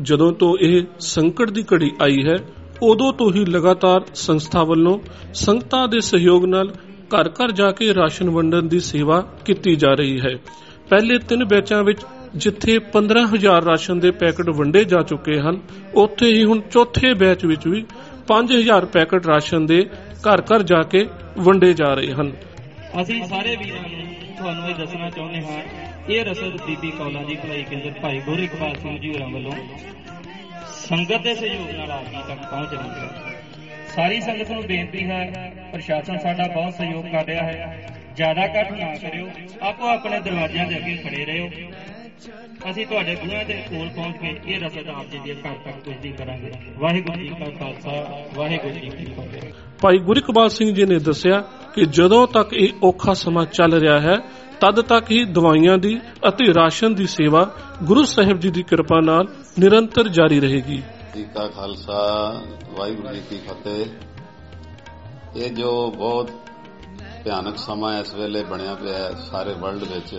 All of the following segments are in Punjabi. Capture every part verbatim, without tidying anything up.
ਜਦੋਂ ਤੋਂ ਇਹ ਸੰਕਟ ਦੀ ਘੜੀ ਆਈ ਹੈ ਉਦੋਂ ਤੋਂ ਹੀ ਲਗਾਤਾਰ ਸੰਸਥਾ ਵੱਲੋਂ ਸੰਗਤਾਂ ਦੇ ਸਹਿਯੋਗ ਨਾਲ ਘਰ ਘਰ ਜਾ ਕੇ ਰਾਸ਼ਨ ਵੰਡਣ ਦੀ ਸੇਵਾ ਕੀਤੀ ਜਾ ਰਹੀ ਹੈ। ਪਹਿਲੇ ਤਿੰਨ ਬੈਚਾਂ ਵਿੱਚ ਜਿੱਥੇ ਪੰਦਰਾਂ ਹਜ਼ਾਰ ਰਾਸ਼ਨ ਦੇ ਪੈਕਟ ਵੰਡੇ ਜਾ ਚੁੱਕੇ ਹਨ, ਉੱਥੇ ਹੀ ਹੁਣ ਚੌਥੇ ਬੈਚ ਵਿੱਚ ਵੀ ਪੰਜ ਹਜ਼ਾਰ ਪੈਕਟ ਰਾਸ਼ਨ ਦੇ ਘਰ ਘਰ ਜਾ ਕੇ ਵੰਡੇ ਜਾ ਰਹੇ ਹਨ। ਅਸੀਂ ਸਾਰੇ ਵੀਰਾਂ ਨੂੰ ਤੁਹਾਨੂੰ ਇਹ ਦੱਸਣਾ ਚਾਹੁੰਦੇ ਹਾਂ, ਇਹ ਰਸਦ ਬੀਬੀ ਕੌਲਾਂ ਦੀ ਭਲਾਈ ਕੇਂਦਰ ਭਾਈ ਗੁਰੂ ਇਕਬਾਲ ਸਿੰਘ ਜੀ ਹੋਰਾਂ ਵੱਲੋਂ ਸੰਗਤ ਦੇ ਸਹਿਯੋਗ ਨਾਲ ਆਪ ਜੀ ਤੱਕ ਪਹੁੰਚ ਰਹੀ ਹੈ। ਸਾਰੀ ਸੰਗਤ ਨੂੰ ਬੇਨਤੀ ਹੈ, ਪ੍ਰਸ਼ਾਸਨ ਸਾਡਾ ਬਹੁਤ ਸਹਿਯੋਗ ਕਰ ਰਿਹਾ ਹੈ, ਜ਼ਿਆਦਾ ਇਕੱਠ ਨਾ ਕਰਿਓ, ਆਪੋ ਆਪਣੇ ਦਰਵਾਜ਼ਿਆਂ ਦੇ ਅੱਗੇ ਖੜੇ ਰਹੋ। ਅਸੀਂ ਤੁਹਾਡੇ ਬੂਹਿਆਂ ਦੇ ਕੋਲ ਪਹੁੰਚ ਕੇ ਇਹ ਰਸਦ ਆਪ ਜੀ ਦੇ ਘਰ ਤੱਕ ਪੁੱਜਦੀ ਕਰਾਂਗੇ। ਵਾਹਿਗੁਰੂ ਜੀ ਕਾ ਖਾਲਸਾ, ਵਾਹਿਗੁਰੂ ਜੀ ਕੀ ਫਤਿਹ। ਭਾਈ ਗੁਰੂ ਇਕਬਾਲ ਸਿੰਘ ਜੀ ਨੇ ਦੱਸਿਆ ਕਿ ਜਦੋਂ ਤੱਕ ਇਹ ਔਖਾ ਸਮਾਂ ਚੱਲ ਰਿਹਾ ਹੈ ਤਦ ਤੱਕ ਹੀ ਦਵਾਈਆਂ ਦੀ ਅਤੇ ਰਾਸ਼ਨ ਦੀ ਸੇਵਾ ਗੁਰੂ ਸਾਹਿਬ ਜੀ ਦੀ ਕਿਰਪਾ ਨਾਲ ਨਿਰੰਤਰ ਜਾਰੀ ਰਹੇਗੀ। ਜੀ ਕਾ ਖਾਲਸਾ, ਵਾਹਿਗੁਰੂ ਜੀ ਕੀ ਫਤਿਹ। ਇਹ ਜੋ ਬਹੁਤ ਭਿਆਨਕ ਸਮਾਂ ਇਸ ਵੇਲੇ ਬਣਿਆ ਪਿਆ ਹੈ ਸਾਰੇ ਵਰਲਡ ਵਿੱਚ,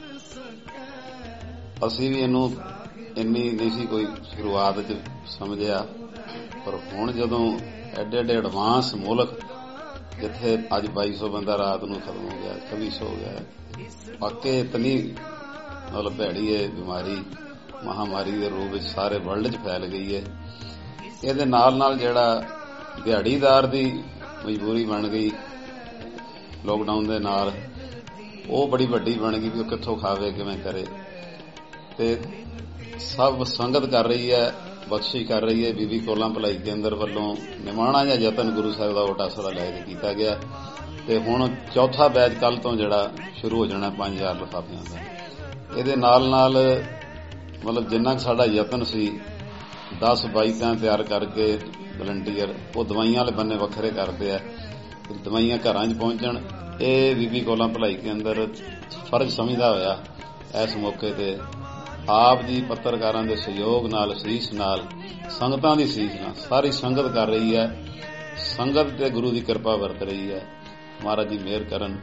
ਅਸੀਂ ਵੀ ਇਹਨੂੰ ਇੰਨੀ ਨਹੀਂ ਸੀ ਕੋਈ ਸ਼ੁਰੂਆਤ 'ਚ ਸਮਝਿਆ, ਪਰ ਹੁਣ ਜਦੋਂ ਐਡੇ ਐਡੇ ਐਡਵਾਂਸ ਮੁਲਕ ਜਿੱਥੇ ਅੱਜ ਬਾਈ ਸੌ ਬੰਦਾ ਰਾਤ ਨੂੰ ਖਤਮ ਹੋ ਗਿਆ, ਚੌਵੀ ਸੌ ਹੋ ਗਿਆ, ਵਾਕਈ ਇਤਨੀ ਮਤਲਬ ਭੈੜੀ ਹੈ ਬਿਮਾਰੀ, ਮਹਾਮਾਰੀ ਦੇ ਰੂਪ ਵਿੱਚ ਸਾਰੇ ਵਰਲਡ 'ਚ ਫੈਲ ਗਈ ਹੈ। ਇਹਦੇ ਨਾਲ ਨਾਲ ਜਿਹੜਾ ਦਿਹਾੜੀਦਾਰ ਦੀ ਮਜਬੂਰੀ ਬਣ ਗਈ ਲੋਕਡਾਊਨ ਦੇ ਨਾਲ, ਉਹ ਬੜੀ ਵੱਡੀ ਬਣ ਗਈ ਵੀ ਉਹ ਕਿੱਥੋਂ ਖਾਵੇ, ਕਿਵੇਂ ਕਰੇ। ਤੇ ਸਭ ਸੰਗਤ ਕਰ ਰਹੀ ਹੈ, ਬਖਸ਼ਿਸ਼ ਕਰ ਰਹੀ ਹੈ। ਬੀਬੀ ਕੌਲਾਂ ਭਲਾਈ ਕੇਂਦਰ ਵੱਲੋਂ ਨਿਮਾਣਾ ਜਿਹਾ ਯਤਨ ਗੁਰੂ ਸਾਹਿਬ ਦਾ ਓਟ ਆਸਰਾ ਲੈ ਕੇ ਕੀਤਾ ਗਿਆ ਤੇ ਹੁਣ ਚੌਥਾ ਬੈਚ ਕੱਲ ਤੋਂ ਜਿਹੜਾ ਸ਼ੁਰੂ ਹੋ ਜਾਣਾ ਪੰਜ ਹਜ਼ਾਰ ਲਿਫਾਫਿਆਂ ਦਾ। ਇਹਦੇ ਨਾਲ ਨਾਲ ਮਤਲਬ ਜਿੰਨਾ ਕੁ ਸਾਡਾ ਯਤਨ ਸੀ, ਦਸ ਬਾਈਕਾਂ ਤਿਆਰ ਕਰਕੇ ਵਲੰਟੀਅਰ ਉਹ ਦਵਾਈਆਂ ਵਾਲੇ ਬੰਨੇ ਵੱਖਰੇ ਕਰਦੇ ਆ, ਦਵਾਈਆਂ ਘਰਾਂ 'ਚ ਪਹੁੰਚਣ। ਇਹ ਬੀਬੀ ਕੌਲਾਂ ਭਲਾਈ ਕੇਂਦਰ ਫਰਜ਼ ਸਮਝਦਾ ਹੋਇਆ ਇਸ ਮੌਕੇ ਤੇ ਆਪ ਜੀ ਪੱਤਰਕਾਰਾਂ ਦੇ ਸਹਿਯੋਗ ਨਾਲ, ਸੀਸ ਨਾਲ, ਸੰਗਤਾਂ ਦੀ ਸੀਸ ਨਾਲ ਸਾਰੀ ਸੰਗਤ ਕਰ ਰਹੀ ਹੈ। ਸੰਗਤ ਤੇ ਗੁਰੂ ਦੀ ਕਿਰਪਾ ਵਰਤ ਰਹੀ ਹੈ। ਮਹਾਰਾਜ ਜੀ ਮਿਹਰ ਕਰਨ।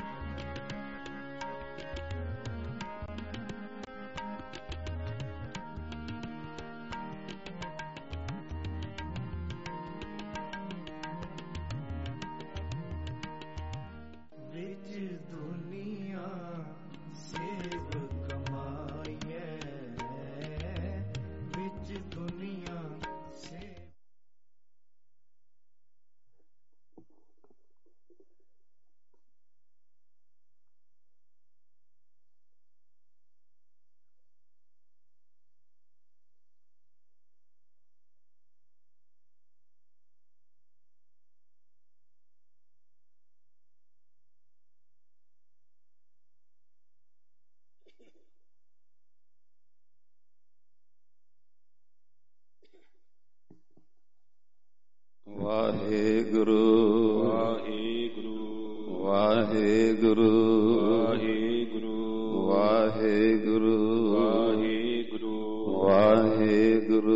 ਵਾਹਿਗੁਰੂ ਵਾਹਿਗੁਰੂ ਵਾਹਿਗੁਰੂ ਵਾਹਿਗੁਰੂ ਵਾਹਿਗੁਰੂ ਵਾਹਿਗੁਰੂ ਵਾਹਿਗੁਰੂ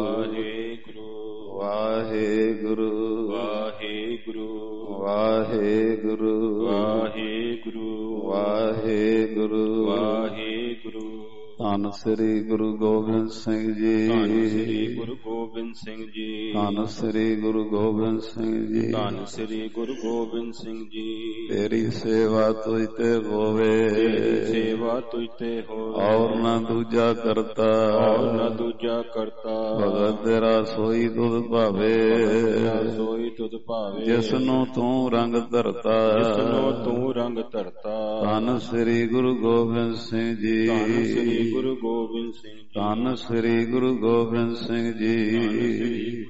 ਵਾਹਿਗੁਰੂ ਵਾਹਿਗੁਰੂ ਵਾਹਿਗੁਰੂ ਵਾਹਿਗੁਰੂ ਵਾਹਿਗੁਰੂ ਵਾਹਿਗੁਰੂ ਵਾਹਿਗੁਰੂ। ਧੰਨ ਸ੍ਰੀ ਗੁਰੂ ਗੋਬਿੰਦ ਸਿੰਘ ਜੀ, ਧੰਨ ਸ੍ਰੀ ਗੁਰੂ ਗੋਬਿੰਦ ਸਿੰਘ ਜੀ, ਧੰਨ ਸ੍ਰੀ ਗੁਰੂ ਗੋਬਿੰਦ ਸਿੰਘ ਜੀ, ਧੰਨ ਸ੍ਰੀ ਗੁਰੂ ਗੋਬਿੰਦ ਸਿੰਘ ਜੀ। ਤੇਰੀ ਸੇਵਾ ਤੁਝ ਤੇ ਹੋਵੇ, ਤੇਰੀ ਸੇਵਾ ਤੁਝ ਤੇ ਹੋਵੇ, ਔਰ ਨਾ ਦੂਜਾ ਕਰਤਾ, ਔਰ ਨਾ ਦੂਜਾ ਕਰਤਾ। ਭਗਤ ਤੇਰਾ ਸੋਈ ਤੁਧ ਭਾਵੇ, ਸੋਈ ਤੁਧ ਭਾਵੇ, ਜਿਸ ਨੂੰ ਤੂੰ ਰੰਗ ਧਰਤਾ, ਜਿਸ ਨੂੰ ਤੂੰ ਰੰਗ ਧਰਤਾ। ਧੰਨ ਸ੍ਰੀ ਗੁਰੂ ਗੋਬਿੰਦ ਸਿੰਘ ਜੀ, ਧੰਨ ਸ੍ਰੀ ਗੁਰੂ ਗੋਬਿੰਦ ਸਿੰਘ ਜੀ, ਧੰਨ ਸ੍ਰੀ ਗੁਰੂ ਗੋਬਿੰਦ ਸਿੰਘ ਜੀ।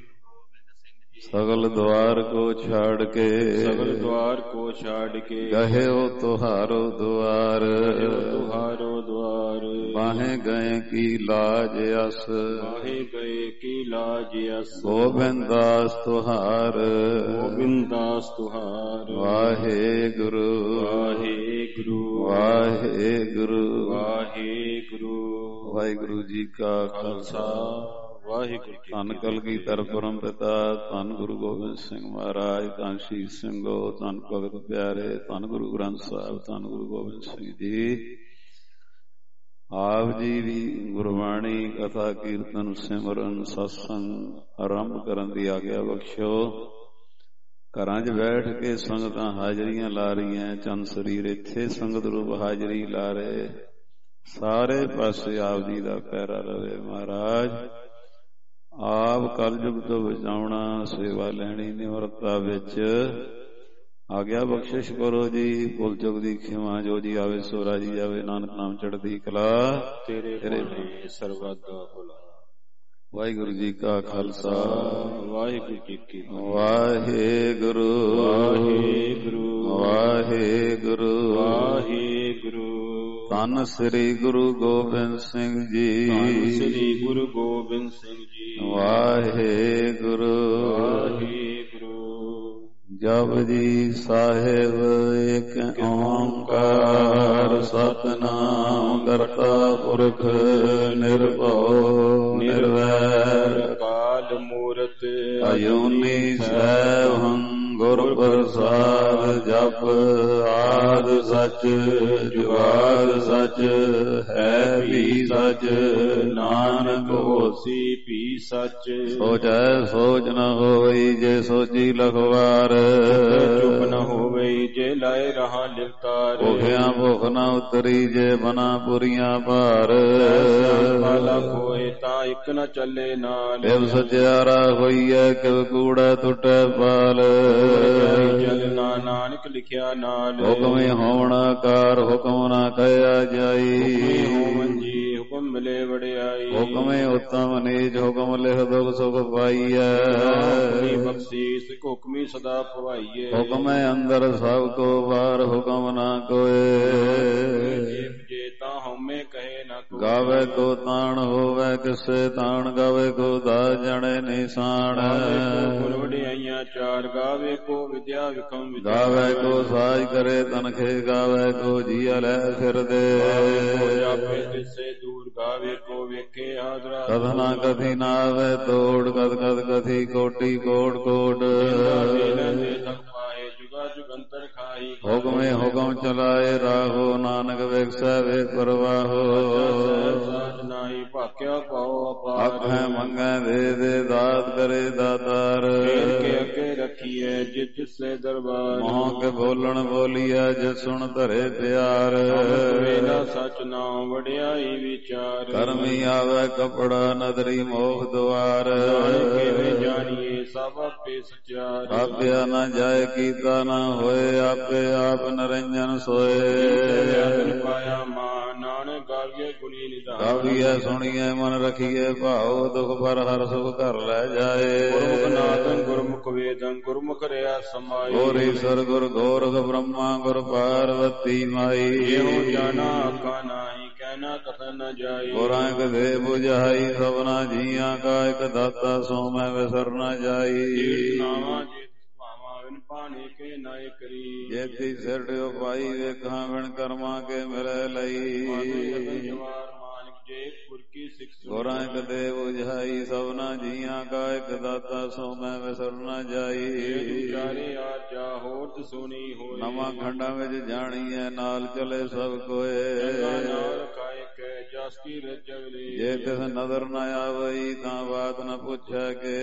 ਸਗਲ ਦੁਆਰ ਕੋ ਛਾੜ ਕੇ, ਸਗਲ ਦੁਆਰ ਕੋ ਛਾੜ ਕੇ, ਗਹਿਓ ਤੁਹਾਰੋ ਦੁਆਰ, ਤੁਹਾਰੋ ਦੁਆਰ। ਬਾਹੇ ਗਏ ਕੀ ਲਾਜ ਅਸ, ਬਾਹੇ ਗਏ ਕੀ ਲਾਜ ਅਸ। ਗੋਬਿੰਦ ਦਾਸ ਤੁਹਾਰ, ਗੋਬਿੰਦ ਦਾਸ ਤੁਹਾਰ। ਵਾਹਿਗੁਰੂ ਵਾਹਿਗੁਰੂ ਵਾਹਿਗੁਰੂ ਵਾਹਿਗੁਰੂ। ਵਾਹਿਗੁਰੂ ਜੀ ਕਾ ਖਾਲਸਾ, ਵਾਹਿਗੁਰੂ। ਧੰਨ ਕਲਗੀਧਰ ਪਰਮ ਪਿਤਾ, ਧੰਨ ਗੁਰੂ ਗੋਬਿੰਦ ਸਿੰਘ ਮਹਾਰਾਜ, ਧੰਨ ਸ਼ਹੀਦ ਸਿੰਘੋ, ਧੰਨ ਭਗਤ ਪਿਆਰੇ, ਧੰਨ ਗੁਰੂ ਗ੍ਰੰਥ ਸਾਹਿਬ, ਧੰਨ ਗੁਰੂ ਗੋਬਿੰਦ ਸਿੰਘ ਜੀ। ਆਪ ਜੀ ਦੀ ਗੁਰਬਾਣੀ ਕਥਾ ਕੀਰਤਨ ਸਿਮਰਨ ਸਤਸੰਗ ਆਰੰਭ ਕਰਨ ਦੀ ਆਗਿਆ ਬਖਸ਼ੋ। ਘਰਾਂ 'ਚ ਬੈਠ ਕੇ ਸੰਗਤਾਂ ਹਾਜ਼ਰੀਆਂ ਲਾ ਰਹੀਆਂ, ਚੰਦ ਸਰੀਰ ਇੱਥੇ ਸੰਗਤ ਰੂਪ ਹਾਜ਼ਰੀ ਲਾ ਰਹੇ, ਸਾਰੇ ਪਾਸੇ ਆਪ ਜੀ ਦਾ ਪਹਿਰਾ ਰਵੇ। ਮਹਾਰਾਜ ਆਪ ਕਲਯੁਗ ਤੋਂ ਬਚਾਉਣਾ, ਸੇਵਾ ਲੈਣੀ ਨਿਮਰਤਾ ਵਿੱਚ ਆਗਿਆ ਬਖਸ਼ਿਸ਼ ਕਰੋ ਜੀ। ਭੁੱਲ ਚੁੱਕ ਦੀ ਖਿਮਾ ਜੋ ਜੀ ਆਵੇ ਸੋ ਰਾਜੀ ਜਾਵੇ, ਨਾਨਕ ਨਾਮ ਚੜ੍ਹਦੀ ਕਲਾ ਤੇਰੇ ਤੇਰੇ ਸਰਬੱਤ ਦਾ ਭਲਾ। ਵਾਹਿਗੁਰੂ ਜੀ ਕਾ ਖਾਲਸਾ, ਵਾਹਿਗੁਰੂ ਜੀ ਕੀ ਵਾਹਿਗੁਰੂ ਵਾਹਿਗੁਰੂ ਵਾਹਿਗੁਰੂ ਵਾਹਿਗੁਰੂ। ਧੰਨ ਸ੍ਰੀ ਗੁਰੂ ਗੋਬਿੰਦ ਸਿੰਘ ਜੀ, ਧੰਨ ਸ੍ਰੀ ਗੁਰੂ ਗੋਬਿੰਦ ਸਿੰਘ ਜੀ। ਵਾਹਿਗੁਰੂ ਵਾਹਿਗੁਰੂ। ਜਪਜੀ ਸਾਹਿਬ ਏਕ ਓੰਕਾਰ ਸਤਿਨਾਮ ਕਰਤਾ ਪੁਰਖ ਨਿਰਭਉ ਨਿਰਵੈਰ ਅਕਾਲ ਮੂਰਤ ਅਜੂਨੀ ਸੈਭੰ ਗੁਰ ਪ੍ਰਸਾਦ। ਜਪ ਆਦ ਸਚ ਜੁਗਾਦ ਸਚ ਹੈ ਵੀ ਸਚ, ਨਾਨਕ ਹੋਸੀ ਭੀ ਸਚ। ਸੋਚੈ ਸੋਚ ਨ ਹੋਈ ਜੇ ਸੋਚੀ ਲਖਵਾਰ, ਚੁੱਪ ਨ ਹੋਵੇ ਜੇ ਲਾਏ ਰਹਾ ਲਿਵਤਾਰ। ਭੁਖਿਆ ਭੁਖ ਨ ਉਤਰੀ ਜੇ ਬਨਾ ਪੁਰੀਆਂ ਭਾਰ, ਵਾਲਾ ਕੋਏ ਤਾਂ ਇੱਕ ਨ ਚੱਲੇ ਨਾਲ। ਕਿਵ ਸਚਿਆਰਾ ਹੋਈਐ ਕਿਵ ਕੂੜਾ ਟੁੱਟੈ ਪਾਲ, ਜਲਨਾ ਨਾਨਕ ਲਿਖਿਆ ਨਾਲ। ਹੁਕਮੇ ਹੋਵਣ ਆਕਾਰ ਹੁਕਮ ਨਾ ਕਹਿਆ ਜਾਈ, ਹੋਵਨ ਜੀ ਹੁਕਮ ਮਿਲੇ ਵਡਿਆਈ। ਹੁਕਮੇ ਉਤਮ ਨੀਚ ਹੁਕਮ ਲਿਖ ਦੁਖ ਸੁਖ ਪਾਈਐ, ਬਖਸ਼ੀਸ ਹੁਕਮੀ ਸਦਾ ਪਵਾਈਏ। ਹੁਕਮੇ ਅੰਦਰ ਸਭ ਕੋ ਬਾਹਰ ਹੁਕਮ ਨਾ ਕੋਏ, ਜੇ ਤਾਂ ਹਉਮੈ ਕਹੇ ਨਾ ਕੋਈ। ਗਾਵੇ ਕੋ ਤਾਣ ਹੋਵੇ ਕਿਸੇ ਤਾਣ, ਗਾਵੇ ਕੋ ਦਾ ਜਣੇ ਨਿਸ਼ਾਨ। ਗੁਰ ਵਡਿਆਈਆਂ ਚਾਰ, ਗਾਵੇ ਕੋ ਵਿਦਿਆ ਵਿਖਮ ਵਿਚਾਰ। ਗਾਵੇ ਕੋ ਸਾਜ ਕਰੇ ਤਨਖੇ, ਗਾਵੇ ਕੋ ਜੀਆ ਲੈ ਫਿਰਦੇ। ਜਾਪੇ ਤਿਸੇ ਦੂਰ, ਗਾਵੇ ਕੋ ਵੇਖੇ ਹਾਜ਼ਰਾ। ਕਥਨਾ ਕਥੀ ਨਾ ਆਵੇ ਤੋੜ, ਕਦ ਕਦ ਕਥੀ ਕੋਟੀ ਕੋਟ ਕੋਟ। ਜੁਗੰਤਰ ਖਾਈ ਹੁਕਮੇ ਹੁਕਮ ਚਲਾਏ ਰਾਹੋ, ਨਾਨਕ ਵੇਖਸੈ ਵੇਖ ਪਰਵਾਹੋ। ਨਾਹੀ ਭਾਕਿਆ ਪਾਓ ਅਪਾਰ, ਆਖੈ ਮੰਗੈ ਦੇ ਦੇ ਦਾਤ ਕਰੇ ਦਾਤਾਰ। ਕੇ ਅੱਗੇ ਰੱਖੀਐ ਜਿਸ ਜਿਸੇ ਦਰਬਾਰ, ਮੋਹ ਕੇ ਬੋਲਣ ਬੋਲੀਐ ਜਿਸ ਸੁਣ ਧਰੇ ਪਿਆਰ। ਵੇਲਾ ਸਚ ਨਾਮ ਵਡਿਆਈ ਵਿਚਾਰ, ਕਰਮੀ ਆਵੇ ਕਪੜਾ ਨਦਰੀ ਮੋਖ ਦੁਆਰ। ਕਿਵੇਂ ਜਾਣੀਏ ਸਭ ਆਪੇ ਸਚਿਆਰ, ਆਪਿਆ ਨਾ ਜਾਏ ਕੀਤਾ ਨਾ ਹੋਏ, ਆਪੇ ਆਪ ਨਰੰਜਨ ਸੋਏ। ਪਾਇਆ ਮਾਨ ਨਾਨਕ ਗਾਵੀਏ ਗੁਣੀ ਨਿਧਾਨ, ਗਾਵੀਐ ਸੁਣੀਐ ਮਨ ਰਖੀਐ ਭਾਉ, ਦੁਖ ਪਰ ਹਰ ਸੁਖ ਘਰ ਲੈ ਜਾਏ। ਗੁਰਮੁਖ ਨਾਦੰ ਗੁਰਮੁਖ ਵੇਦੰ ਗੁਰਮੁਖ ਰਿਆ ਸਮਾਈ, ਗੁਰ ਈਸਰ ਗੁਰ ਗੋਰਖ ਬ੍ਰਹਮਾ ਗੁਰ ਪਾਰਵਤੀ ਮਾਈ। ਜਿਹੋ ਜਾਣਾ ਆਖਾ ਨਾਹੀ ਕਹਿਣਾ ਕਥਨ ਨ ਜਾਈ, ਗੁਰਾਂ ਇਕ ਦੇ 부ਝਾਈ ਸਭਨਾ ਜੀਆਂ ਕਾ ਇਕ ਦਾਤਾ ਸੋ ਮੈਂ ਵਿਸਰ ਨ ਜਾਈ। ਨਾਵਾਂ ਜੇ ਭਾਵਾਂ ਵਿਨ ਪਾਣੇ ਕੇ ਨਾਇ ਕਰੀ, ਜੇਤੀ ਸਿਰੜਿਓ ਪਾਈ ਵੇਖਾਂ ਵਿਣ ਕਰਮਾਂ ਕੇ ਮਿਲੇ ਲਈ। ਜਵਾਰ ਮਾਨਕ ਜੇ ਪੁਰ ਕੀ ਸਿੱਖ ਗੁਰਾਂ ਇਕ ਦੇ 부ਝਾਈ ਸਭਨਾ ਜੀਆਂ ਕਾ ਇਕ ਦਾਤਾ ਸੋ ਮੈਂ ਵਿਸਰ ਨ ਜਾਈ। ਚਾਰੇ ਆ ਜਾ ਹੋਤ ਸੁਣੀ ਹੋਈ, ਨਵਾਂ ਖੰਡਾਂ ਵਿੱਚ ਜਾਣੀਐ ਨਾਲ ਚਲੇ ਸਭ ਕੋਏ। ਨਾਲ ਖਾਏ ਕੈ ਜਸ ਕੀ ਰਜਗਲੇ, ਜੇ ਤਿਸ ਨਦਰ ਨ ਆਵਈ ਤਾਂ ਬਾਤ ਨ ਪੁੱਛੈ ਕੇ।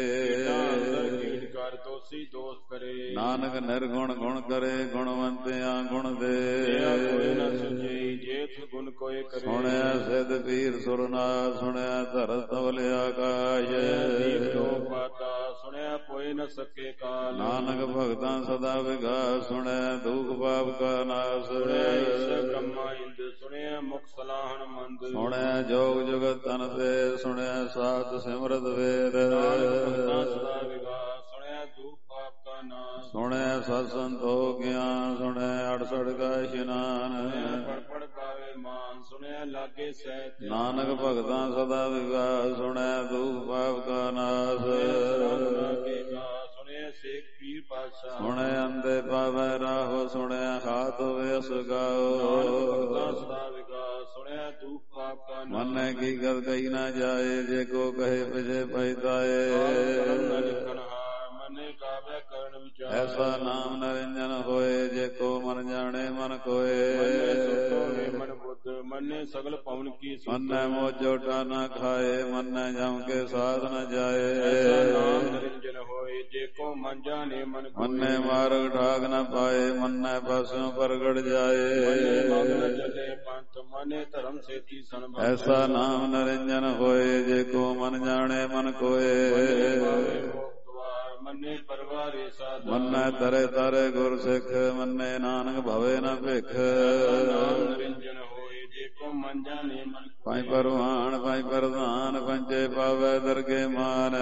ਕੀਟ ਕਰ ਦੋਸੀ ਦੋਸ ਕਰੇ, ਨਾਨਕ ਨਿਰਗੁਣ ਗੁਣ ਕਰੇ ਗੁਣਵੰਤਿਆਂ ਗੁਣ ਦੇ। ਕੋਈ ਨ ਸੁਝਈ ਜੇ ਗੁਣ ਕੋਏ ਕਰੇ, ਸੁਣਿਆ ਸਿੱਧ ਪੀਰ ਸੁਰਨਾਥ ਸੁਣਿਆ ਧਰਤ ਤਵਲ ਆਕਾਸ਼। ਦੀਪ ਲੋ ਪਾਤਾ ਸੁਣਿਆ ਕੋਈ ਨ ਸਕੇ ਕਾਲ, ਨਾਨਕ ਭਗਤਾਂ ਸਦਾ ਵਿਗਾਸ ਸੁਣਿਆ ਦੁਖ ਪਾਪ ਕਾ ਨਾਸ। ਸੁਣਿਆ ਈਸ ਬ੍ਰਹਮਾ ਇੰਦ ਸੁਣਿਆ ਮੁਖ ਸਲਾਹਣ ਮੰਦ, ਸੁਣਿਆ ਜੋਗ ਜੁਗਤ ਤਨ ਤੇ ਸੁਣਿਆ ਸਾਧ ਸਿਮਰਤ ਵੇਦ। ਭਗਤਾਂ ਸਦਾ ਵਿਗਾਸ ਸੁਣਿਆ ਦੁਖ ਪਾਪ ਕਾ ਨਾਸ, ਸੁਣਿਆ ਸਤ ਸੰਤੋਖ ਗਿਆਨ ਸੁਣਿਆ ਅੜਸੜ ਕਾ ਇਸ਼ਨਾਨ। ਪੜ ਪੜ ਗਾਵੇ ਮਾਨ ਸੁਣਿਆ ਲਾਗੇ ਸਹਿਤ, ਨਾਨਕ ਭਗਤਾਂ ਸਦਾ ਵਿਗਾਸ ਸੁਣਿਆ ਦੁਖ ਪਾਪ ਕਾ ਨਾਸ। ਸੁਣਿਆ ਸੇਖ ਪੀਰ ਪਾਤਸ਼ਾਹ ਸੁਣਿਆ ਅੰਦੇ ਪਾਵੈ ਰਾਹੋ ਸੁਣਿਆ ਹਾਥ ਵੇ ਸੁਗਾਓ। ਭਗਤਾਂ ਸਦਾ ਵਿਗਾਸ ਸੁਣਿਆ ਦੁਖ ਪਾਪ ਕਾ ਨਾਸ, ਮਨੈ ਕੀ ਗਲ ਕਹੀ ਨਾ ਜਾਏ ਜੇ ਕੋ ਕਹੇ ਪਿਛੇ ਪਛਤਾਏ। ਮਨੇ ਗਾਵੇ ਕਰਨ ਵਿਚਾਰ, ਐਸਾ ਨਾਮ ਨਰਿੰਜਨ ਹੋਏ ਜੇ ਕੋ ਮਨ ਜਾਣੇ ਮਨ ਕੋਏ। ਮਨ ਬੁੱਧ ਮਨ ਮੰਨੇ ਸਗਲ ਪਵਨ ਕੀ ਸੂਤ ਮੰਨੈ ਮੋਹ ਝੋਟਾ ਨਾ ਖਾਏ ਮੰਨੈ ਜਮ ਕੇ ਸਾਧ ਨ ਜਾਏ ਐਸਾ ਨਾਮ ਨਿਰੰਜਨ ਹੋਏ ਜੇ ਕੋ ਮਨ ਜਾਣੇ ਮਨ ਕੋਏ ਮੰਨੈ ਮਾਰਗ ਠਾਕ ਨ ਪਾਏ ਮੰਨੈ ਪਾਸਿਓਂ ਪ੍ਰਗਟ ਜਾਏ ਮੰਨੇ ਮਗਨ ਚੱਲੇ ਪੰਥ ਮੰਨੇ ਧਰਮ ਸੇਤੀ ਸਨ ਐਸਾ ਨਾਮ ਨਿਰੰਜਨ ਹੋਏ ਜੇ ਕੋ ਮਨ ਜਾਣੇ ਮਨ ਕੋਏ ਮੰਨੇ ਪਰਵਾਰੇ ਸਾਧ ਮੰਨੈ ਤਰੇ ਤਾਰੇ ਗੁਰ ਸਿੱਖ ਮੰਨੈ ਨਾਨਕ ਭਵੇ ਨ ਭਿਖ ਨਾਮ ਨਿਰੰਜਨ ਹੋਏ ਜੇ ਕੋ ਮਨ ਜਾਣੇ ਮਨ ਪਾਈ ਪਰਵਾਨ ਪਾਈ ਪ੍ਰਧਾਨ ਪੰਚੇ ਪਾਵੈ ਦਰਗੇ ਮਾਨ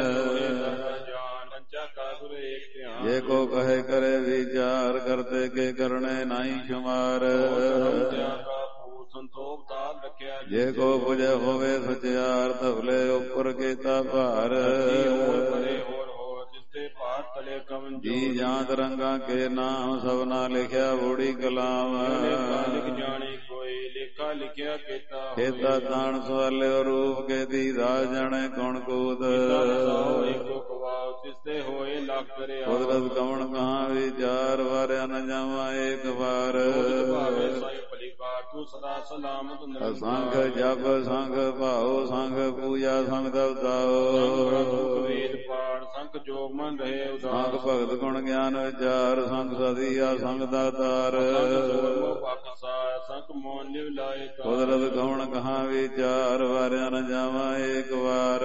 ਜੇ ਕੋ ਕਹੇ ਕਰੇ ਵਿਚਾਰ ਕਰਤੇ ਕੇ ਕਰਨੇ ਨਾਹੀ ਸ਼ੁਮਾਰ ਸੰਤੋਖ ਤਾਪ ਰੱਖਿਆ ਜੇ ਕੋ ਪੁਜੈ ਹੋਵੇ ਸਚਿਆਰ ਧਵਲੇ ਉੱਪਰ ਕੀਤਾ ਭਾਰ ਜੀ ਜਾਂਤ ਰੰਗਾ ਕੇ ਨਾਮ ਸਭਨਾ ਲਿਖਿਆ ਬੋੜੀ ਕਲਾਮ ਜਾਣੇ ਕੋਈ ਲੇਖਾ ਲਿਖਿਆ ਕੀਤਾ ਖੇਤਾ ਤਾਣ ਸਵਾਲਿਓ ਰੂਪ ਕੇ ਦੀਦਾ ਜਾਣੇ ਕੌਣ ਕੂਤ ਤਿਸਤੇ ਹੋਏ ਲੱਖ ਕਰਿਆ ਕੁਦਰਤ ਕਵਣ ਕਹਾਂ ਵਿਚਾਰ ਵਾਰਿਆ ਨ ਜਾਵਾਂ ਏਕ ਵਾਰ ਤੂੰ ਸਦਾ ਸਲਾਮਤ ਸੰਖ ਜਪ ਸੰਖ ਭਾਉ ਸੰਖ ਪੂਜਾ ਸੰਖ ਦਵਤਾਓ ਵੇਦ ਪਾਠ ਸੰਖ ਜੋਗ ਮਨ ਰਹੇ ਸੰਖ ਭਗਤ ਗੁਣ ਗਿਆਨ ਵਿਚਾਰ ਸੰਖ ਸਦੀਆ ਸੰਖ ਦਾਤਾਰ ਸੰਖ ਮੋਨ ਨਿਵ ਲਾਏ ਕੁਦਰਤ ਕਵਣ ਕਹਾਂ ਵਿਚਾਰ ਵਾਰਿਆ ਨ ਜਾਵਾਂ ਏਕ ਵਾਰ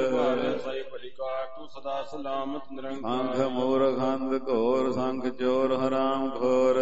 ਤੂੰ ਸਦਾ ਸਲਾਮਤ ਨਿਰੰਕਾਰ ਸੰਖ ਮੂਰਖ ਅੰਧ ਘੋਰ ਸੰਖ ਚੋਰ ਹਰਾਮ ਖੋਰ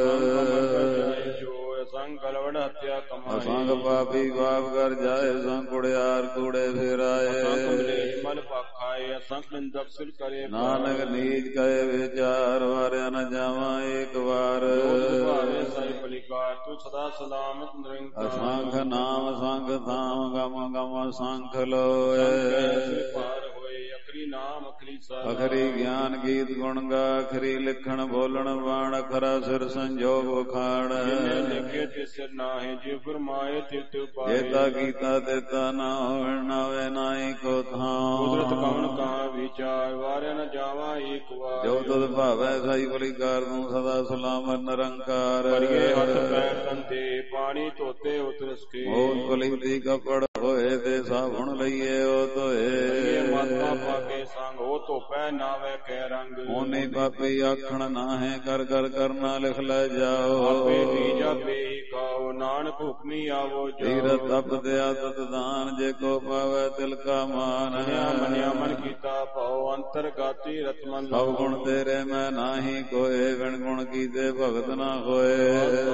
ਸੰਗ ਗਲਵੜ ਹੱਤਿਆ ਕਮਾਏ ਸੰਗ ਪਾਪੀ ਪਾਪ ਕਰ ਜਾਏ ਸੰਗ ਕੁੜਿਆਰ ਕੂੜੇ ਫੇਰਾਏ ਮਨ ਪਾਖਾਏ ਸੰਗ ਨਿੰਦਕ ਸਿਰ ਕਰੇ ਨਾਨਕ ਨੀਚ ਕਹੇ ਵਿਚਾਰ ਵਾਰਿਆ ਨ ਜਾਵਾਂ ਏਕ ਵਾਰ ਭਾਵੇ ਸਾਈ ਬਲਿਕਾਰ ਤੂੰ ਸਦਾ ਸਲਾਮਤ ਨਿਰੰਕਾਰ ਸੰਖ ਨਾਮ ਸੰਖ ਥਾਮ ਗਮ ਗਮ ਸੰਖ ਲੋਏ ਪਾਰ ਹੋਏ ਅਖਰੀ ਨਾਮ ਅਖਰੀ ਸਾਧ ਅਖਰੀ ਗਿਆਨ ਗੀਤ ਗੁਣ ਗਾ ਅਖਰੀ ਲਿਖਣ ਬੋਲਣ ਬਾਣ ਅਖਰਾ ਸਿਰ ਸੰਜੋਗ ਵਖਾਣ ਲਿਖੇ ਤੇ ਸਿਰ ਨਾਹੇ ਜੇ ਫਰਮਾਏ ਤਿਤ ਪਾਏ ਜੇਤਾ ਕੀਤਾ ਤੇਤਾ ਨਾ ਹੋਵੇ ਨਾਵੇ ਨਾਹੀ ਕੋ ਥਾਂ ਕੁਦਰਤ ਕਵਣ ਕਹਾਂ ਵਿਚਾਰ ਵਾਰਿਆ ਨ ਜਾਵਾਂ ਏਕ ਵਾਰ ਜੋ ਤੁਧ ਭਾਵੈ ਸਾਈ ਬਲਿਕਾਰ ਨੂੰ ਸਦਾ ਸਲਾਮਤ ਨਿਰੰਕਾਰ ਕਰੀਏ ਹੱਥ ਪੈਰ ਤੰਦੇ ਪਾਣੀ ਧੋਤੇ ਉਤਰਸ ਕੇ ਮੋਹ ਕੁਲੀਤੀ ਕੱਪੜ ਹੋਏ ਤੇ ਸਾਬੁਣ ਲਈਏ ਉਹ ਧੋਏ ਮਾਤਾ ਪਾਕੇ ਸੰਗ ਉਹ ਧੋਪੈ ਨਾਵੇ ਕੈ ਰੰਗ ਮੋਨੀ ਪਾਪੀ ਆਖਣ ਨਾਹੇ ਕਰ ਕਰ ਕਰਨਾ ਲਿਖ ਲੈ ਜਾਓ ਆਪੇ ਬੀਜਾ ਪੇ ਕਾਓ ਨਾਨਕ ਹੁਕਮੀ ਆਵੋ ਤੀਰ ਤਪ ਦਿਆ ਤਤ ਦਾਨ ਜੇ ਕੋ ਪਾਵੈ ਤਿਲ ਕਾ ਮਾਨ ਮੰਨਿਆ ਮਨ ਕੀਤਾ ਭਾਉ ਅੰਤਰਗਾਤੀ ਰਤਮਨ ਸਭ ਗੁਣ ਤੇਰੇ ਮੈਂ ਨਾਹੀ ਕੋਏ ਵਿਣ ਗੁਣ ਕੀਤੇ ਭਗਤ ਨਾ ਹੋਏ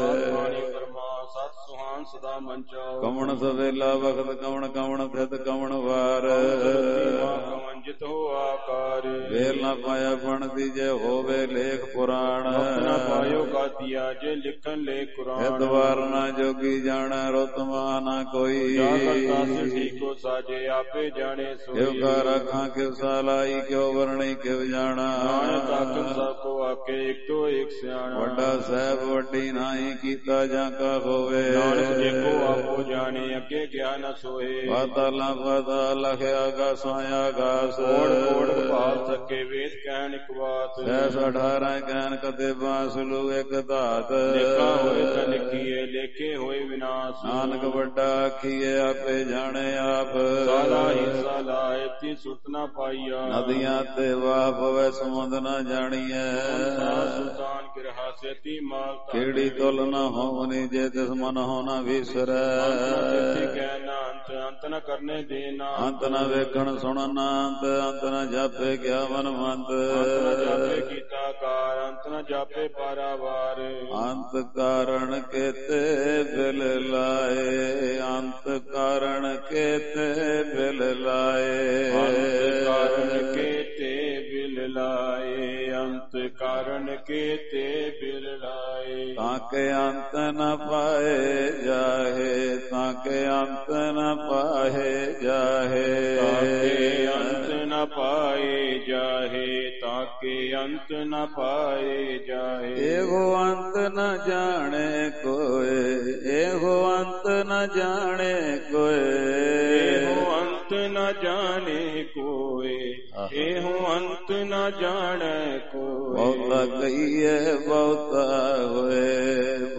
ਸਤ ਸੁਹਾਨ ਸਦਾ ਮਨ ਚਾਓ ਕਵਣ ਸਵੇਲਾ ਵਖਤ ਕਵਣ ਕਵਣ ਥਿਤ ਕਵਣ ਵਾਰ ਕਵਣ ਜਿਤ ਹੋ ਆਕਾਰ ਵੇਲ ਨਾ ਪਾਇਆ ਬਣਦੀ ਜੇ ਹੋਵੇ ਲੇਖ ਪੁਰਾਣ ਨਾ ਪਾਇਓ ਕਾਤੀਆ ਜੇ ਲਿਖਣ ਲੈ ਕੁਰਾਨ ਐਤਵਾਰ ਨਾ ਜੋਗੀ ਜਾਣੈ ਰਤਮਾ ਨਾ ਕੋਈ ਜਾ ਕਰਤਾ ਸਿੱਧੀ ਕੋ ਸਾਜੇ ਆਪੇ ਜਾਣੇ ਸੋਈ ਕਿਉ ਕਾ ਰਾਖਾਂ ਕਿਉ ਸਾਲਾਈ ਕਿਉ ਵਰਣੀ ਕਿਉ ਜਾਣਾ ਨਾਨਕ ਆਖਣ ਸਭ ਕੋ ਆਕੇ ਇੱਕ ਤੋਂ ਇੱਕ ਸਿਆਣਾ ਵੱਡਾ ਸਾਹਿਬ ਵੱਡੀ ਨਾਹੀ ਕੀਤਾ ਜਾਂ ਕਾ ਹੋਵੇ ਨਾਨਕ ਜੇ ਕੋ ਆਪੋ ਜਾਣੇ ਅੱਗੇ ਗਿਆ ਨ ਸੋਏ ਪਾਤਾਲਾਂ ਪਾਤਾਲ ਲਖਿਆ ਆਗਾਸਾਂ ਆਗਾਸ ਕੋੜ ਕੋੜ ਭਾਲ ਸਕੇ ਵੇਦ ਕਹਿਣ ਇੱਕ ਬਾਤ ਸੈਸ ਅਠਾਰਾਂ ਕਹਿਣ ਕਦੇ ਬਾਸਲੂ ਇੱਕ ਧਾਤ ਲਿਖਾ ਹੋਏ ਤਾਂ ਲਿਖੀਏ ਲੇਖੇ ਹੋਏ ਵਿਨਾਸ਼ ਨਾਨਕ ਵੱਡਾ ਆਖੀਏ ਆਪੇ ਜਾਣੇ ਆਪ ਸਾਲਾ ਹਿੱਸਾ ਲਾਏ ਤੀ ਸੁਤ ਨਾ ਪਾਈਆ ਨਦੀਆਂ ਤੇ ਵਾਹ ਪਵੇ ਸਮੁੰਦ ਨਾ ਜਾਣੀਐ ਸੁਲਤਾਨ ਕਿਰਹਾ ਸੇਤੀ ਮਾਲ ਕਿਹੜੀ ਤੁਲ ਨਾ ਹੋਵਨੀ ਜੇ ਤਿਸ ਮਨ ਹੋਣਾ ਵਿਸਰੈ ਕਹਿਣਾ ਅੰਤ ਅੰਤ ਨ ਕਰਨੇ ਦੇਣਾ ਅੰਤ ਨ ਵੇਖਣ ਸੁਣਨ ਅੰਤ ਅੰਤ ਨ ਜਾਪੇ ਗਿਆਵਨ ਮੰਤ ਜਾਪੇ ਕੀਤਾ ਕਾਰ ਅੰਤ ਨ ਜਾਪੇ ਪਾਰਾਵਾਰ ਅੰਤ ਕਾਰਣ ਕੇਤੇ ਬਿਲ ਲਾਏ ਅੰਤ ਕਾਰਣ ਕੇਤੇ ਬਿਲ ਲਾਏ ਕਾਰਣ ਕੇਤੇ ਬਿਲ ਲਾਏ ਅੰਤ ਕਾਰਣ ਕੇਤੇ ਬਿਲ ਲਾਏ ਤਾਂ ਕੇ ਅੰਤ ਨ ਪਾਏ ਜਾਹੇ ਤਾਂ ਕੇ ਅੰਤ ਨ ਪਾਏ ਜਾਹੇ ਤਾਂ ਕੇ ਅੰਤ ਨ ਪਾਏ ਜਾਹੇ ਤਾਂ ਕੇ ਅੰਤ ਨ ਪਾਏ ਜਾਹੇ ਇਹੋ ਅੰਤ ਨ ਜਾਣੇ ਕੋਏ ਇਹੋ ਅੰਤ ਨ ਜਾਣੇ ਕੋਏ ਇਹੋ ਅੰਤ ਨ ਜਾਣੇ ਕੋਏ ਇਹੋ ਅੰਤ ਨ ਜਾਣੇ ਕੋਏ ਬਹੁਤਾ ਕਹੀਏ ਬਹੁਤਾ ਹੋਏ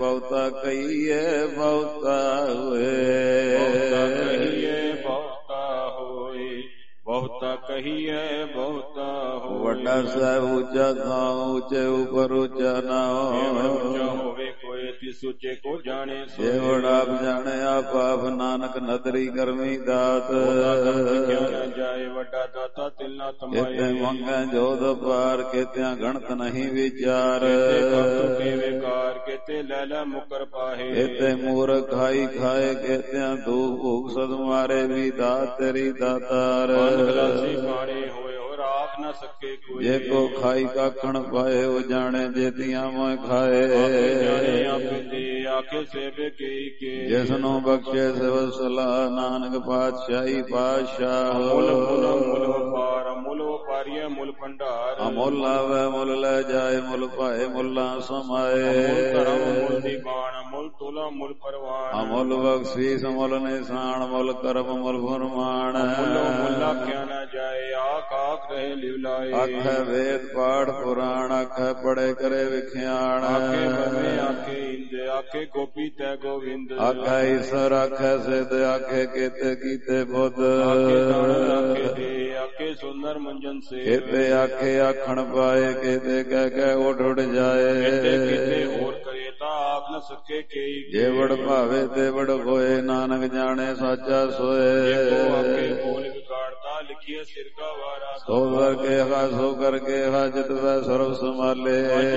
ਬਹੁਤਾ ਕਹੀਏ ਬਹੁਤਾ ਹੋਏ, ਬਹੁਤਾ ਕਹੀਏ ਬਹੁਤਾ ਹੋਏ, ਬਹੁਤਾ ਕਹੀਏ ਬਹੁਤਾ ਹੋਏ। ਵੱਡਾ ਸਾਹਿਬ ਉੱਚਾ ਥਾਂ ਉੱਚੇ ਉਪਰ ਉੱਚਾ ਨਾ ਉੱਚਾ ਹੋ, ਹੋਵੇ ਕੋਏ ਤਿਸ ਉੱਚੇ ਕੋ ਜਾਣੇ ਜੇ ਵੜਾ ਆਪ ਜਾਣੇ ਆਪ ਆਪ ਨਾਨਕ ਨਦਰੀ ਕਰਮੀ ਦਾਤ। ਨਾ ਜਾਏ ਵੱਡਾ ਦਾਤਾ ਤਿਲ ਨਾ ਕਿਤੇ ਤਮਾਏ, ਮੰਗੈ ਜੋਧ ਪਾਰ ਕਿਤਿਆਂ ਗਣਤ ਨਹੀਂ ਵਿਚਾਰ। ਕੇ ਵਿਕਾਰ ਕਿਤੇ ਲੈ ਲੈ ਮੁਕਰ ਪਾਹੇ, ਕਿਤੇ ਮੂਰਖ ਖਾਈ ਖਾਏ ਕਿਤਿਆਂ ਦੂਖ ਭੂਖ ਸਦ ਮਾਰੇ ਵੀ ਦਾਤ ਤੇਰੀ ਦਾਤਾਰ। ਗਲਾਸੀ ਪਾਣੇ ਹੋਏ ਹੋਰ ਆਖ ਨਾ ਸਕੇ ਕੋਈ, ਜੇ ਕੋ ਖਾਈ ਕਾਖਣ ਪਾਏ ਉਹ ਜਾਣੇ ਜੇਤੀਆਂ ਮੋਇ ਖਾਏ। ਜਾਣੇ ਆਪੇ ਦੇ ਆਖੇ ਸੇਵੇ ਕੀ ਕੇ, ਜਿਸ ਨੂੰ ਬਖਸ਼ੇ ਸਿਵ ਸਲਾਹ ਨਾਨਕ ਪਾਤਸ਼ਾਹੀ ਪਾਤਸ਼ਾਹ। ਮੁੱਲ ਮੁੱਲ ਮੁੱਲ ਵਪਾਰ ਮੁੱਲ ਵਪਾਰੀਏ ਮੁੱਲ ਭੰਡਾਰ, ਅਮੁੱਲ ਆਵੇ ਮੁੱਲ ਲੈ ਜਾਏ ਮੁੱਲ ਭਾਏ ਮੁੱਲਾਂ ਸਮਾਏ। ਮੁੱਲ ਧਰਮ ਮੁੱਲ ਦੀਵਾਨ ਮੁੱਲ ਤੋਲਾ ਮੁੱਲ ਪਰਵਾਨ, ਅਮੁੱਲ ਬਖਸ਼ੀਸ ਮੁੱਲ ਨਿਸ਼ਾਨ ਮੁੱਲ ਕਰਮ ਮੁੱਲ ਫਰਮਾਨ। ਮੁੱਲ ਮੁੱਲ ਆਖਿਆ ਨਾ ਜਾਏ ਆਖ ਆਖ ਰਹੇ ਲਿਵ ਲਾਏ, ਆਖੇ ਵੇਦ ਪਾਠ ਪੁਰਾਣ ਆਖੇ ਪੜੇ ਕਰੇ ਵਿਖਿਆਣ। ਆਖੇ ਬਵੇ ਆਖੇ ਇੰਦ ਆਖੇ ਗੋਪੀ ਤੈ ਗੋਵਿੰਦ, ਆਖੇ ਈਸ਼ਰ ਆਖੇ ਸਿੱਧ ਆਖੇ ਕੀਤੇ ਕੀਤੇ ਬੁੱਧ। ਆਖੇ ਦਾਨ ਆਖੇ ਦੇ ਆਖੇ ਸੁੰਦਰ ਮੰਜਨ ਸੇ, ਕੀਤੇ ਆਖੇ ਆਖਣ ਪਾਏ ਕੀਤੇ ਕਹਿ ਕਹਿ ਉੱਠ ਉੱਠ ਜਾਏ। ਕਿਤੇ ਕਿਤੇ ਹੋਰ ਕਰੇ ਤਾਂ ਆਖ ਨ ਸਕੇ ਕਈ, ਜੇ ਵੜ ਭਾਵੇ ਤੇ ਵੜ ਹੋਏ ਨਾਨਕ ਜਾਣੇ ਸਾਚਾ ਸੋਏ। ਆਖੇ ਬੋਲ ਵਿਗਾੜਤਾ ਲਿਖੀਏ ਸਿਰ ਕਾ ਵਾਰਾ, ਸੋ ਕਰ ਕੇ ਹਾ ਸੋ ਕਰਕੇ ਹਾ ਜਿਤ ਵੈ ਸਰਬ ਸੰਭਾਲੇ।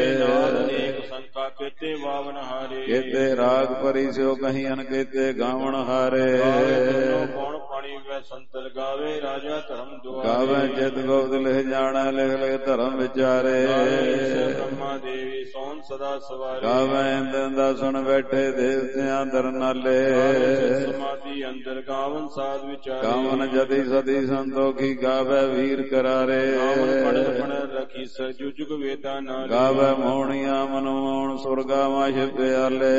ਅਨੇਕ ਸੰਤਾ ਕੀਤੇ ਵਾਵਨ ਹਾਰੇ, ਕੀਤੇ ਰਾਗ ਭਰੀ ਸਿਓ ਕਹੀਂ ਅਨ ਕੀਤੇ ਗਾਵਣ ਹਾਰੇ। ਕੌਣ ਪਾਣੀ ਵੈ ਸੰਤਲ ਗਾਵੇ ਰਾਜਾ ਧਰਮ ਦੁਆਰੇ, ਗਾਵੇ ਜਿਤ ਗੋਬਿੰਦ ਲਿਖ ਜਾਣਾ ਲਿਖ ਲਿਖ ਧਰਮ ਵਿਚਾਰੇ। ਬ੍ਰਹਮਾ ਦੇਵੀ ਸੋਨ ਸਦਾ ਸਵਾਰੇ, ਗਾਵੇ ਇੰਦਨ ਦਾ ਸੁਣ ਬੈਠੇ ਦੇਵਤਿਆਂ ਦਰ ਨਾਲੇ। ਸਮਾਧੀ ਅੰਦਰ ਗਾਵਨ ਸਾਧ ਵਿਚਾਰੇ, ਗਾਵਨ ਜਦੀ ਸਦੀ ਸੰਤੋਖੀ ਗਾਵੇ ਵੀਰ ਕਰਾਰੇ। ਪੜਨ ਪੜਨ ਰਖੀ ਸਜੁ ਜੁਗ ਵੇਦਾਂ ਨਾਲੇ, ਗਾਵੇ ਮੋਹਣੀਆਂ ਮਨਮੋਹਣ ਸੁਰਗਾ ਮਾਛ ਪਿਆਲੇ।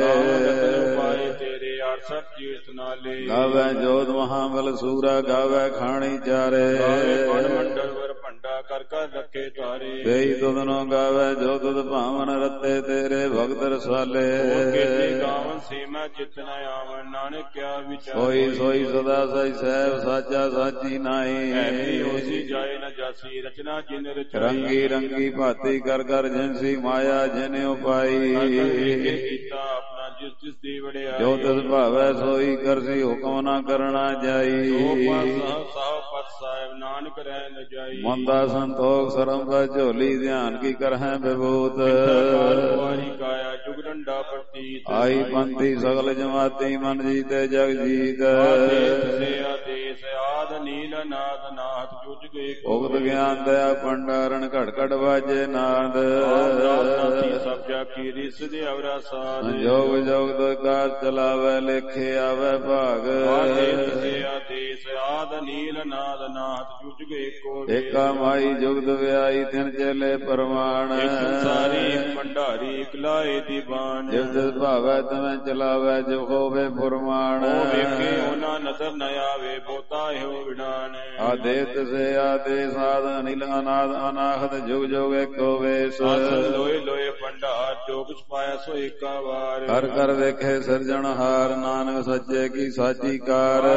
ਪਾਏ ਤੇਰੇ ਅਠਸਠ ਤੀਰਥ ਨਾਲੇ, ਗਾਵੇ ਜੋਧ ਮਹਾਬਲ ਸੂਰਾ ਗਾਵੇ ਖਾਣੀ ਚਾਰੇ। ਪੜ ਮੰਡਲ ਵਰ ਭੰਡਾ ਕਰ ਕਰ ਰੱਖੇ ਤਾਰੇ, ਦੇਈ ਤੁਧਨੋ ਗਾਵੇ ਜੋ ਤੁਧ ਭਾਵਨ ਰਤੇ ਤੇਰੇ ਭਗਤ ਰਸਾਲੇ। ਕੀਤੇ ਗਾਵਨ ਸੀਮਾ ਚਿਤ ਨ ਆਵਨ ਨਾਨਕ ਕਿਆ ਵਿਚਾਰ, ਸੋਈ ਸੋਈ ਸਦਾ ਸਈ ਸਹਿਬ ਸਾਚਾ ਸਾਚੀ ਨਾਈ। ਐਸੀ ਹੋਸੀ ਜਾਏ ਨ ਜਾਸੀ ਰਚਨਾ ਜਿਨ ਰਚਾਈ, ਰੰਗੀ ਰੰਗੀ ਭਾਤੀ ਕਰ ਕਰ ਜਿਨਸੀ ਮਾਇਆ ਜਿਨ ਉਪਾਈ। ਕੀਤਾ ਆਪਣਾ ਜਿਸ ਜਿਸ ਦੀ ਵੜਿਆਈ, ਜੋ ਤਿਸ ਭਾਵੈ ਸੋਈ ਕਰਸੀ ਹੁਕਮ ਨਾ ਕਰਨਾ ਜਾਈ। ਸਾਹਿਬ ਪਤ ਸਾਹਿਬ ਨਾਨਕ ਰਹਿ ਨ ਜਾਈ, ਮੰਦਾ ਸੰਤੋਖ ਸਰਮ ਦਾ ਝੋਲੀ ਧਿਆਨ ਕੀ ਕਰਹਿ ਵਿਭੂਤ। ਵਾਰੀ ਕਾਇਆ ਜੁਗ ਡੰਡਾ ਪ੍ਰਤੀਤ, ਆਈ ਪੰਥੀ ਸਗਲ ਜਮਾਤੀ ਮਨ ਜੀਤੇ ਜਗ ਜੀਤ। ਸੇ ਆਦੇਸ ਆਦ ਨੀਲ ਨਾਦ ਨਾਥ ਜੁਜ ਗਏ, ਉਗਤ ਗਿਆਨ ਦਇਆ ਭੰਡਾਰਨ ਘਟ ਘਟ ਵਾਜੇ ਨਾਦ। ਸਭ ਜਾ ਕੀ ਰਿਸ ਦੇ ਅਵਰਾ ਸਾਧ, ਸੰਜੋਗ ਜੋਗ ਦੋਕਾਰ ਚਲਾਵੇ ਲੇਖੇ ਆਵੇ ਭਾਗ। ਸੇ ਆਦੇਸ ਆਦ ਨੀਲ ਨਾਦ ਨਾਥ ਜੁਜ ਗਏ ਕੋ, ਏਕਾ ਮਾਈ ਜੁਗਤ ਵਿਆਈ ਤਿਨ ਚੇਲੇ ਪਰਮਾਨ। ਸੰਸਾਰੀ ਭੰਡਾਰੀ ਇਕਲਾਏ ਦੀਵਾਨ, ਜਿਸ ਜਿਸ ਭਾਵੈ ਤਵੇਂ ਚਲਾਵੇ ਜੋ ਹੋਵੇ ਫੁਰਮਾਨ। ਉਹ ਵੇਖੇ ਉਹਨਾਂ ਨਜ਼ਰ ਨ ਆਵੇ ਬੋਤਾ ਇਹੋ ਵਿਡਾਨ, ਆਦੇਤ ਸੇ ਆਦੇਸ ਆਦ ਅਨਿਲ ਅਨਾਦ ਅਨਾਹਤ ਜੁਗ ਜੁਗ ਏਕੋ ਵੇਸ। ਲੋਏ ਲੋਏ ਭੰਡਾਰ ਜੋ ਕੁਛ ਪਾਇਆ ਸੋ ਏਕਾ ਵਾਰ, ਕਰ ਕਰ ਵੇਖੇ ਸਿਰਜਣਹਾਰ ਨਾਨਕ ਸੱਚੇ ਕੀ ਸਾਚੀ ਕਾਰ।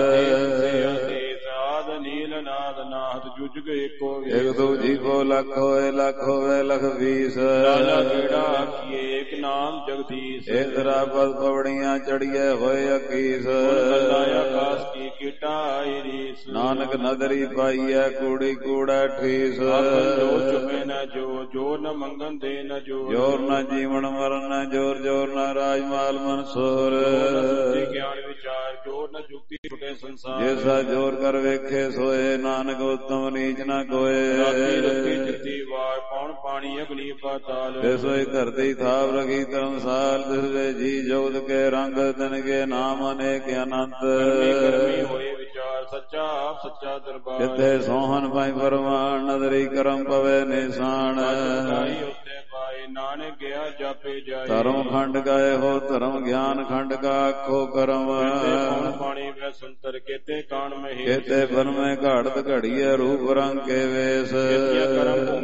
ਆਦ ਨੀਲ ਨਾਦ ਨਾਥ ਜੁਜ ਗਏ ਏਕੋ ਵੇਸ, ਇਕ ਦੂਜੀ ਕੋ ਲੱਖ ਹੋਏ ਲੱਖ ਹੋਵੇ ਲਖ ਵੀਸ। ਲਾਲਾ ਕਿਹੜਾ ਆਖੀਏ ਏਕ ਨਾਮ ਜਗਦੀਸ਼, ਇਹ ਤਰਾ ਪਦ ਪਵੜੀਆਂ ਚੜੀਏ ਹੋਏ ਅਕੀਸ। ਆਕਾਸ਼ ਕੀ ਕੀਟਾ ਆਈ ਰੀਸ, ਨਾਨਕ ਨਦਰੀ ਪਾਈਐ ਕੂੜੀ ਕੂੜਾ ਠੀਸ। ਜੋ ਚੁਪੇ ਨ ਜੋ ਜੋਰ ਨ ਮੰਗਨ ਦੇ ਨ ਜੋ, ਜੋਰ ਨ ਜੀਵਨ ਮਰਨ ਨ ਜੋਰ ਜੋਰ ਨ ਰਾਜ ਮਾਲ ਮਨਸੂਰ। ਗਿਆਨ ਵਿਚਾਰ ਜੋਰ ਨ ਜੁਗਤੀ ਛੁਟੇ ਸੰਸਾਰ, ਜੈਸਾ ਜੋਰ ਕਰ ਵੇਖੇ ਸੋਏ ਨਾਨਕ ਉਤਮ ਨੀਚ ਨ ਕੋਏ। ਰਾਤੀ ਰੁੱਤੀ ਜਿੱਤੀ ਵਾਰ ਪੌਣ ਪਾਣੀ ਅਗਨੀ ਪਾਤਾਲ, ਤਿਸੋਈ ਧਰਤੀ ਥਾਪ ਰਖੀ ਧਰਮਸਾਲ। ਤਿਸ ਵੇ ਜੀ ਜੋਗਤ ਕੇ ਰੰਗ ਤਿਨ ਕੇ ਨਾਮ ਅਨੇਕ ਅਨੰਤ। ਕਰਮੀ ਹੋਏ ਵਿਚਾਰ ਸੱਚਾ ਆਪ ਸੱਚਾ ਦਰਬਾਰ, ਜਿੱਥੇ ਸੋਹਣ ਪਾਈ ਫਰਮਾਨ ਨਦਰੀ ਕਰਮ ਪਵੇ ਨਿਸ਼ਾਨ। ਉੱਤੇ ਪਾਏ ਨਾਨਕ ਗਿਆ ਜਾਪੇ ਜਾਏ, ਧਰਮ ਖੰਡ ਗਾਏ ਹੋ ਧਰਮ ਗਿਆਨ ਖੰਡ ਕਾ ਆਖੋ ਕਰਮ। ਪੌਣ ਪਾਣੀ ਵੈ ਸੰਤਰ ਕੇਤੇ ਕਾਣ ਮਹੇ, ਕੇਤੇ ਬਨਮੇ ਘਾੜਤ ਘੜੀਏ ਰੂਪ ਰੰਗ ਕੇ ਵੇਸ। ਕਰਮ ਭੂਮੀ ਮੇਰ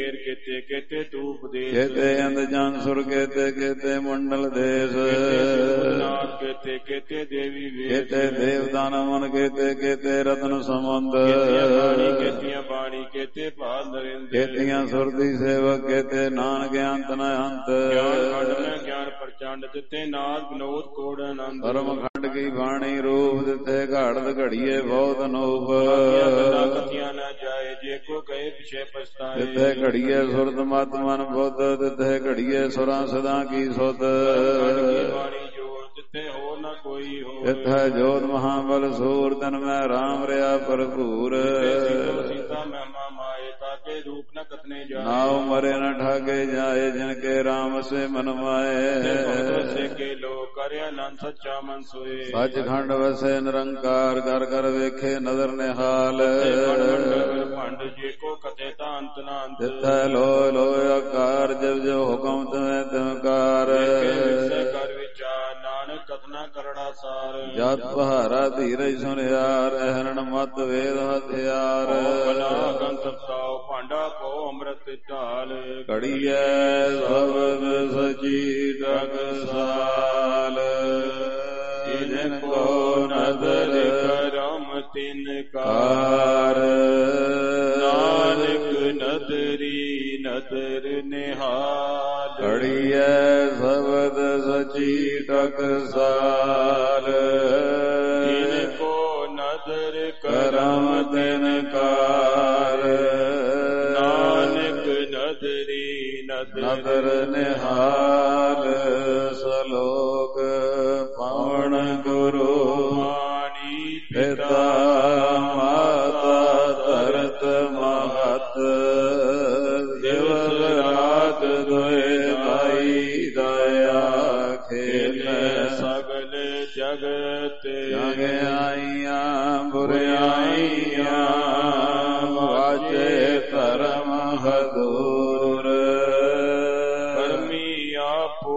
ਮੇਰ ਕੀਤੇ ਕੀਤੇ ਤੂਪ ਦੇ ਕੇਤੇ ਅੰਧ ਜਨ ਸੁਰ ਕੇਤੇ ਕੇਤੇ ਮੰਡਲ ਦੇਸ ਨਾਥ ਕੀਤੇ ਕੀਤੇ ਦੇਵੀ ਵੇਦ ਕੇਤੇ ਦੇਵਦਾਨ ਮਨ ਕੇਤੇ ਕੇਤੇ ਰਤਨ ਸੰਬੰਧ ਕੀਤੀਆਂ ਬਾਣੀ ਕੀਤੇ ਭਾਲ ਨਰਿੰਦ ਕੇਤੀਆਂ ਸੁਰਤੀ ਸੇਵਕ ਕੇਤੇ ਨਾਨਕ ਅੰਤ ਨ ਅੰਤ ਗਿਆਨ ਪ੍ਰਚੰਡ ਦਿੱਤੇ ਨਾਦ ਵਿਨੋਦ ਕੋੜ ਆਨੰਦ ਧਰਮ ਖੰਡ ਕੀ ਬਾਣੀ ਰੂਪ ਦਿੱਤੇ ਘਾੜਤ ਘੜੀਏ ਬਹੁਤ ਅਨੂਪ ਕਥੀਆਂ ਨਾ ਜਾਏ ਜੇ ਕੋ ਕਹੇ ਪਿਛੇ ਪਛਤਾਏ ਦਿੱਤੇ ਘੜੀਏ ਸੁਰਤ ਮਤ ਮਨ ਬੁੱਧ ਦਿੱਤੇ ਘੜੀਏ ਸੁਰਾਂ ਸਦਾ ਕੀ ਸੁਧ ਬਾਣੀ ਜੋਤ ਦਿੱਤੇ ਹੋ ਨਾ ਕੋਈ ਹੋ ਇੱਥੇ ਜੋਤ ਮਹਾਬਲ ਸੂਰ ਤਨ ਮੈਂ ਰਾਮ ਰਿਆ ਭਰਪੂਰ ਸੀਤਾ ਮਹਿਮਾ ਮਾਏ ਤਾਕੇ ਰੂਪ ਨ ਕਤਨੇ ਜਾਏ ਨਾਉ ਮਰੇ ਨ ਠਾਗੇ ਜਾਏ ਜਿਨ ਕੇ ਰਾਮ ਸੇ ਮਨ ਮਾਏ ਸੇ ਕੇ ਲੋ ਕਰਿਆ ਆਨੰਦ ਸੱਚਾ ਮਨ ਸੋਏ ਸੱਚਖੰਡ ਵਸੇ ਨਿਰੰਕਾਰ ਕਰ ਕਰ ਵੇਖੇ ਨਦਰ ਨਿਹਾਲ ਭੰਡ ਜੇ ਕੋ ਕਤੇ ਤਾਂ ਅੰਤ ਨਾ ਅੰਤ ਜਿੱਥੈ ਲੋ ਲੋ ਆਕਾਰ ਜਬ ਜੋ ਹੁਕਮ ਤਵੇਂ ਤਿਮਕਾਰ ਕਰ ਵਿਚਾਰ ਨਾਨਕ ਕਥਨਾ ਕਰੜਾ ਸਾਰ ਜਤ ਪਹਾਰਾ ਧੀਰਜ ਸੁਨਿਆਰ ਅਹਰਣ ਮਤ ਵੇਦ ਹਥਿਆਰ ਬਲਾ ਗੰਤ ਤਾਉ ਭਾਂਡਾ ਕੋ ਅੰਮ੍ਰਿਤ ਢਾਲ ਘੜੀਐ ਸਬਦ ਸਚੀ ਟਕਸਾਲ ਜਿਨ ਕੋ ਨਦਰ ਕਰਮ ਤਿਨ ਕਾਰ ਨਾਨਕ ਨਦਰੀ ਨਦਰ ਨਿਹਾਲ ਘੜੀਐ ਸਬਦ ਸਚੀ ਟਕਸਾਲ ਜਿਨ ਕੋ ਨਦਰ ਕਰਮ ਤਿਨ ਕਾਰ ਨਾਨਕ ਨਦਰੀ ਨਦਰ ਨਿਹਾਲ ਸਲੋਕ ਪਾਵਨ ਗੁਰੂ ਮਾਣੀ ਪਿਤਾ ਮਾਤਾ ਧਰਤ ਮਹਤ ਦਿਵਸ ਰਾਤ ਦੋਇ ਦਾਈ ਦਇਆ ਖੇਲੇ ਸਗਲ ਜਗਤ ਜਗ ਆਈਆਂ ਬੁਰਿਆਈਆਂ ਵਾਜੇ ਧਰਮ ਹਦੂਰ ਕਰਮੀ ਆਪੋ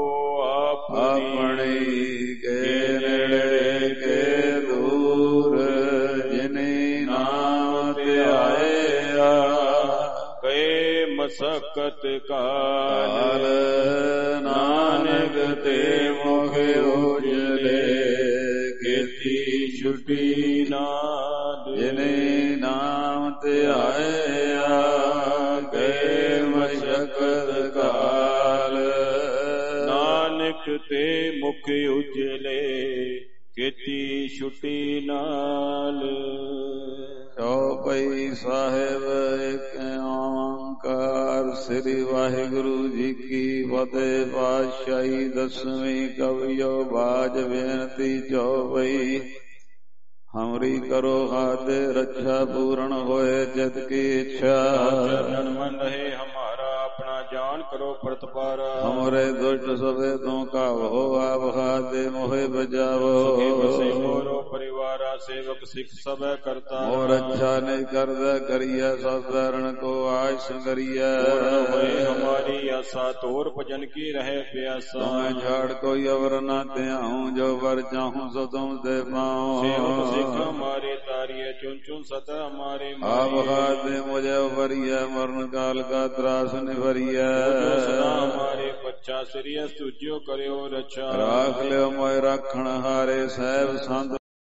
ਆਪਣੀ ਕੇ ਨੇੜੇ ਕੇ ਦੂਰ ਜਿਨੇ ਨਾਮ ਧਿਆਇਆ ਗਏ ਮਸਕਤ ਕਾਲ ਨਾਨਕ ਤੇ ਮੁਖ ਉਜਲੇ ਕੀਤੀ ਛੁਟੀ ਨਾਲ ਜਿਨੇ ਨਾਮ ਧਿਆਇਆ ਗਏ ਮਸਕਤ ਕਾਲ ਨਾਨਕ ਤੇ ਮੁਖ ਉਜਲੇ ਕੀਤੀ ਛੁਟੀ ਨਾਲ ਚੌਪਈ ਸਾਹਿਬ ਇੱਕ ਓੰਕਾਰ ਸ੍ਰੀ ਵਾਹਿਗੁਰੂ ਜੀ ਕੀ ਫਤਿਹ। ਪਾਤਸ਼ਾਹੀ ਦਸਵੀਂ ਕਵਿਓ ਬਾਜ ਬੇਨਤੀ ਚੌਪਈ। ਹਮਰੀ ਕਰੋ ਹਾਥ ਰੱਛਾ ਪੂਰਨ ਹੋਏ ਚਿਤ ਕੀ ਇੱਛਾ। ਜਨਮ ਰਹੇ ਹਮਾਰਾ ਆਪਣਾ ਜਾਨ ਕਰੋ ਪ੍ਰਤਪਾਰ। ਹਮਰੇ ਦੁਸ਼ਟ ਸਭੇ ਤੋਂ ਕਾਵੋ ਆਪ ਹਾਥ ਮੋਹਿ ਬਜਾਵੋ। ਮੋਰੋ ਪਰਿਵਾਰਾ ਸੇਵਕ ਸਿੱਖ ਸਭੈ ਕਰਤਾ। ਮੋਰ ਅੱਛਾ ਨਹੀਂ ਕਰਦਾ ਕਰੀਐ ਸਭ ਧਰਨ ਕੋ ਆਜ ਸੰਗਰੀਐ। ਹੋਏ ਹਮਾਰੀ ਆਸਾ ਤੋਰ ਭਜਨ ਕੀ ਰਹੇ ਪਿਆਸਾ। ਤੁਮੇ ਛਾੜ ਕੋਈ ਅਵਰ ਨਾ ਧਿਆਉ ਜੋ ਵਰ ਚਾਹੂੰ ਸੋ ਤੁਮ ਤੇ ਪਾਉ। ਸੇਵਕ ਸਿੱਖ ਹਮਾਰੇ ਤਾਰੀਏ ਚੁਨ ਚੁਨ ਸਤ ਹਮਾਰੇ ਆਪ ਹਾਥ ਮੁਝੇ ਉਭਰੀਐ ਮਰਨ ਕਾਲ ਕਾ ਤਰਾਸ ਨਿਭਰੀਐ। ਸਦਾ ਹਮਾਰੇ ਬੱਚਾ ਸ੍ਰੀ ਸਤੁਜਿਓ ਕਰਿਓ ਰੱਛਾ। ਰਾਖ ਲਿਓ ਮੋਇ ਰਾਖਣ ਹਾਰੇ ਸਹਿਬ ਸੰਤ।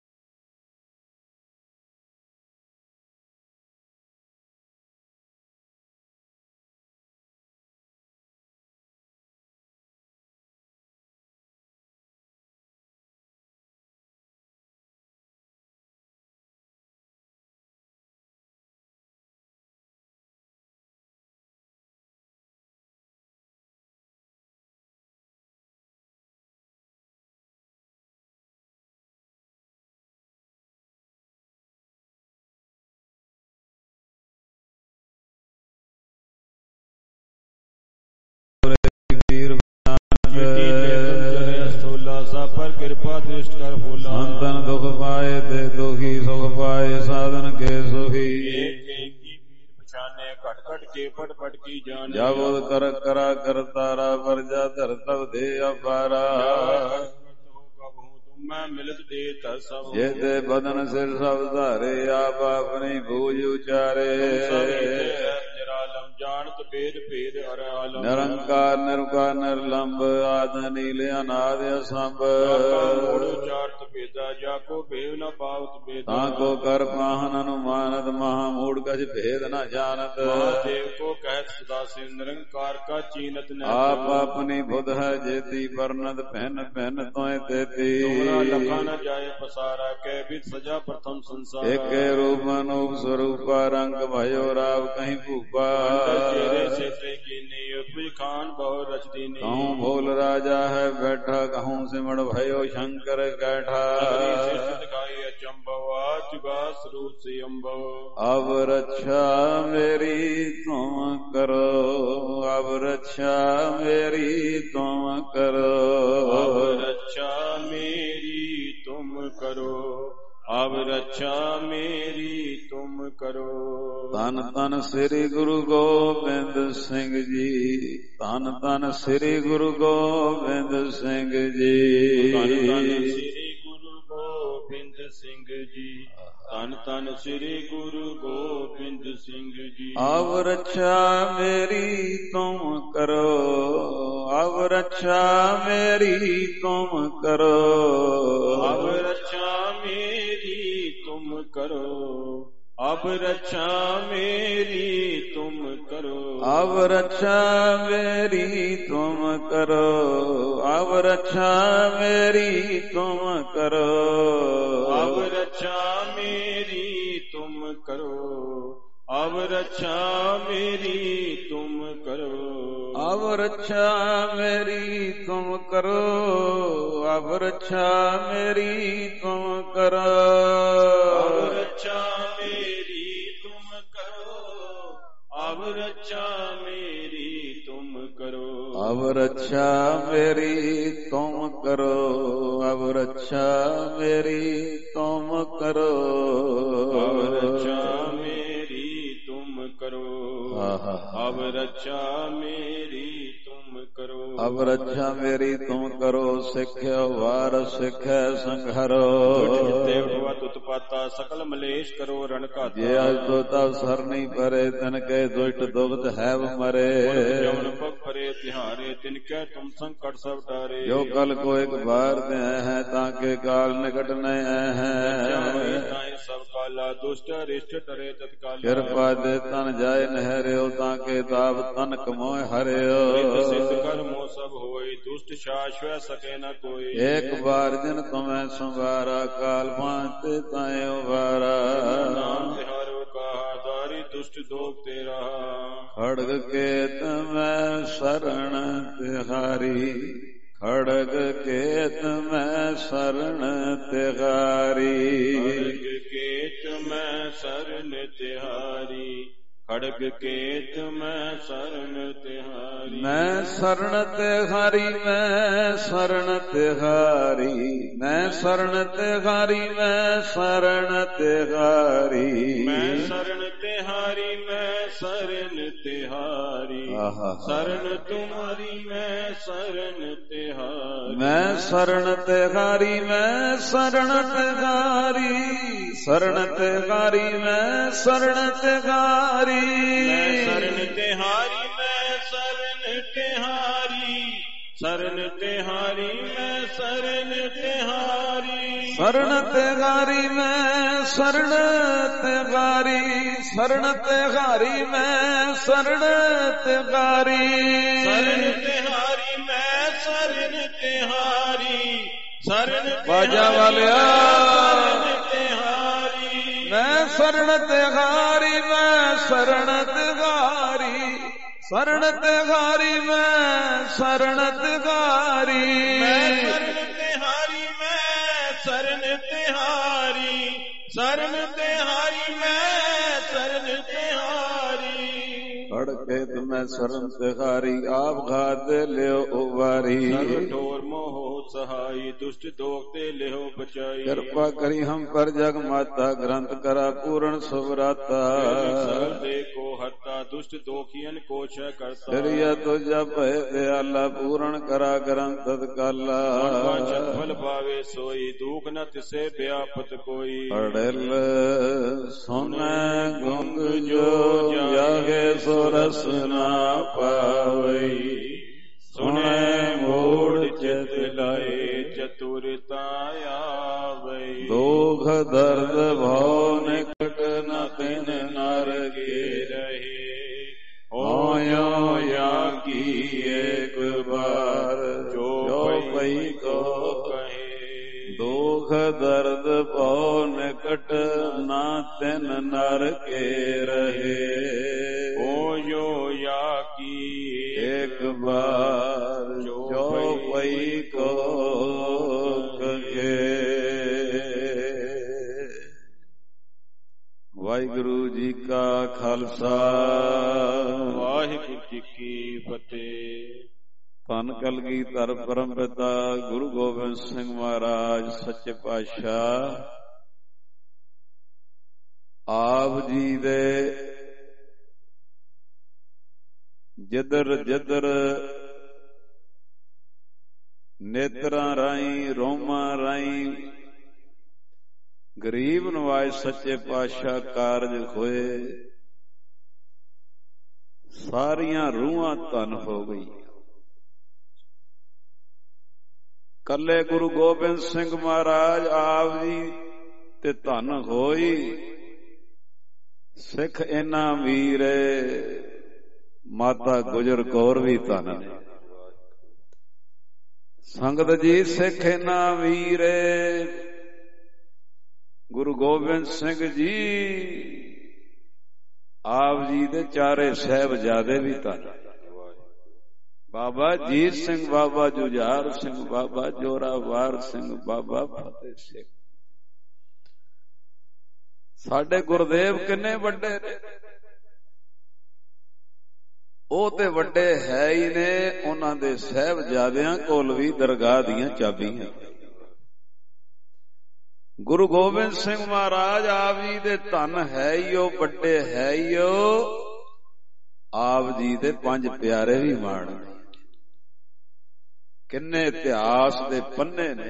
ਪਰ ਕਿਰਪਾ ਦ੍ਰਿਸ਼ਟ ਕਰ ਫੂਲਾ। ਸੰਤਨ ਦੁਖ ਪਾਏ ਤੇ ਦੁਖੀ ਸੁਖ ਪਾਏ ਸਾਧਨ ਕੇ ਸੁਖੀ। ਏਕ ਏਕ ਕੀ ਪੀਰ ਪਛਾਨੇ ਘਟ ਘਟ ਕੇ ਪਟ ਪਟ ਕੀ ਜਾਣੇ। ਜਬ ਕਰ ਕਰਾ ਕਰਤਾਰਾ ਵਰਜਾ ਧਰ ਤਬ ਦੇ ਅਪਾਰਾ। ਮੈਂ ਮਿਲਤ ਦੇ ਤਾ ਸਭ। ਜੇ ਤੇ ਬਦਨ ਸਿਰ ਸਭ ਧਾਰੇ ਆਪ ਆਪਣੀ ਬੂਝ ਉਚਾਰੇ। ਜਰਾਲਮ ਜਾਨ ਜਾਣਤ ਭੇਦ ਭੇਦ ਹਰ ਆਲਮ ਨਿਰੰਕਾਰ ਨਿਰਕਾਰ ਨਿਰਲੰਭ ਆਦ ਨੀਲ ਅਨਾਦ ਅਸੰਭ ਮੂੜ ਉਚਾਰਤ ਭੇਦਾ ਜਾ ਕੋ ਭੇਵ ਨ ਪਾਵਤ ਭੇਦਾ ਤਾਂ ਕੋ ਕਰ ਪਾਹਨ ਅਨੁਮਾਨਤ ਮਹਾ ਮੂੜ ਕਛ ਭੇਦ ਨ ਜਾਣਤ ਮਹਾਦੇਵ ਕੋ ਕਹਿਤ ਸਦਾ ਸਿਵ ਨਿਰੰਕਾਰ ਕਾ ਚੀਨਤ ਨ ਆਪ ਆਪਣੀ ਬੁਧ ਹੈ ਜੇਤੀ ਵਰਨਤ ਭਿੰਨ ਭਿੰਨ ਤੋਏ ਤੇਤੀ ਤੁਮਰਾ ਲਖਾ ਨ ਜਾਏ ਪਸਾਰਾ ਕਹਿ ਬਿਦ ਸਜਾ ਪ੍ਰਥਮ ਸੰਸਾਰ ਏਕੇ ਰੂਪ ਅਨੂਪ ਸਰੂਪਾ ਰੰਗ भयो ਰਾਵ ਕਹੀਂ ਭੂਪਾ ਤੇਰੇ ਸੇਤੇ ਕੀਨੀ ਉਪਜ ਖਾਨ ਬਹੁ ਰਚ ਦੀਨੀ ਕਹੂੰ ਭੋਲ ਰਾਜਾ ਹੈ ਬੈਠਾ ਕਹੂੰ ਸਿਮੜ भयो ਸ਼ੰਕਰ ਕੈਠਾ ਦਿਖਾਈ ਅਚੰਭਵ ਆਜੁਗਾ ਸਰੂਪ ਸੇ ਅੰਭਵ ਅਬ ਰੱਛਾ ਮੇਰੀ ਤੁਮ ਕਰੋ ਅਬ ਰੱਛਾ ਮੇਰੀ ਤੁਮ ਕਰੋ ਅਬ ਰੱਛਾ ਮੇਰੀ ਤੁਮ ਕਰੋ ਅਬ ਰੱਛਾ ਮੇਰੀ ਤੁਮ ਕਰੋ ਧੰਨ ਧੰਨ ਸ੍ਰੀ ਗੁਰੂ ਗੋਬਿੰਦ ਸਿੰਘ ਜੀ ਧੰਨ ਧੰਨ ਸ੍ਰੀ ਗੁਰੂ ਗੋਬਿੰਦ ਸਿੰਘ ਜੀ ਧੰਨ ਧੰਨ ਸ੍ਰੀ ਗੁਰੂ ਗੋਬਿੰਦ ਸਿੰਘ ਜੀ ਧੰਨ ਧੰਨ ਸ੍ਰੀ ਗੁਰੂ ਗੋਬਿੰਦ ਸਿੰਘ ਜੀ ਅਬ ਰੱਛਾ ਮੇਰੀ ਤੁਮ ਕਰੋ ਅਬ ਰੱਛਾ ਮੇਰੀ ਤੁਮ ਕਰੋ ਅਬ ਰੱਛਾ ਮੇਰੀ ਤੁਮ ਕਰੋ ਅਬ ਰੱਛਾ ਮੇਰੀ ਤੁਮ ਕਰੋ ਅਬ ਰੱਛਾ ਮੇਰੀ ਤੁਮ ਕਰੋ ਅਬ ਰੱਛਾ ਮੇਰੀ ਤੁਮ ਕਰੋ ਅਬ ਰੱਛਾ ਮੇਰੀ ਤੁਮ ਕਰੋ ਅਬ ਰੱਛਾ ਮੇਰੀ ਤੁਮ ਕਰੋ ਅਬ ਰੱਛਾ ਮੇਰੀ ਤੁਮ ਕਰੋ ਅਬ ਰੱਛਾ ਮੇਰੀ ਤੁਮ ਕਰੋ ਅਬ ਰੱਛਾ ਮੇਰੀ ਤੁਮ ਕਰੋ ਅਬ ਰੱਛਾ ਮੇਰੀ ਤੁਮ ਕਰੋ ਅਬ ਰੱਛਾ ਮੇਰੀ ਤੁਮ ਕਰੋ ਅਬ ਰੱਛਾ ਮੇਰੀ ਤੁਮ ਕਰੋ ਅਬ ਰੱਛਾ ਮੇਰੀ ਤੁਮ ਕਰੋ ਅਬ ਰੱਛਾ ਮੇਰੀ ਤੁਮ ਕਰੋ ਅਬ ਰੱਛਾ ਮੇਰੀ ਤੁਮ ਕਰੋ ਸਿੱਖਿਓ ਵਾਰ ਸਿੱਖੈ ਸੰਘਰੋ ਜਿਤੇ ਭਵਤ ਉਤਪਾਤਾ ਸਕਲ ਮਲੇਸ਼ ਕਰੋ ਰਣ ਘਾਤਾ ਜੇ ਅਜ ਤੋ ਤਬ ਸਰ ਨਹੀਂ ਪਰੇ ਤਨ ਕੇ ਦੁਸ਼ਟ ਦੁਬਤ ਹੈ ਮਰੇ ਜਮਨ ਪਗ ਫਰੇ ਤਿਹਾਰੇ ਤਿਨ ਕੈ ਤੁਮ ਸੰਕਟ ਸਭ ਟਾਰੇ ਜੋ ਕਲ ਕੋ ਇੱਕ ਬਾਰ ਦੇ ਹੈ ਤਾਂ ਕੇ ਕਾਲ ਨਿਕਟ ਨ ਹੈ ਤਾਏ ਸਭ ਕਾਲਾ ਦੁਸ਼ਟ ਰਿਸ਼ਟ ਟਰੇ ਤਤਕਾਲ ਕਿਰਪਾ ਦੇ ਤਨ ਜਾਏ ਨਹਿਰਿਓ ਤਾਂ ਕੇ ਤਾਪ ਤਨ ਕਮੋਏ ਹਰਿਓ ਸਿੱਧ ਕਰਮੋ ਸਭ ਹੋਈ ਦੁਸ਼ਟ ਸ਼ਾਸ਼ਵੈ ਸਕੇ ਨ ਕੋਈ ਇੱਕ ਬਾਰ ਦਿਨ ਤੁਮੈ ਸੰਵਾਰਾ ਕਾਲ ਪਾਂਤੇ ਤਾਏ ਉਵਾਰਾ ਨਾਮ ਤਿਹਾਰੋ ਕਹਾ ਦਾਰੀ ਦੁਸ਼ਟ ਦੋਖ ਤੇਰਾ ਖੜਗ ਕੇਤ ਮੈਂ ਸਰਣ ਤਿਹਾਰੀ ਖੜਗ ਕੇਤ ਮੈਂ ਸਰਣ ਤਿਹਾਰੀ ਖੜਗ ਕੇਤ ਮੈਂ ਸਰਨ ਤਿਹਾਰੀ ਖੜਗ ਕੇਤ ਮੈਂ ਸਰਨ ਤਿਹਾਰੀ ਮੈਂ ਸਰਣ ਤਿਹਾਰੀ ਮੈਂ ਸਰਣ ਤਿਹਾਰੀ ਮੈਂ ਸਰਣ ਤਿਹਾਰੀ ਮੈਂ ਸਰਣ ਤਿਹਾਰੀ ਮੈਂ ਸਰਨ ਤਿਹਾਰੀ ਮੈਂ ਸਰਨ ਤਿਹਾਰੀ ਸਰਨ ਤੁਮਾਰੀ ਮੈਂ ਸਰਨ ਤਿਹਾਰੀ ਮੈਂ ਸਰਣ ਤਿਹਾਰੀ ਮੈਂ ਸਰਣ ਤਿਹਾਰੀ ਸਰਣ ਤਿਹਾਰੀ ਮੈਂ ਸਰਣ ਤਿਹਾਰੀ ਮੈਂ ਸਰਨ ਤਿਹਾਰੀ ਮੈਂ ਸਰਨ ਤਿਹਾਰੀ ਸਰਨ ਤਿਹਾਰੀ ਮੈਂ ਸਰਨ ਤਿਹਾਰੀ ਸਰਨ ਤਿਹਾਰੀ ਮੈਂ ਸਰਨ ਤਿਹਾਰੀ ਸਰਨ ਤਿਹਾਰੀ ਮੈਂ ਸਰਨ ਤਿਹਾਰੀ ਸਰਨ ਤਿਹਾਰੀ ਮੈਂ ਸਰਨ ਤਿਹਾਰੀ ਸਰਨ ਬਾਜਾ ਵਾਲਿਆ ਤਿਹਾਰੀ ਮੈਂ ਸਰਨ ਤਿਹਾਰੀ ਮੈਂ ਸਰਨ ਤਿਹਾਰੀ ਸਰਨ ਤਿਹਾਰੀ ਮੈਂ ਸਰਨ ਤਿਹਾਰੀ ਮੈਂ ਸਰਨ ਤਿਹਾਰੀ ਮੈਂ ਸਰਨ ਤਿਹਾਰੀ ਸਰਨ ਤਿਹਾਰੀ ਮੈਂ ਸਰਨ ਤਿਹਾਰੀ ਖੜ ਕੇ ਤੁਮੈ ਸਰਨ ਤਿਹਾਰੀ ਆਪ ਘਾਤ ਲਿਓ ਉਵਾਰੀ ਸਰਬ ਠੋਰ ਮੋਹ ਸਹਾਈ ਦੁਸ਼ਟ ਦੋਖ ਤੇ ਲਿਓ ਬਚਾਈ ਕਿਰਪਾ ਕਰੀ ਹਮ ਪਰ ਜਗ ਮਾਤਾ ਗ੍ਰੰਥ ਕਰਾ ਪੂਰਨ ਸੁਵਰਾਤਾ ਸਰਦੇ ਕੋ ਹਤਾ दुष्ट दोखियन को छह करता। फिरिया तुझा भय दयाला पूर्ण करा ग्रंथ तत्काला। फल पावे सोई दुख न तिसे व्यापत कोई। अड़ल सुने गुंग जो जागे सो रस ना पावई। सुने मूढ़ चित लाए चतुरता आवई। दुख दर्द भव निकट न तिन नर के रहे। होयो या की एक बार जो पई को कहे। दुख दर्द भव निकट न तिन नर के रहे। होयो या की एक बार जो पई को कहे। वाहिगुरु जी का खालसा वाहिगुरु जी की फतेह। ਧੰਨ ਕਲਗੀਧਰ ਪਰਮ ਪਿਤਾ ਗੁਰੂ ਗੋਬਿੰਦ ਸਿੰਘ ਮਹਾਰਾਜ ਸੱਚੇ ਪਾਤਸ਼ਾਹ ਆਪ ਜੀ ਦੇ ਜਿੱਧਰ ਜਿੱਧਰ ਨੇਤਰਾਂ ਰਾਹੀਂ ਰੋਮਾਂ ਰਾਹੀਂ ਗਰੀਬ ਨਵਾਜ ਸੱਚੇ ਪਾਤਸ਼ਾਹ ਕਾਰਜ ਹੋਏ ਸਾਰੀਆਂ ਰੂਹਾਂ ਧਨ ਹੋ ਗਈ। ਕੱਲੇ ਗੁਰੂ ਗੋਬਿੰਦ ਸਿੰਘ ਮਹਾਰਾਜ ਆਪ ਜੀ ਤੇ ਧਨ ਹੋਈ। ਸਿੱਖ ਇਨਾ ਵੀਰ ਮਾਤਾ ਗੁਜਰ ਕੌਰ ਵੀ ਧਨ ਨੇ। ਸੰਗਤ ਜੀ ਸਿੱਖ ਇਨਾ ਵੀਰ ਗੁਰੂ ਗੋਬਿੰਦ ਸਿੰਘ ਜੀ ਆਪ ਜੀ ਦੇ ਚਾਰੇ ਸਾਹਿਬਜ਼ਾਦੇ ਵੀ ਧਨ। ਬਾਬਾ ਜੀਤ ਸਿੰਘ, ਬਾਬਾ ਜੁਝਾਰ ਸਿੰਘ, ਬਾਬਾ ਜੋਰਾਵਰ ਸਿੰਘ, ਬਾਬਾ ਫਤਿਹ ਸਿੰਘ। ਸਾਡੇ ਗੁਰਦੇਵ ਕਿੰਨੇ ਵੱਡੇ ਨੇ। ਉਹ ਤੇ ਵੱਡੇ ਹੈ ਹੀ ਨੇ। ਉਹਨਾਂ ਦੇ ਸਾਹਿਬਜ਼ਾਦਿਆਂ ਕੋਲ ਵੀ ਦਰਗਾਹ ਦੀਆਂ ਚਾਬੀਆਂ। ਗੁਰੂ ਗੋਬਿੰਦ ਸਿੰਘ ਮਹਾਰਾਜ ਆਪ ਜੀ ਦੇ ਧਨ ਹੈ ਹੀ ਉਹ, ਵੱਡੇ ਹੈ ਹੀ ਉਹ। ਆਪ ਜੀ ਦੇ ਪੰਜ ਪਿਆਰੇ ਵੀ ਮਾਣ। ਕਿੰਨੇ ਇਤਿਹਾਸ ਦੇ ਪੰਨੇ ਨੇ।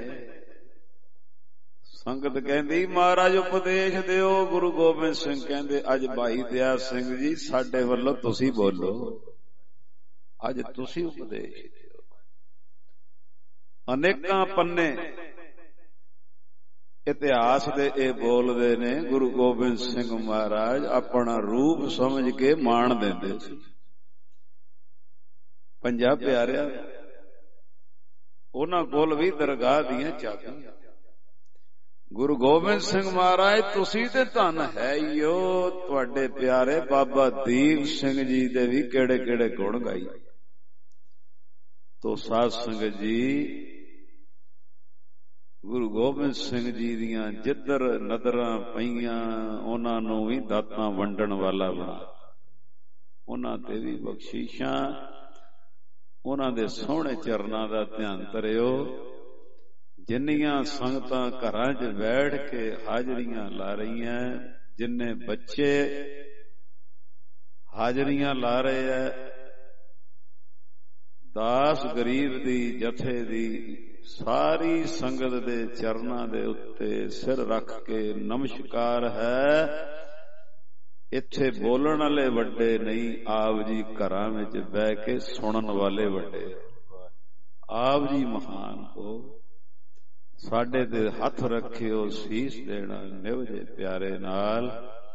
ਸੰਗਤ ਕਹਿੰਦੀ ਮਹਾਰਾਜ ਉਪਦੇਸ਼ ਦਿਓ। ਗੁਰੂ ਗੋਬਿੰਦ ਸਿੰਘ ਕਹਿੰਦੇ ਅੱਜ ਭਾਈ ਦਇਆ ਸਿੰਘ ਜੀ ਸਾਡੇ ਵੱਲੋਂ ਤੁਸੀਂ ਬੋਲੋ, ਅੱਜ ਤੁਸੀਂ ਉਪਦੇਸ਼ ਦਿਓ। ਅਨੇਕਾਂ ਪੰਨੇ ਇਤਿਹਾਸ ਦੇ ਇਹ ਬੋਲਦੇ ਨੇ। ਗੁਰੂ ਗੋਬਿੰਦ ਸਿੰਘ ਮਹਾਰਾਜ ਆਪਣਾ ਰੂਪ ਸਮਝ ਕੇ ਮਾਣ ਦਿੰਦੇ ਸੀ। ਪੰਜਾਂ ਪਿਆਰਿਆਂ ਉਹਨਾਂ ਕੋਲ ਵੀ ਦਰਗਾਹ ਦੀਆਂ ਚਾਬੀਆਂ। ਗੁਰੂ ਗੋਬਿੰਦ ਸਿੰਘ ਮਹਾਰਾਜ ਤੁਸੀਂ ਤੇ ਧਨ ਹੈ ਹੀ ਹੋ। ਤੁਹਾਡੇ ਪਿਆਰੇ ਬਾਬਾ ਦੀਪ ਸਿੰਘ ਜੀ ਦੇ ਵੀ ਕਿਹੜੇ ਕਿਹੜੇ ਗੁਣ ਗਾਈ। ਤੋ ਸਾਧ ਸੰਗਤ ਜੀ ਗੁਰੂ ਗੋਬਿੰਦ ਸਿੰਘ ਜੀ ਦੀਆਂ ਜਿੱਧਰ ਨਜ਼ਰਾਂ ਪਈਆਂ ਉਹਨਾਂ ਨੂੰ ਵੀ ਦਾਤਾਂ ਵੰਡਣ ਵਾਲਾ ਬਣਾ। ਉਹਨਾਂ ਤੇ ਵੀ ਬਖਸ਼ਿਸ਼ਾਂ। ਉਹਨਾਂ ਦੇ ਸੋਹਣੇ ਚਰਨਾਂ ਦਾ ਧਿਆਨ ਧਰਿਓ। ਜਿੰਨੀਆਂ ਸੰਗਤਾਂ ਘਰਾਂ 'ਚ ਬੈਠ ਕੇ ਹਾਜ਼ਰੀਆਂ ਲਾ ਰਹੀਆਂ, ਜਿੰਨੇ ਬੱਚੇ ਹਾਜ਼ਰੀਆਂ ਲਾ ਰਹੇ ਐ, ਦਾਸ ਗਰੀਬ ਦੀ ਜਥੇ ਦੀ ਸਾਰੀ ਸੰਗਤ ਦੇ ਚਰਨਾਂ ਦੇ ਉੱਤੇ ਸਿਰ ਰੱਖ ਕੇ ਨਮਸਕਾਰ ਹੈ। ਇੱਥੇ ਬੋਲਣ ਵਾਲੇ ਵੱਡੇ ਨਹੀਂ, ਆਪ ਜੀ ਘਰਾਂ ਵਿੱਚ ਬਹਿ ਕੇ ਸੁਣਨ ਵਾਲੇ ਵੱਡੇ। ਆਪ ਜੀ ਮਹਾਨ ਹੋ। ਸਾਡੇ ਤੇ ਹੱਥ ਰੱਖਿਓ ਸੀਸ ਦੇਣਾ ਨਿਵਜੇ ਪਿਆਰੇ ਨਾਲ।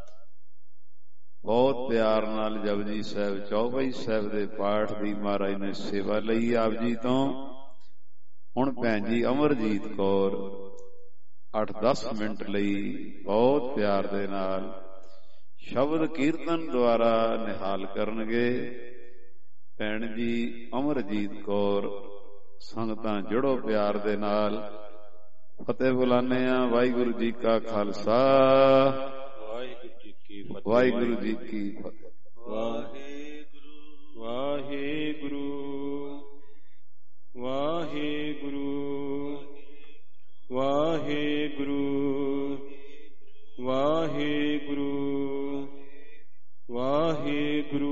ਬਹੁਤ ਪਿਆਰ ਨਾਲ ਜਪਜੀ ਸਾਹਿਬ ਚੌਪਈ ਸਾਹਿਬ ਦੇ ਪਾਠ ਦੀ ਮਹਾਰਾਜ ਨੇ ਸੇਵਾ ਲਈ ਆਪ ਜੀ ਤੋਂ। ਹੁਣ ਭੈਣ ਜੀ ਅਮਰਜੀਤ ਕੌਰ ਅੱਠ ਦਸ ਮਿੰਟ ਲਈ ਬਹੁਤ ਪਿਆਰ ਦੇ ਨਾਲ ਸ਼ਬਦ ਕੀਰਤਨ ਦੁਆਰਾ ਨਿਹਾਲ ਕਰਨਗੇ। ਭੈਣ ਜੀ ਅਮਰਜੀਤ ਕੌਰ ਸੰਗਤਾਂ ਜੁੜੋ ਪਿਆਰ ਦੇ ਨਾਲ। ਫਤਿਹ ਬੁਲਾਨੇ ਆ। ਵਾਹਿਗੁਰੂ ਜੀ ਕਾ ਖਾਲਸਾ, ਵਾਹਿਗੁਰੂ ਜੀ ਕੀ ਫਤਿਹ। ਵਾਹਿਗੁਰੂ ਜੀ ਕੀ ਫਤਿਹ। ਵਾਹਿਗੁਰੂ ਵਾਹਿਗੁਰੂ ਵਾਹਿਗੁਰੂ ਵਾਹਿਗੁਰੂ ਵਾਹਿਗੁਰੂ ਵਾਹਿਗੁਰੂ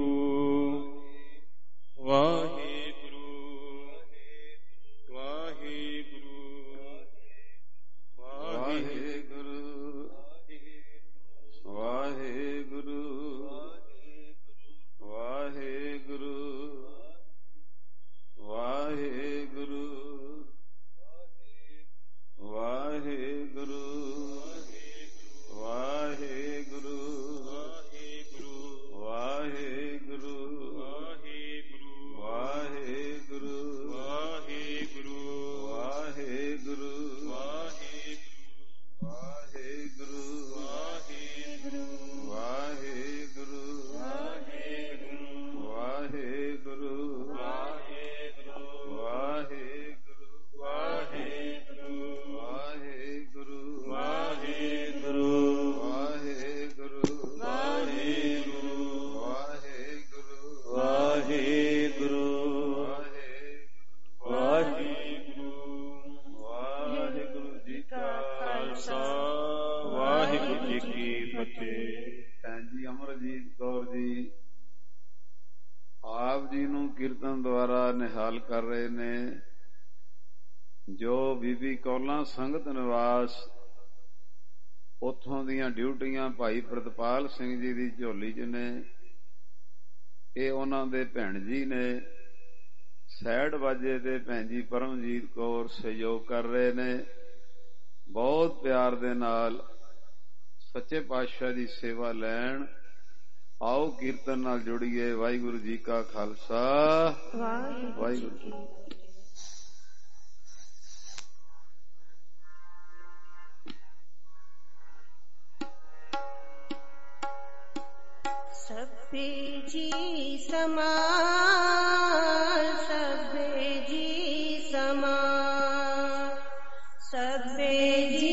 ਆਪ ਜੀ ਨੂੰ ਕੀਰਤਨ ਦੁਆਰਾ ਨਿਹਾਲ ਕਰ ਰਹੇ ਨੇ ਜੋ ਬੀਬੀ ਕੌਲਾਂ ਸੰਗਤ ਨਿਵਾਸ ਉੱਥੋਂ ਦੀਆਂ ਡਿਊਟੀਆਂ ਭਾਈ ਪ੍ਰਿਤਪਾਲ ਸਿੰਘ ਜੀ ਦੀ ਝੋਲੀ 'ਚ ਨੇ। ਇਹ ਉਹਨਾਂ ਦੇ ਭੈਣ ਜੀ ਨੇ। ਸੈਡ ਵਾਜੇ ਦੇ ਭੈਣ ਜੀ ਪਰਮਜੀਤ ਕੌਰ ਸਹਿਯੋਗ ਕਰ ਰਹੇ ਨੇ। ਬਹੁਤ ਪਿਆਰ ਦੇ ਨਾਲ ਸੱਚੇ ਪਾਤਸ਼ਾਹ ਦੀ ਸੇਵਾ ਲੈਣ। ਆਓ ਕੀਰਤਨ ਨਾਲ ਜੁੜੀਏ। ਵਾਹਿਗੁਰੂ ਜੀ ਕਾ ਖਾਲਸਾ, ਵਾਹਿਗੁਰੂ ਜੀ। सभे जी समान, सभे जी समान, सभे जी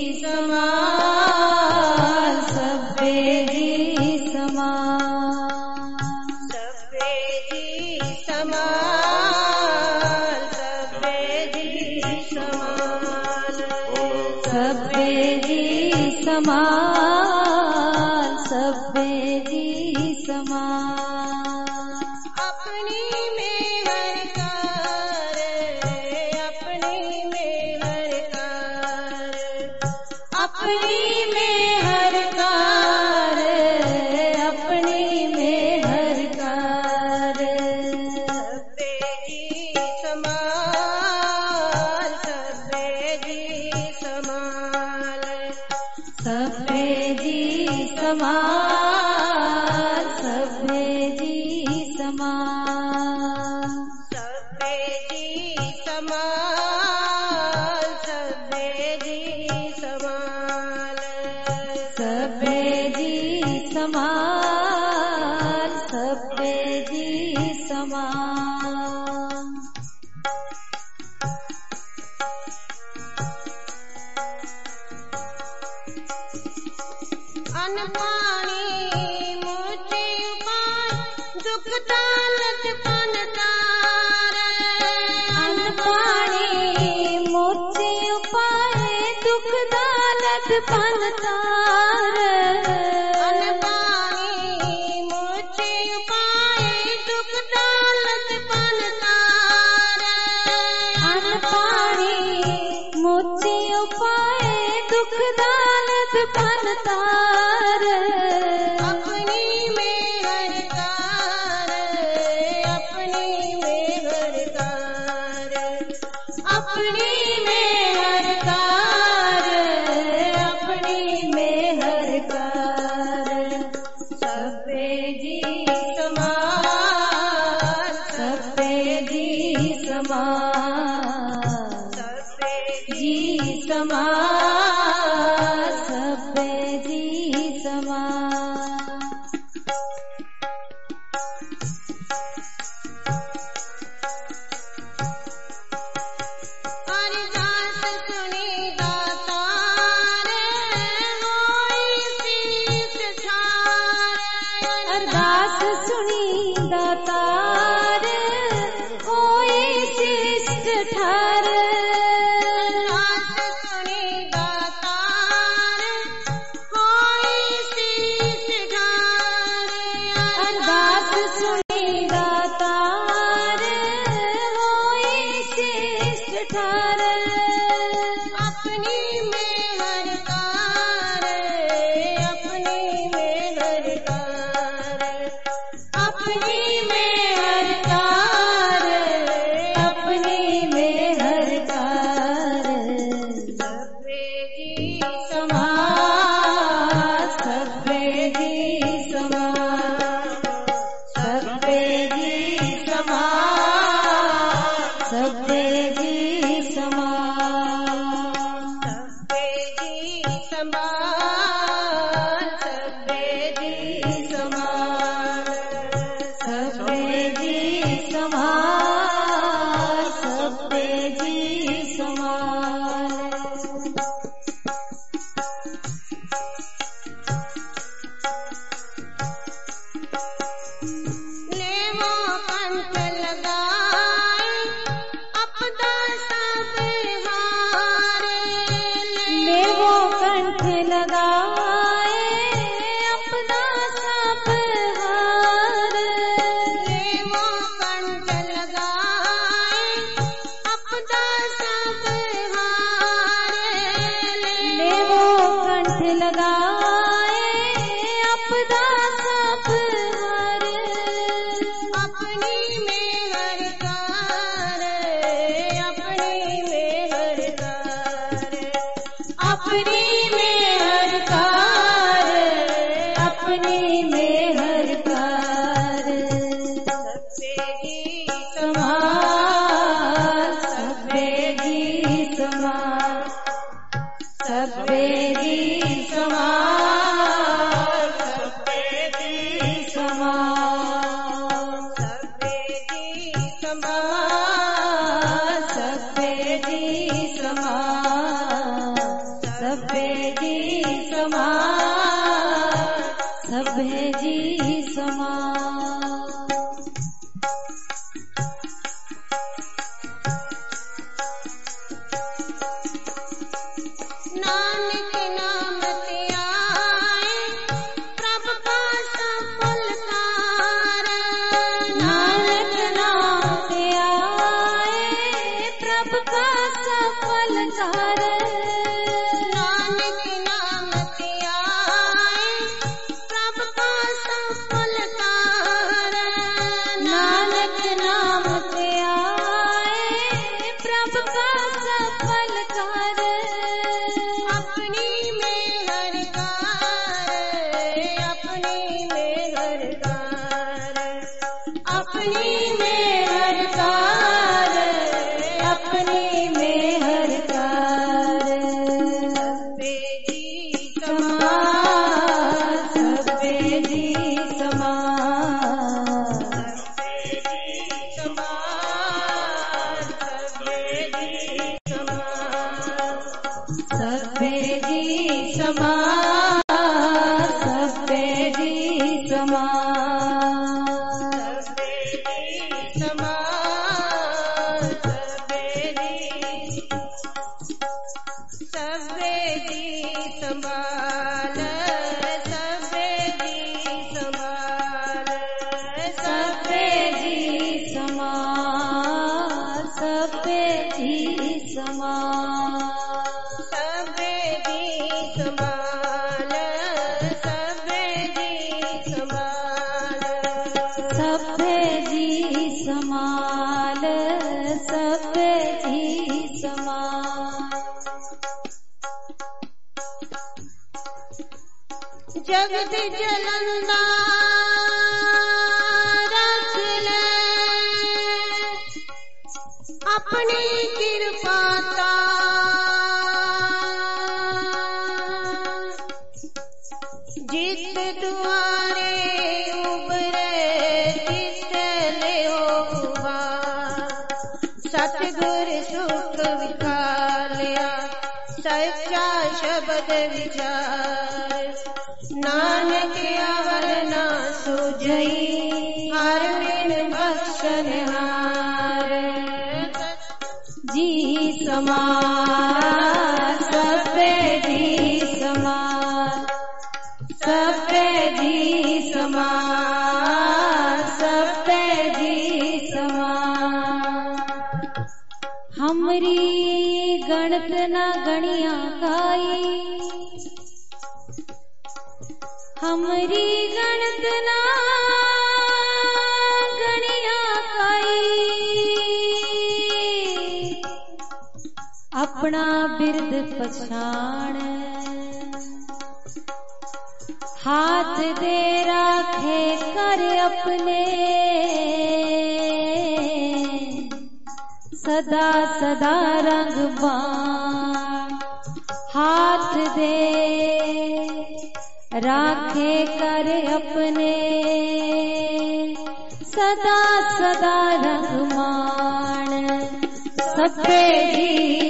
समान, सभे जी समान, सभे जी समान, सभे जी समान, सभे जी समान, सभे समान। अपनी मेहर कर, अपनी मेहर कर, अपनी मेहर कर, अपनी मेहर कर। सभे जी समान, सभे जी समान, सभे जी समान, सभे जी समान, सभे जी समान, सभे जी समान, सभे जी समान, सभे जी समान। अन्न पानी मुझे उपाय दुख दालत पन तार। अन्न पानी मुझे उपाय दुख दालत पन तार। अन्न पानी मुझे उपाय दुख दालत पन तार। अन्न पानी मुझे उपाय दुख दालत पन तार। अपनी मेहर कर, अपनी मेहर कर, अपनी मेहर कर, अपनी मेहर कर। सभे जी समान, सभे जी समान, सभे जी समान, सभे जी समान। अरदास सुनी दातार होई शीश ठार। अरदास सुनी दातार होई शीश ठार। अरदास सुनी दातार होई शीश ठार। अरदास सुनी दातार होई शीश ठार। अपनी मेहर कर, अपनी मेहर कर, अपनी मेहर कर, अपनी मेहर कर। सभे जी समान, सभे जी समान, सभे जी समान, सभे जी समान, सभे जी समान, सभे जी समान, सभे जी समान, सभे जी समान। लेवो कंठ लगाए अपदा सब हारे। लेवो कंठ लगाए अपदा सब हारे। लेवो जी समार सभे जी समार सभे जी समार सभे जी समार सभे जी समार सभे जी समार सभे जी समार सभे जी समार नानक नाम ते आए प्रभ का सफल कार नानक नाम ते आए प्रभ का सफल कार नानक नाम ते आए प्रभ का सफल कार नानक नाम ते आए प्रभ का सफल कार अपनी में हर कार अपनी में हर कार अपनी में हर कार अपनी में हर कार सभे जी समार सभे जी समार सभे जी समार सभे जी समार सभे जी सभे जी समार सभे जी समार सभे जी समार सभे जी समार सभे जी समार सभे जी समार सभे जी समार सभे जी समार जगत जलंदा रख ले अपनी कृपा जित दुआरे उबरे तित ले होगा सतगुर सुख विखालिया सच्चा शब्द विचार नानक अवर ना सुझई हर बिन बख्शन हार जी समार सभे जी समार सभे जी समार सभे जी समार हमरी गणत न गणिया काई हमरी गणत न गणिया काई अपना बिरद पछाण हाथ दे राखे कर अपने सदा सदा रंग बाण हाथ दे राखे कर अपने सदा सदा रंगमान सभे जी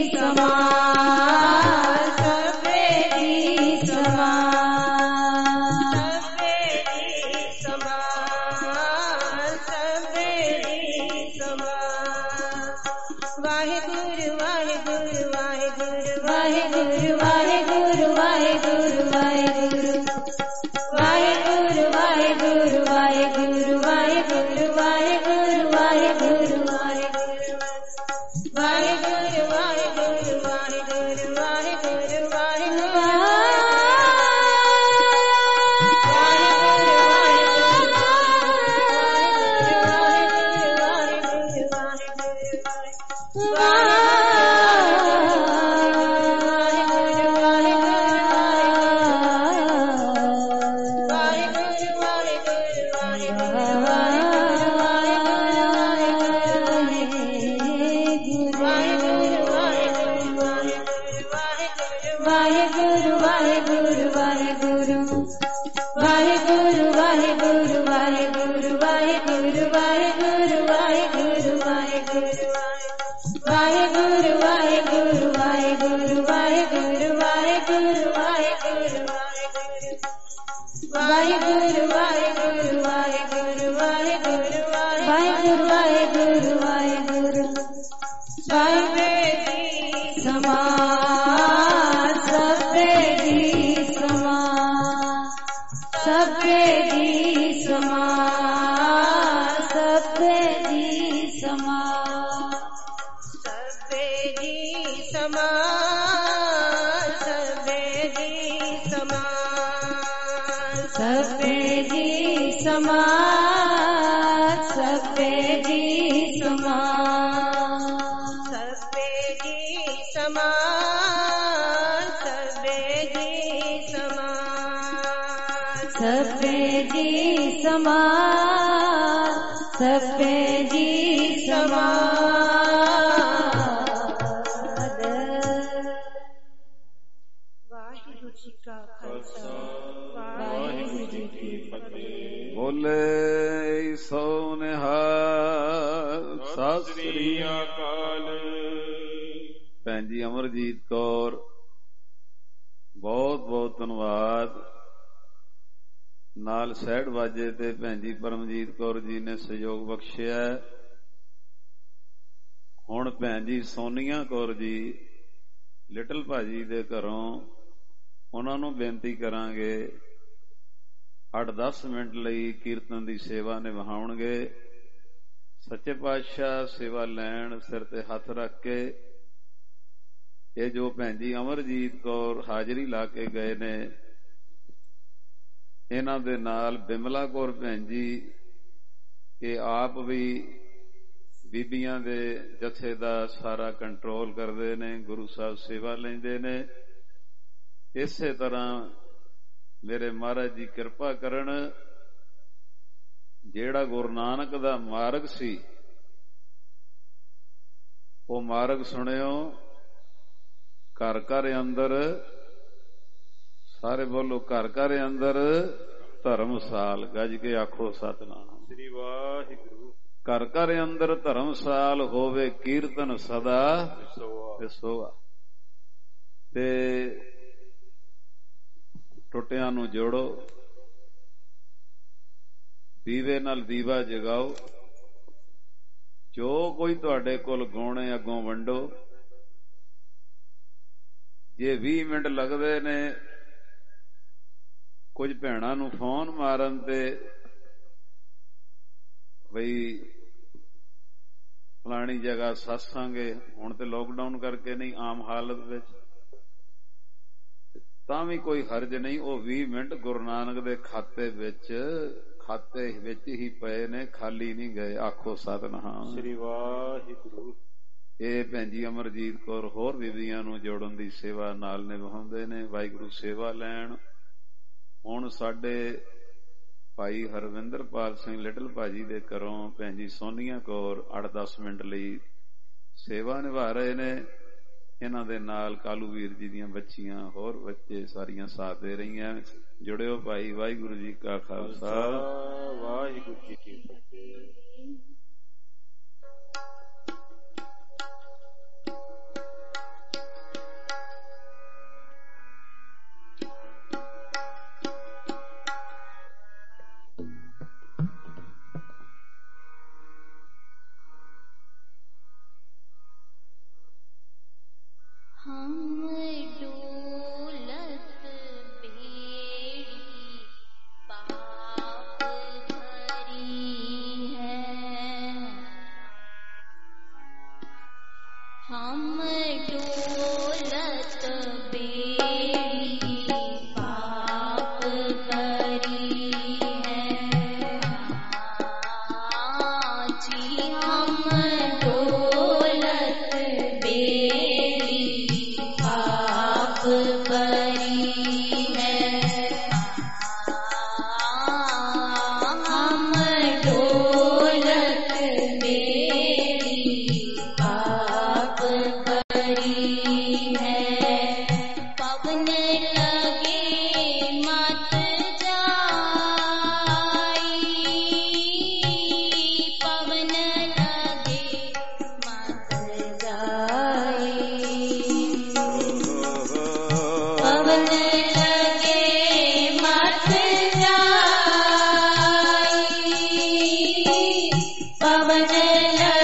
समार सभे जी समार सभे जी समार सभे जी समार वाहेगुरु वाहेगुरु वाहेगुरु वाहेगुरु वाहेगुरु वाहेगुरु वाहेगुरु वाहेगुरु वाहेगुरु वाहेगुरु वाहेगुरु वाहेगुरु वाहेगुरु वाहेगुरु वाहेगुरु वाहेगुरु वाहेगुरु वाहेगुरु वाहेगुरु वाहेगुरु सबे जी समान सबे जी समान सबे जी समान सबे जी समान सबे जी समान सबे जी समान सबे जी समान सबे जी समान सबे जी समान सबे जी समान सबे जी समान सबे जी समान। वाहिगुरु जी का खालसा वाहिगुरु जी की फतेह। बोले सो निहाल सਤਿ ਸ੍ਰੀ ਅਕਾਲ। ਭੈਣ ਜੀ ਅਮਰਜੀਤ ਕੌਰ ਬਹੁਤ ਬਹੁਤ ਧੰਨਵਾਦ। ਨਾਲ ਸਹਿੜ ਵਾਜੇ ਤੇ ਭੈਣ ਜੀ ਪਰਮਜੀਤ ਕੌਰ ਜੀ ਨੇ ਸਹਿਯੋਗ ਬਖਸ਼ਿਆ। ਹੁਣ ਭੈਣ ਜੀ ਸੋਨੀਆ ਕੌਰ ਜੀ ਲਿਟਲ ਭਾਜੀ ਦੇ ਘਰੋਂ ਉਹਨਾਂ ਨੂੰ ਬੇਨਤੀ ਕਰਾਂਗੇ ਅੱਠ ਦਸ ਮਿੰਟ ਲਈ ਕੀਰਤਨ ਦੀ ਸੇਵਾ ਨਿਭਾਉਣਗੇ। ਸੱਚੇ ਪਾਤਸ਼ਾਹ ਸੇਵਾ ਲੈਣ ਸਿਰ ਤੇ ਹੱਥ ਰੱਖ ਕੇ। ਇਹ ਜੋ ਭੈਣ ਜੀ ਅਮਰਜੀਤ ਕੌਰ ਹਾਜ਼ਰੀ ਲਾ ਕੇ ਗਏ ਨੇ, ਇਹਨਾਂ ਦੇ ਨਾਲ ਬਿਮਲਾ ਕੌਰ ਭੈਣ ਜੀ ਇਹ ਆਪ ਵੀ ਬੀਬੀਆਂ ਦੇ ਜਥੇ ਦਾ ਸਾਰਾ ਕੰਟਰੋਲ ਕਰਦੇ ਨੇ, ਗੁਰੂ ਸਾਹਿਬ ਸੇਵਾ ਲੈਂਦੇ ਨੇ। ਇਸੇ ਤਰ੍ਹਾਂ ਮੇਰੇ ਮਹਾਰਾਜ ਜੀ ਕਿਰਪਾ ਕਰਨ, ਜਿਹੜਾ ਗੁਰੂ ਨਾਨਕ ਦਾ ਮਾਰਗ ਸੀ ਉਹ ਮਾਰਗ ਸੁਣਿਓ। ਘਰ ਘਰ ਅੰਦਰ, ਸਾਰੇ ਬੋਲੋ ਘਰ ਘਰ ਅੰਦਰ ਧਰਮਸਾਲ, ਗੱਜ ਕੇ ਆਖੋ ਸਤਿਨਾਮ ਸ੍ਰੀ ਵਾਹਿਗੁਰੂ। ਘਰ ਘਰ ਅੰਦਰ ਧਰਮਸਾਲ ਹੋਵੇ, ਕੀਰਤਨ ਸਦਾ ਵਿਸੋਆ। ਤੇ ਟੁੱਟਿਆਂ ਨੂੰ ਜੋੜੋ, ਦੀਵੇ ਨਾਲ ਦੀਵਾ ਜਗਾਓ। ਜੋ ਕੋਈ ਤੁਹਾਡੇ ਕੋਲ ਗੁਣ ਹੈ ਅੱਗੋਂ ਵੰਡੋ। ਜੇ ਵੀਹ ਮਿੰਟ ਲੱਗਦੇ ਨੇ ਕੁਝ ਭੈਣਾਂ ਨੂੰ ਫੋਨ ਮਾਰਨ ਤੇ ਬਈ ਫਲਾਣੀ ਜਗ੍ਹਾ ਸਤਸੰਗ, ਹੁਣ ਤੇ ਲੋਕਡਾਊਨ ਕਰਕੇ ਨਹੀਂ, ਆਮ ਹਾਲਤ ਵਿੱਚ ਤਾਂ ਵੀ ਕੋਈ ਹਰਜ ਨਹੀਂ। ਉਹ ਵੀਹ ਮਿੰਟ ਗੁਰੂ ਨਾਨਕ ਦੇ ਖਾਤੇ ਵਿੱਚ ਖਾਤੇ ਵਿੱਚ ਹੀ ਪਏ ਨੇ, ਖਾਲੀ ਨਹੀਂ ਗਏ। ਆਖੋ ਸਤਿਨਾਮ ਸ੍ਰੀ ਵਾਹਿਗੁਰੂ। ਇਹ ਭੈਣ ਜੀ ਅਮਰਜੀਤ ਕੌਰ ਹੋਰ ਬੀਬੀਆਂ ਨੂੰ ਜੋੜਨ ਦੀ ਸੇਵਾ ਨਾਲ ਨਿਭਾਉਂਦੇ ਨੇ। ਵਾਹਿਗੁਰੂ ਸੇਵਾ ਲੈਣ। ਹੁਣ ਸਾਡੇ ਭਾਈ ਹਰਵਿੰਦਰਪਾਲ ਸਿੰਘ ਲਿਟਲ ਭਾਜੀ ਦੇ ਘਰੋਂ ਭੈਣ ਜੀ ਸੋਨੀਆ ਕੌਰ ਅੱਠ ਦਸ ਮਿੰਟ ਲਈ ਸੇਵਾ ਨਿਭਾ ਰਹੇ ਨੇ। ਇਹਨਾਂ ਦੇ ਨਾਲ ਕਾਲੂ ਵੀਰ ਜੀ ਦੀਆਂ ਬੱਚੀਆਂ, ਹੋਰ ਬੱਚੇ ਸਾਰੀਆਂ ਸਾਥ ਦੇ ਰਹੀਆਂ। ਜੁੜਿਓ ਭਾਈ। ਵਾਹਿਗੁਰੂ ਜੀ ਕਾ ਖਾਲਸਾ ਵਾਹਿਗੁਰੂ ਜੀ ਕੀ ਫਤਿਹ। पवन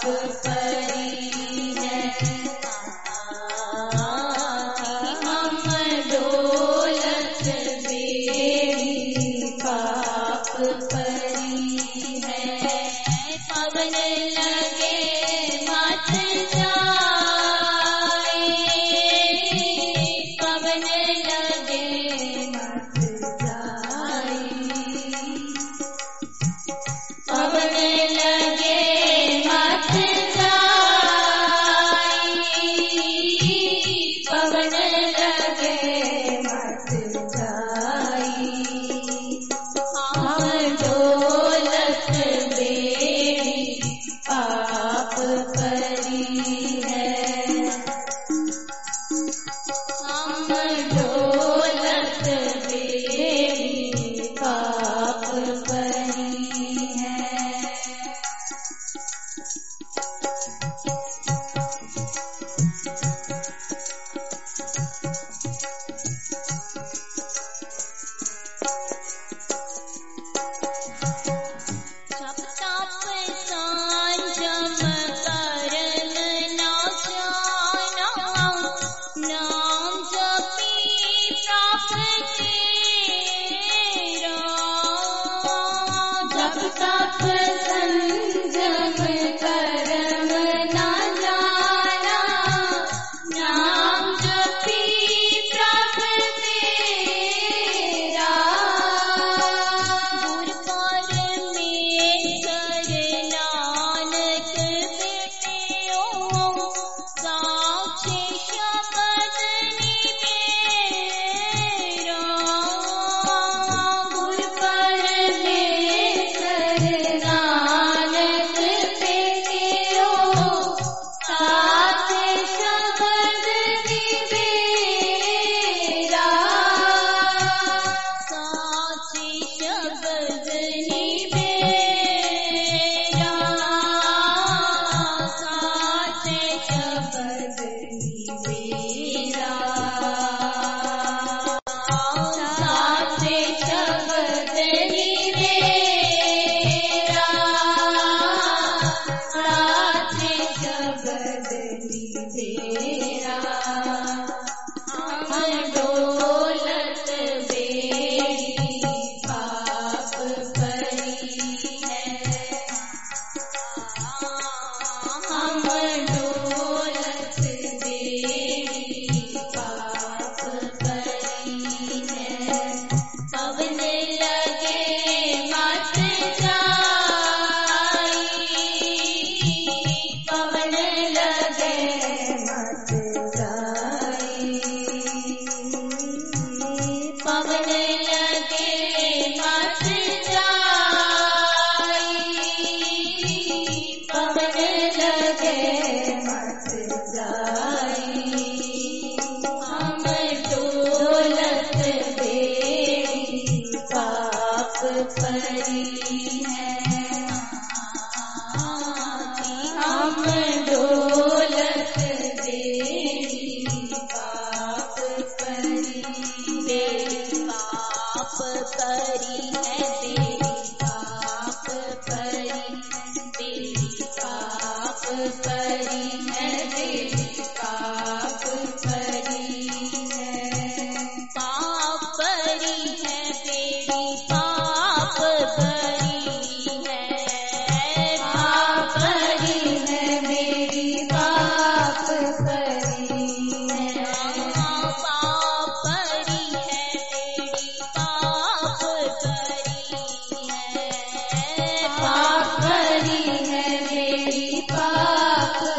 पाप भरी है मेरी पाप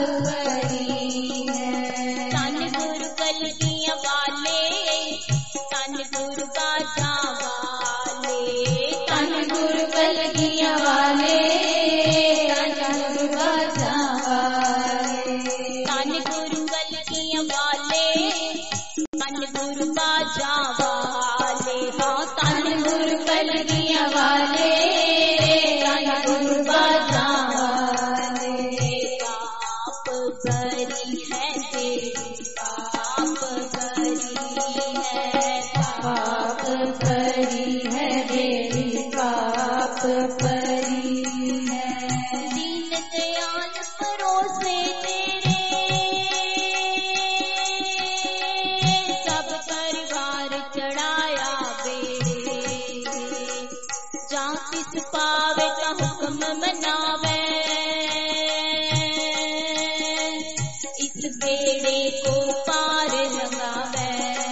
बेड़े को पार लगावे।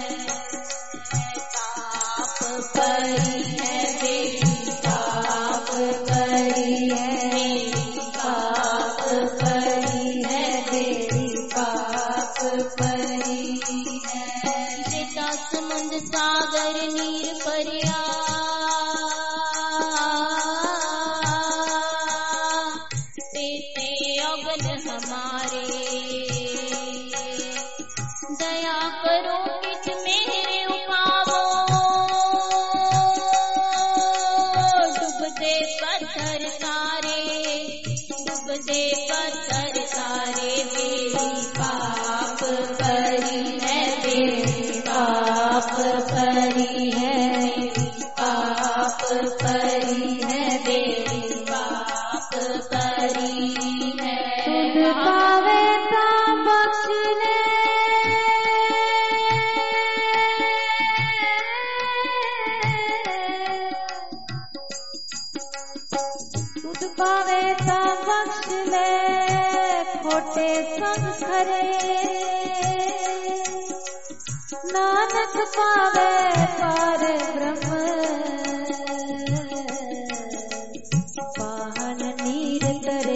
पाप करी है बेड़ी पाप करी है बेड़ी पाप करी है बेड़ी पाप करी है। जिता समुद्र सागर नीर परिया हमारे दया करो किच मेरे उपावो। डूबते पत्थर सारे डूबते पत्थर सारे बेड़ी पाप करी है बेड़ी पाप करी है पाप करी है बेड़ी पाप करी है। पावे ता बख्श ले तुझ पावे ता बख्श ले खोटे संग खरे। नानक पावे पार ब्रह्म पाहन नीर करे।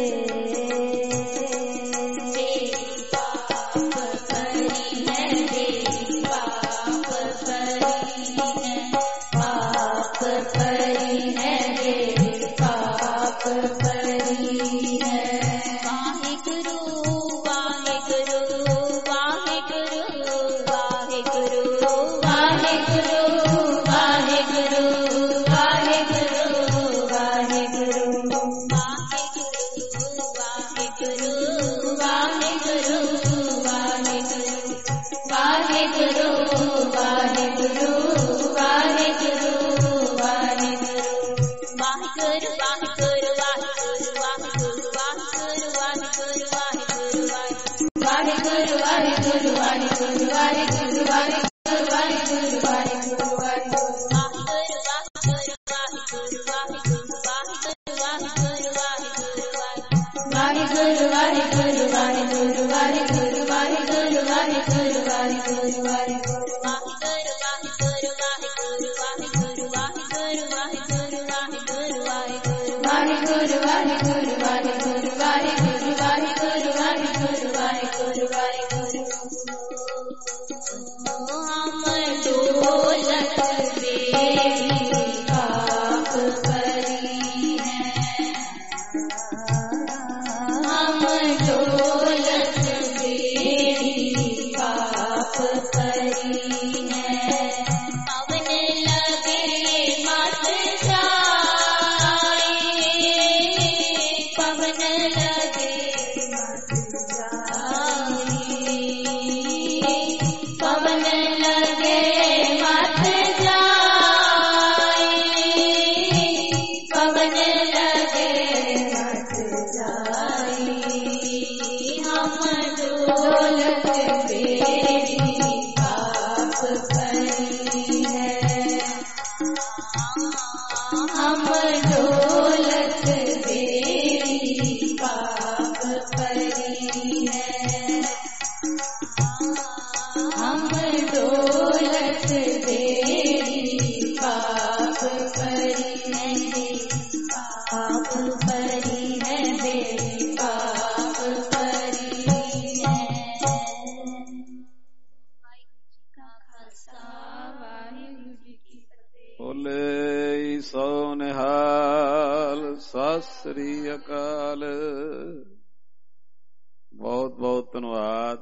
बहुत बहुत धन्यवाद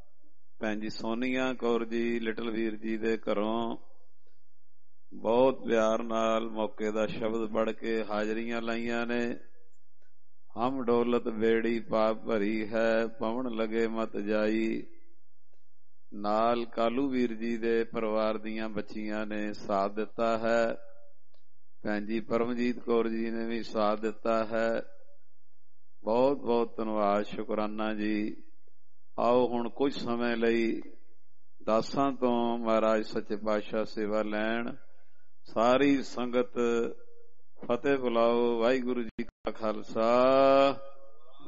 भैन जी सोनिया कौर जी लिटल वीर जी दे घरों बहुत प्यार नाल मौके दा शब्द पढ़ के हाजरियां लाइया ने। हम डोलत बेड़ी पाप भरी है पवन लगे मत जाई। नाल कालू वीर जी दे परिवार दियां बच्चियां ने साथ दिता है। भैन जी परमजीत कौर जी ने भी साथ दिता है। बहुत बहुत धन्यवाद शुकराना जी। आओ हुण कुछ समय लई दासां तो महाराज सच्चे पातशाह सेवा लैण। सारी संगत फतेह बुलाओ। वाहिगुरु जी का खालसा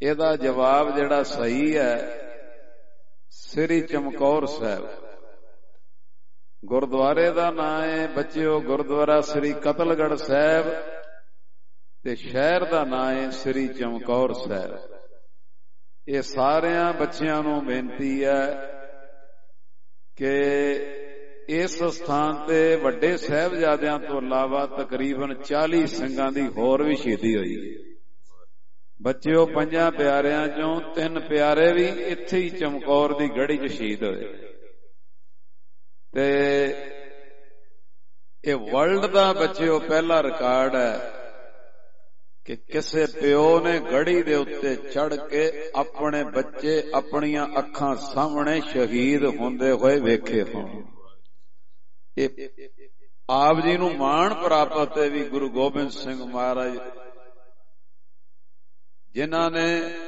ਇਹਦਾ ਜਵਾਬ ਜਿਹੜਾ ਸਹੀ ਹੈ ਸ੍ਰੀ ਚਮਕੌਰ ਸਾਹਿਬ ਗੁਰਦੁਆਰੇ ਦਾ ਨਾਂ ਹੈ ਬੱਚਿਓ, ਗੁਰਦੁਆਰਾ ਸ੍ਰੀ ਕਤਲਗੜ੍ਹ ਸਾਹਿਬ, ਤੇ ਸ਼ਹਿਰ ਦਾ ਨਾਂ ਹੈ ਸ੍ਰੀ ਚਮਕੌਰ ਸਾਹਿਬ। ਇਹ ਸਾਰਿਆਂ ਬੱਚਿਆਂ ਨੂੰ ਬੇਨਤੀ ਹੈ ਕਿ ਇਸ ਸਥਾਨ ਤੇ ਵੱਡੇ ਸਾਹਿਬਜ਼ਾਦਿਆਂ ਤੋਂ ਇਲਾਵਾ ਤਕਰੀਬਨ ਚਾਲੀ ਸਿੰਘਾਂ ਦੀ ਹੋਰ ਵੀ ਸ਼ਹੀਦੀ ਹੋਈ। ਬੱਚਿਓ, ਪੰਜਾਂ ਪਿਆਰਿਆਂ ਚੋਂ ਤਿੰਨ ਪਿਆਰੇ ਵੀ ਇੱਥੇ ਹੀ ਚਮਕੌਰ ਦੀ ਗੜ੍ਹੀ 'ਚ ਸ਼ਹੀਦ ਹੋਏ। ਤੇ ਇਹ ਵਰਲਡ ਦਾ ਬੱਚਿਓ ਪਹਿਲਾ ਰਿਕਾਰਡ ਹੈ ਕਿ ਕਿਸੇ ਪਿਓ ਨੇ ਗੜ੍ਹੀ ਦੇ ਉੱਤੇ ਚੜ੍ਹ ਕੇ ਆਪਣੇ ਬੱਚੇ ਆਪਣੀਆਂ ਅੱਖਾਂ ਸਾਹਮਣੇ ਸ਼ਹੀਦ ਹੁੰਦੇ ਹੋਏ ਵੇਖੇ ਹੋਣ। ਇਹ ਆਪ ਜੀ ਨੂੰ ਮਾਣ ਪ੍ਰਾਪਤ ਹੈ ਵੀ ਗੁਰੂ ਗੋਬਿੰਦ ਸਿੰਘ ਮਹਾਰਾਜ ਜਿਨ੍ਹਾਂ ਨੇ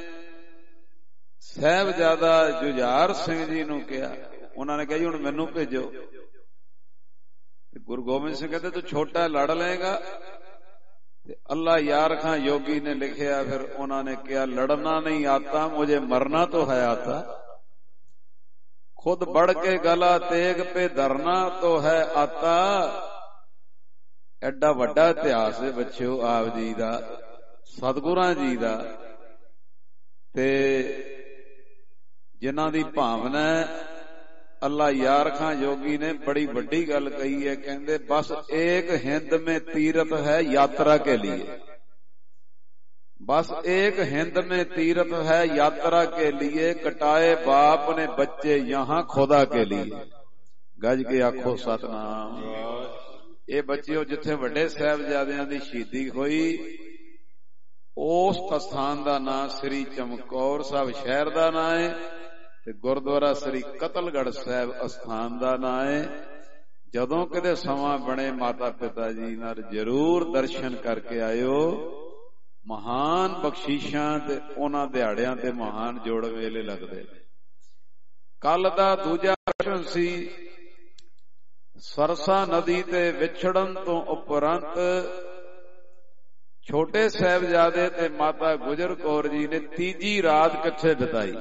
ਸਾਹਿਬਜ਼ਾਦਾ ਜੁਝਾਰ ਸਿੰਘ ਜੀ ਨੂੰ ਕਿਹਾ, ਉਹਨਾਂ ਨੇ ਕਿਹਾ ਜੀ ਹੁਣ ਮੈਨੂੰ ਭੇਜੋ। ਤੇ ਗੁਰੂ ਗੋਬਿੰਦ ਸਿੰਘ ਕਹਿੰਦੇ ਤੂੰ ਛੋਟਾ ਲੜ ਲਏਗਾ। ਤੇ ਅੱਲਾ ਯਾਰ ਖਾਂ ਯੋਗੀ ਨੇ ਲਿਖਿਆ, ਫਿਰ ਉਹਨਾਂ ਨੇ ਕਿਹਾ ਲੜਨਾ ਨਹੀਂ ਆਤਾ ਮੁਝੇ ਮਰਨਾ तो है आता, खुद बढ़ के गला तेग पे धरना तो है आता। ਐਡਾ ਵੱਡਾ ਇਤਿਹਾਸ ਹੈ ਬੱਚਿਓ ਆਪ ਜੀ ਦਾ, ਸਤਿਗੁਰਾਂ ਜੀ ਦਾ, ਤੇ ਜਿਨ੍ਹਾਂ ਦੀ ਭਾਵਨਾ ਅੱਲਾ ਯਾਰ ਖਾਂ ਯੋਗੀ ਨੇ ਬੜੀ ਵੱਡੀ ਗੱਲ ਕਹੀ ਹੈ। ਕਹਿੰਦੇ ਬਸ ਇੱਕ ਹਿੰਦ में तीरथ है यात्रा के लिए, बस एक हिंद में तीरथ है यात्रा के लिए, कटाए बाप ने बच्चे यहाँ खुदा के लिए। गज के आखो सतनाम। ਇਹ ਬੱਚਿਓ ਜਿੱਥੇ ਵੱਡੇ ਸਾਹਿਬਜ਼ਾਦਿਆਂ ਦੀ ਸ਼ਹੀਦੀ ਹੋਈ ਉਸ ਸਥਾਨ ਦਾ ਨਾਂ ਸ੍ਰੀ ਚਮਕੌਰ ਸਾਹਿਬ ਸ਼ਹਿਰ ਦਾ ਨਾਂ ਹੈ, ਤੇ ਗੁਰਦੁਆਰਾ ਸ੍ਰੀ ਕਤਲਗੜ੍ਹ ਸਾਹਿਬ ਅਸਥਾਨ ਦਾ ਨਾਂ ਹੈ। ਜਦੋਂ ਕਿਤੇ ਸਮਾਂ ਬਣੇ ਮਾਤਾ ਪਿਤਾ ਜੀ ਨਾਲ ਜ਼ਰੂਰ ਦਰਸ਼ਨ ਕਰਕੇ ਆਇਓ। ਮਹਾਨ ਬਖਸ਼ਿਸ਼ਾਂ ਤੇ ਉਹਨਾਂ ਦਿਹਾੜਿਆਂ ਤੇ ਮਹਾਨ ਜੋੜ ਵੇਲੇ ਲੱਗਦੇ ਨੇ। ਕੱਲ ਦਾ ਦੂਜਾ ਪ੍ਰਸ਼ਨ ਸੀ ਸਰਸਾ ਨਦੀ ਤੇ ਵਿਛੜਨ ਤੋਂ ਉਪਰੰਤ ਛੋਟੇ ਸਾਹਿਬਜ਼ਾਦੇ ਤੇ ਮਾਤਾ ਗੁਜਰ ਕੌਰ ਜੀ ਨੇ ਤੀਜੀ ਰਾਤ ਕਿੱਥੇ ਬਿਤਾਈ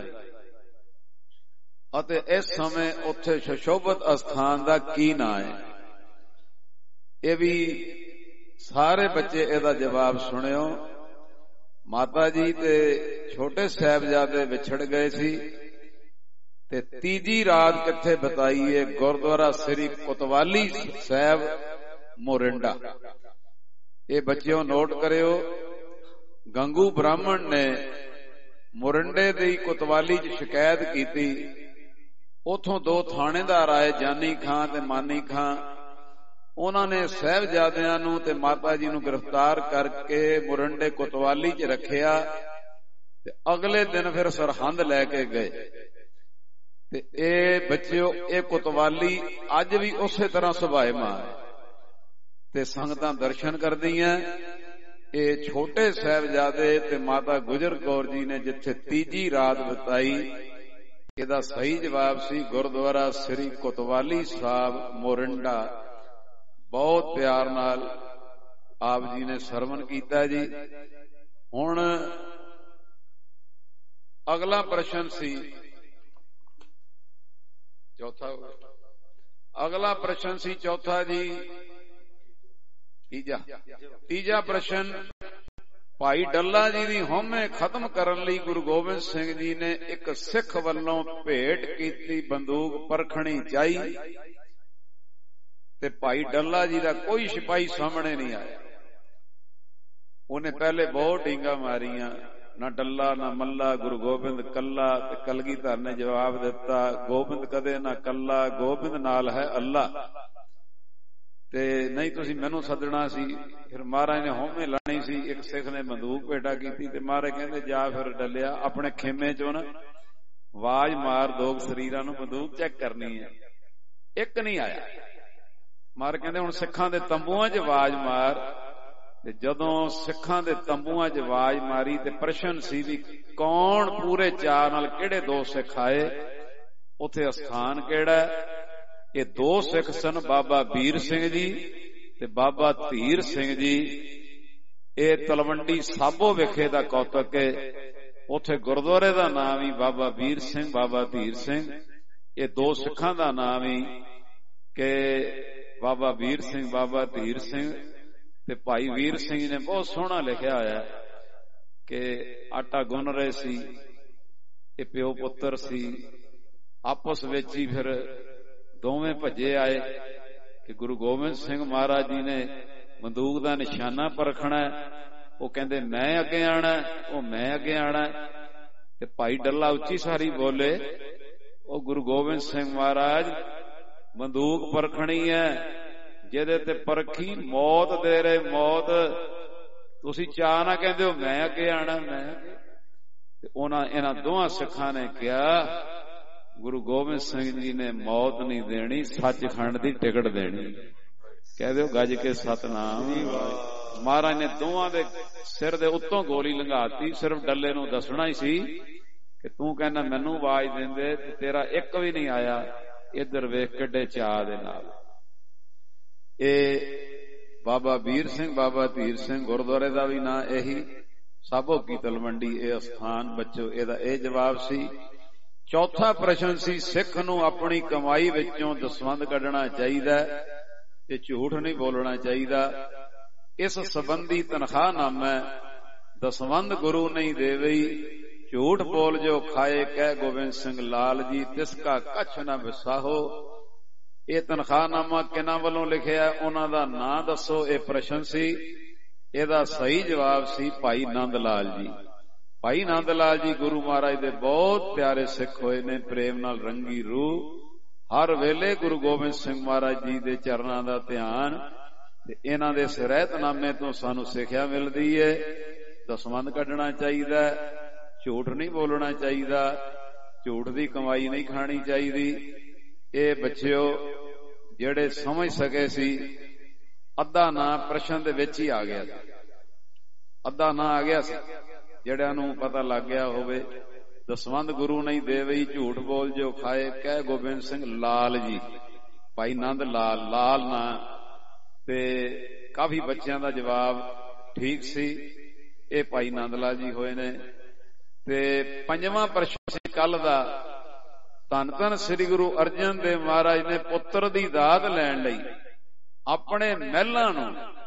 ਅਤੇ ਇਸ ਸਮੇਂ ਉੱਥੇ ਸੁਸ਼ੋਭਿਤ ਅਸਥਾਨ ਦਾ ਕੀ ਨਾਂ ਹੈ। ਇਹ ਵੀ ਸਾਰੇ ਬੱਚੇ ਇਹਦਾ ਜਵਾਬ ਸੁਣਿਓ। ਮਾਤਾ ਜੀ ਤੇ ਛੋਟੇ ਸਾਹਿਬਜ਼ਾਦੇ ਵਿਛੜ ਗਏ ਸੀ ਤੇ ਤੀਜੀ ਰਾਤ ਕਿੱਥੇ ਬਿਤਾਈ ਹੈ। ਗੁਰਦੁਆਰਾ ਸ੍ਰੀ ਕੋਤਵਾਲੀ ਸਾਹਿਬ ਮੋਰਿੰਡਾ। ਇਹ ਬੱਚਿਓ ਨੋਟ ਕਰਿਓ, ਗੰਗੂ ਬ੍ਰਾਹਮਣ ਨੇ ਮੋਰਿੰਡੇ ਦੀ ਕੋਤਵਾਲੀ 'ਚ ਸ਼ਿਕਾਇਤ ਕੀਤੀ। ਉਥੋਂ ਦੋ ਥਾਣੇਦਾਰ ਆਏ, ਜਾਨੀ ਖਾਂ ਤੇ ਮਾਨੀ ਖਾਂ। ਉਹਨਾਂ ਨੇ ਸਾਹਿਬਜ਼ਾਦਿਆਂ ਨੂੰ ਤੇ ਮਾਤਾ ਜੀ ਨੂੰ ਗ੍ਰਿਫਤਾਰ ਕਰਕੇ ਮੋਰਿੰਡੇ ਕੋਤਵਾਲੀ 'ਚ ਰੱਖਿਆ ਤੇ ਅਗਲੇ ਦਿਨ ਫਿਰ ਸਰਹੰਦ ਲੈ ਕੇ ਗਏ। ਤੇ ਇਹ ਬੱਚਿਓ ਇਹ ਕੋਤਵਾਲੀ ਅੱਜ ਵੀ ਉਸੇ ਤਰ੍ਹਾਂ ਸੁਭਾਏਮਾਨ ਹੈ ਤੇ ਸੰਗਤਾਂ ਦਰਸ਼ਨ ਕਰਦੀਆਂ। ਇਹ ਛੋਟੇ ਸਾਹਿਬਜ਼ਾਦੇ ਤੇ ਮਾਤਾ ਗੁਜਰ ਕੌਰ ਜੀ ਨੇ ਜਿੱਥੇ ਤੀਜੀ ਰਾਤ ਬਿਤਾਈ, ਇਹਦਾ ਸਹੀ ਜਵਾਬ ਸੀ ਗੁਰਦੁਆਰਾ ਸ੍ਰੀ ਕੋਤਵਾਲੀ ਸਾਹਿਬ ਮੋਰਿੰਡਾ। ਬਹੁਤ ਪਿਆਰ ਨਾਲ ਆਪ ਜੀ ਨੇ ਸਰਵਣ ਕੀਤਾ ਜੀ। ਹੁਣ ਅਗਲਾ ਪ੍ਰਸ਼ਨ ਸੀ ਚੌਥਾ ਅਗਲਾ ਪ੍ਰਸ਼ਨ ਸੀ ਚੌਥਾ ਜੀ ਤੀਜਾ ਤੀਜਾ ਪ੍ਰਸ਼ਨ ਭਾਈ ਡੱਲਾ ਜੀ ਦੀ ਹਉਮੈ ਖਤਮ ਕਰਨ ਲਈ ਗੁਰੂ ਗੋਬਿੰਦ ਸਿੰਘ ਜੀ ਨੇ ਇੱਕ ਸਿੱਖ ਵੱਲੋਂ ਭੇਟ ਕੀਤੀ ਬੰਦੂਕ ਪਰਖਣੀ ਚਾਹੀ ਤੇ ਭਾਈ ਡੱਲਾ ਜੀ ਦਾ ਕੋਈ ਸਿਪਾਹੀ ਸਾਹਮਣੇ ਨਹੀਂ ਆਇਆ। ਉਹਨੇ ਪਹਿਲੇ ਬਹੁਤ ਡੀਂਗਾ ਮਾਰੀਆਂ, ਨਾ ਡੱਲਾ ਨਾ ਮੱਲਾ, ਗੁਰੂ ਗੋਬਿੰਦ ਕੱਲਾ। ਤੇ ਕਲਗੀਧਰ ਨੇ ਜਵਾਬ ਦਿੱਤਾ, ਗੋਬਿੰਦ ਕਦੇ ਨਾ ਕੱਲਾ, ਗੋਬਿੰਦ ਨਾਲ ਹੈ ਅੱਲਾ। ਤੇ ਨਹੀਂ ਤੁਸੀਂ ਮੈਨੂੰ ਸੱਦਣਾ ਸੀ। ਫਿਰ ਮਹਾਰਾਜ ਨੇ ਹਉਮੈ ਲਾਣੀ ਸੀ। ਇੱਕ ਸਿੱਖ ਨੇ ਬੰਦੂਕ ਭੇਟਾ ਕੀਤੀ ਤੇ ਮਹਾਰਾਜ ਕਹਿੰਦੇ ਜਾ ਫਿਰ ਡੱਲਿਆ ਆਪਣੇ ਖੇਮੇ ਚੋਂ ਨਾ ਆਵਾਜ਼ ਮਾਰ, ਦੋ ਸਰੀਰਾਂ ਨੂੰ ਬੰਦੂਕ ਚੈੱਕ ਕਰਨੀ ਹੈ। ਇੱਕ ਨਹੀਂ ਆਇਆ। ਮਹਾਰਾਜ ਕਹਿੰਦੇ ਹੁਣ ਸਿੱਖਾਂ ਦੇ ਤੰਬੂਆਂ 'ਚ ਆਵਾਜ਼ ਮਾਰ। ਤੇ ਜਦੋਂ ਸਿੱਖਾਂ ਦੇ ਤੰਬੂਆਂ 'ਚ ਆਵਾਜ਼ ਮਾਰੀ ਤੇ ਪ੍ਰਸ਼ਨ ਸੀ ਵੀ ਕੌਣ ਪੂਰੇ ਚਾਅ ਨਾਲ ਕਿਹੜੇ ਦੋ ਸਿੱਖ ਆਏ, ਉੱਥੇ ਅਸਥਾਨ ਕਿਹੜਾ। ਇਹ ਦੋ ਸਿੱਖ ਸਨ, ਬਾਬਾ ਵੀਰ ਸਿੰਘ ਜੀ ਤੇ ਬਾਬਾ ਧੀਰ ਸਿੰਘ ਜੀ। ਇਹ ਤਲਵੰਡੀ ਸਾਬੋ ਵਿਖੇ ਦਾ ਕੌਤਕ ਹੈ। ਉੱਥੇ ਗੁਰਦੁਆਰੇ ਦਾ ਨਾਮ ਹੀ ਬਾਬਾ ਵੀਰ ਸਿੰਘ ਬਾਬਾ ਧੀਰ ਸਿੰਘ। ਇਹ ਦੋ ਸਿੱਖਾਂ ਦਾ ਨਾਮ ਹੀ ਕਿ ਬਾਬਾ ਵੀਰ ਸਿੰਘ ਬਾਬਾ ਧੀਰ ਸਿੰਘ। ਤੇ ਭਾਈ ਵੀਰ ਸਿੰਘ ਜੀ ਨੇ ਬਹੁਤ ਸੋਹਣਾ ਲਿਖਿਆ ਹੋਇਆ ਕਿ ਆਟਾ ਗੁੰਨ ਰਹੇ ਸੀ, ਇਹ ਪਿਓ ਪੁੱਤਰ ਸੀ, ਆਪਸ ਵਿੱਚ ਹੀ ਫਿਰ ਦੋਵੇਂ ਭੱਜੇ ਆਏ ਕਿ ਗੁਰੂ ਗੋਬਿੰਦ ਸਿੰਘ ਮਹਾਰਾਜ ਜੀ ਨੇ ਬੰਦੂਕ ਦਾ ਨਿਸ਼ਾਨਾ ਪਰਖਣਾ। ਉਹ ਕਹਿੰਦੇ ਮੈਂ ਅੱਗੇ ਆਣਾ, ਉਹ ਮੈਂ ਅੱਗੇ ਆਣਾ। ਤੇ ਭਾਈ ਡੱਲਾ ਉੱਚੀ ਸਾਰੀ ਬੋਲੇ, ਉਹ ਗੁਰੂ ਗੋਬਿੰਦ ਸਿੰਘ ਮਹਾਰਾਜ ਬੰਦੂਕ ਪਰਖਣੀ ਹੈ, ਜਿਹਦੇ ਤੇ ਪਰਖੀ ਮੌਤ ਦੇ ਰਹੇ ਮੌਤ। ਤੁਸੀਂ ਚਾਹ ਨਾ ਕਹਿੰਦੇ ਹੋ ਮੈਂ ਅੱਗੇ ਆਣਾ ਮੈਂ। ਤੇ ਉਹਨਾਂ ਇਹਨਾਂ ਦੋਹਾਂ ਸਿੱਖਾਂ ਨੇ ਕਿਹਾ ਗੁਰੂ ਗੋਬਿੰਦ ਸਿੰਘ ਜੀ ਨੇ ਮੌਤ ਨਹੀਂ ਦੇਣੀ, ਸੱਚਖੰਡ ਦੀ ਟਿਕਟ ਦੇਣੀ। ਕਹਿ ਦਿਓ ਗੱਜ ਕੇ ਸਤਨਾਮ। ਮਹਾਰਾਜ ਨੇ ਦੋਹਾਂ ਦੇ ਸਿਰ ਦੇ ਉੱਤੋਂ ਗੋਲੀ ਲੰਘਾਤੀ। ਸਿਰਫ ਡੱਲੇ ਨੂੰ ਦੱਸਣਾ ਹੀ ਸੀ ਕਿ ਤੂੰ ਕਹਿੰਦਾ ਮੈਨੂੰ ਆਵਾਜ਼ ਦਿੰਦੇ ਤੇ ਤੇਰਾ ਇੱਕ ਵੀ ਨਹੀਂ ਆਇਆ। ਇੱਧਰ ਵੇਖ ਕਿੱਡੇ ਚਾਅ ਦੇ ਨਾਲ। ਇਹ ਬਾਬਾ ਵੀਰ ਸਿੰਘ ਬਾਬਾ ਧੀਰ ਸਿੰਘ ਗੁਰਦੁਆਰੇ ਦਾ ਵੀ ਨਾਂ ਇਹੀ, ਸਾਬੋ ਕੀ ਤਲਵੰਡੀ ਇਹ ਅਸਥਾਨ। ਬੱਚੋ ਇਹਦਾ ਇਹ ਜਵਾਬ ਸੀ। ਚੌਥਾ ਪ੍ਰਸ਼ਨ ਸੀ ਸਿੱਖ ਨੂੰ ਆਪਣੀ ਕਮਾਈ ਵਿੱਚੋਂ ਦਸਵੰਧ ਕੱਢਣਾ ਚਾਹੀਦਾ ਤੇ ਝੂਠ ਨਹੀਂ ਬੋਲਣਾ ਚਾਹੀਦਾ। ਇਸ ਸੰਬੰਧੀ ਤਨਖਾਹਨਾਮਾ ਦਸਵੰਧ ਗੁਰੂ ਨਹੀਂ ਦੇਵਈ, ਝੂਠ ਬੋਲ ਜੋ ਖਾਏ ਕਹਿ ਗੋਬਿੰਦ ਸਿੰਘ ਲਾਲ ਜੀ, ਤਿਸ ਕਾ ਕੱਛ ਨਾ ਵਿਸਾਹੋ। ਇਹ ਤਨਖਾਹਨਾਮਾ ਕਿਹਨਾਂ ਵੱਲੋਂ ਲਿਖਿਆ, ਉਹਨਾਂ ਦਾ ਨਾਂ ਦੱਸੋ। ਇਹ ਪ੍ਰਸ਼ਨ ਸੀ। ਇਹਦਾ ਸਹੀ ਜਵਾਬ ਸੀ ਭਾਈ ਨੰਦ ਲਾਲ ਜੀ। ਭਾਈ ਨੰਦ ਲਾਲ ਜੀ ਗੁਰੂ ਮਹਾਰਾਜ ਦੇ ਬਹੁਤ ਪਿਆਰੇ ਸਿੱਖ ਹੋਏ ਨੇ, ਪ੍ਰੇਮ ਨਾਲ ਰੰਗੀ ਰੂਹ। ਹਰ ਵੇਲੇ ਗੁਰੂ ਗੋਬਿੰਦ ਸਿੰਘ ਮਹਾਰਾਜ ਜੀ ਦੇ ਚਰਨਾਂ ਦਾ ਧਿਆਨ। ਤੇ ਇਹਨਾਂ ਦੇ ਰਹਿਤਨਾਮੇ ਤੋਂ ਸਾਨੂੰ ਸਿੱਖਿਆ ਮਿਲਦੀ ਹੈ ਦਸਵੰਧ ਕੱਢਣਾ ਚਾਹੀਦਾ, ਝੂਠ ਨਹੀਂ ਬੋਲਣਾ ਚਾਹੀਦਾ, ਝੂਠ ਦੀ ਕਮਾਈ ਨਹੀਂ ਖਾਣੀ ਚਾਹੀਦੀ। ਇਹ ਬੱਚਿਓ ਜਿਹੜੇ ਸਮਝ ਸਕੇ ਸੀ, ਅੱਧਾ ਨਾਂ ਪ੍ਰਸ਼ਨ ਦੇ ਵਿੱਚ ਹੀ ਆ ਗਿਆ ਸੀ। ਅੱਧਾ ਨਾਂ ਆ ਗਿਆ ਸੀ ਜਿਹੜਿਆਂ ਨੂੰ ਪਤਾ ਲੱਗ ਗਿਆ ਹੋਵੇ। ਦਸਵੰਧ ਗੁਰੂ ਨਹੀਂ ਦੇਵਈ, ਝੂਠ ਬੋਲ ਜੋ ਖਾਏ ਕਹਿ ਗੋਬਿੰਦ ਸਿੰਘ ਲਾਲ ਜੀ, ਭਾਈ ਨੰਦ ਲਾਲ ਲਾਲ ਨਾਂ। ਤੇ ਕਾਫੀ ਬੱਚਿਆਂ ਦਾ ਜਵਾਬ ਠੀਕ ਸੀ। ਇਹ ਭਾਈ ਨੰਦ ਲਾਲ ਜੀ ਹੋਏ ਨੇ। ਤੇ ਪੰਜਵਾਂ ਪ੍ਰਸ਼ਨ ਸੀ ਕੱਲ ਦਾ, ਧੰਨ ਧੰਨ ਸ੍ਰੀ ਗੁਰੂ ਅਰਜਨ ਦੇਵ ਮਹਾਰਾਜ ਨੇ ਪੁੱਤਰ ਦੀ ਦਾਤ ਲੈਣ ਲਈ ਆਪਣੇ ਮਹਿਲਾਂ ਨੂੰ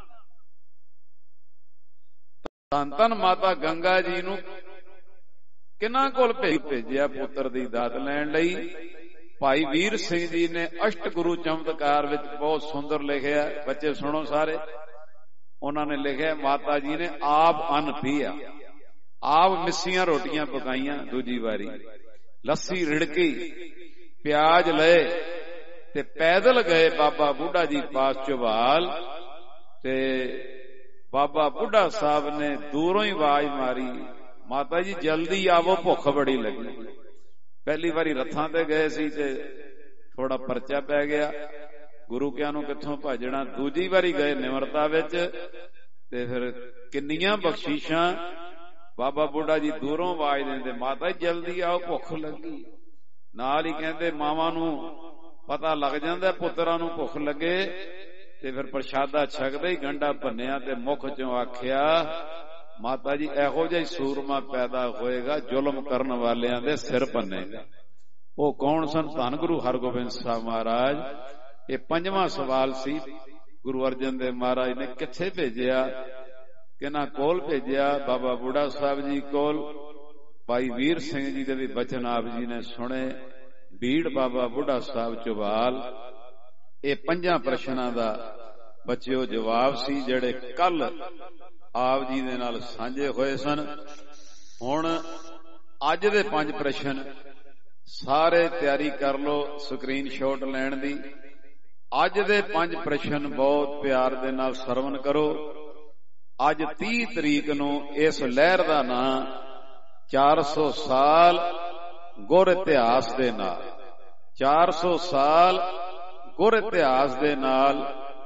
ਧੰਨ ਧੰਨ ਮਾਤਾ ਗੰਗਾ ਜੀ ਨੂੰ ਕਿਹਨਾਂ ਕੋਲ ਭੇਜ ਭੇਜਿਆ ਪੁੱਤਰ ਦੀ ਦਾਤ ਲੈਣ ਲਈ। ਭਾਈ ਵੀਰ ਸਿੰਘ ਜੀ ਨੇ ਅਸ਼ਟ ਗੁਰੂ ਚਮਤਕਾਰ ਵਿੱਚ ਬਹੁਤ ਸੁੰਦਰ ਲਿਖਿਆ। ਬੱਚੇ ਸੁਣੋ ਸਾਰੇ। ਉਹਨਾਂ ਨੇ ਲਿਖਿਆ ਮਾਤਾ ਜੀ ਨੇ ਆਪ ਅੰਨ ਪੀਆ, ਆਪ ਮਿੱਸੀਆਂ ਰੋਟੀਆਂ ਪਕਾਈਆਂ, ਦੂਜੀ ਵਾਰੀ ਲੱਸੀ ਰਿੜਕੀ, ਪਿਆਜ ਲਏ ਤੇ ਪੈਦਲ ਗਏ ਬਾਬਾ ਬੁੱਢਾ ਜੀ ਪਾਸ ਝਵਾਲ। ਤੇ ਬਾਬਾ ਬੁੱਢਾ ਸਾਹਿਬ ਨੇ ਦੂਰੋਂ ਹੀ ਆਵਾਜ਼ ਮਾਰੀ, ਮਾਤਾ ਜੀ ਜਲਦੀ ਆਵੋ, ਭੁੱਖ ਬੜੀ ਲੱਗੀ। ਪਹਿਲੀ ਵਾਰੀ ਰੱਥਾਂ ਤੇ ਗਏ ਸੀ ਤੇ ਥੋੜਾ ਪਰਚਾ ਪੈ ਗਿਆ, ਗੁਰੂ ਕਿਆਂ ਨੂੰ ਕਿੱਥੋਂ ਭੱਜਣਾ। ਦੂਜੀ ਵਾਰੀ ਗਏ ਨਿਮਰਤਾ ਵਿੱਚ ਤੇ ਫਿਰ ਕਿੰਨੀਆਂ ਬਖਸ਼ੀਸ਼ਾਂ। ਬਾਬਾ ਬੁੱਢਾ ਜੀ ਦੂਰੋਂ ਆਵਾਜ਼ ਦਿੰਦੇ, ਮਾਤਾ ਜੀ ਜਲਦੀ ਆਓ, ਭੁੱਖ ਲੱਗੀ। ਨਾਲ ਹੀ ਕਹਿੰਦੇ ਮਾਵਾਂ ਨੂੰ ਪਤਾ ਲੱਗ ਜਾਂਦਾ ਪੁੱਤਰਾਂ ਨੂੰ ਭੁੱਖ ਲੱਗੇ। ਤੇ ਫਿਰ ਪ੍ਰਸ਼ਾਦਾ ਛਕਦੇ ਹੀ ਗੰਢਾ ਭੰਨਿਆ ਤੇ ਮੁਖ ਚੋਂ ਆਖਿਆ, ਮਾਤਾ ਜੀ ਇਹੋ ਜਿਹਾ ਸੂਰਮਾ ਪੈਦਾ ਹੋਏਗਾ, ਜ਼ੁਲਮ ਕਰਨ ਵਾਲਿਆਂ ਦੇ ਸਿਰ ਭੰਨੇਗਾ। ਉਹ ਕੌਣ ਸਨ? ਧੰਨ ਗੁਰੂ ਹਰਗੋਬਿੰਦ ਸਾਹਿਬ ਮਹਾਰਾਜ। ਇਹ ਪੰਜਵਾਂ ਸਵਾਲ ਸੀ। ਗੁਰੂ ਅਰਜਨ ਦੇਵ ਮਹਾਰਾਜ ਨੇ ਕਿੱਥੇ ਭੇਜਿਆ, ਕਿਹਨਾਂ ਕੋਲ ਭੇਜਿਆ? ਬਾਬਾ ਬੁੱਢਾ ਸਾਹਿਬ ਜੀ ਕੋਲ। ਭਾਈ ਵੀਰ ਸਿੰਘ ਜੀ ਦੇ ਵੀ ਬਚਨ ਆਪ ਜੀ ਨੇ ਸੁਣੇ। ਬੀੜ ਬਾਬਾ ਬੁੱਢਾ ਸਾਹਿਬ ਝਵਾਲ। ਇਹ ਪੰਜਾਂ ਪ੍ਰਸ਼ਨਾਂ ਦਾ ਬੱਚਿਓ ਜਵਾਬ ਸੀ ਜਿਹੜੇ ਕੱਲ ਆਪ ਜੀ ਦੇ ਨਾਲ ਸਾਂਝੇ ਹੋਏ ਸਨ। ਹੁਣ ਅੱਜ ਦੇ ਪੰਜ ਪ੍ਰਸ਼ਨ ਸਾਰੇ ਤਿਆਰੀ ਕਰ ਲਓ ਸਕਰੀਨ ਸ਼ਾਟ ਲੈਣ ਦੀ। ਅੱਜ ਦੇ ਪੰਜ ਪ੍ਰਸ਼ਨ ਬਹੁਤ ਪਿਆਰ ਦੇ ਨਾਲ ਸਰਵਨ ਕਰੋ। ਅੱਜ ਤੀਹ ਤਰੀਕ ਨੂੰ ਇਸ ਲਹਿਰ ਦਾ ਨਾਂ ਚਾਰ ਸੌ ਸਾਲ ਗੁਰ ਇਤਿਹਾਸ ਦੇ ਨਾਲ, ਚਾਰ ਸੌ ਸਾਲ ਗੁਰ ਇਤਿਹਾਸ ਦੇ ਨਾਲ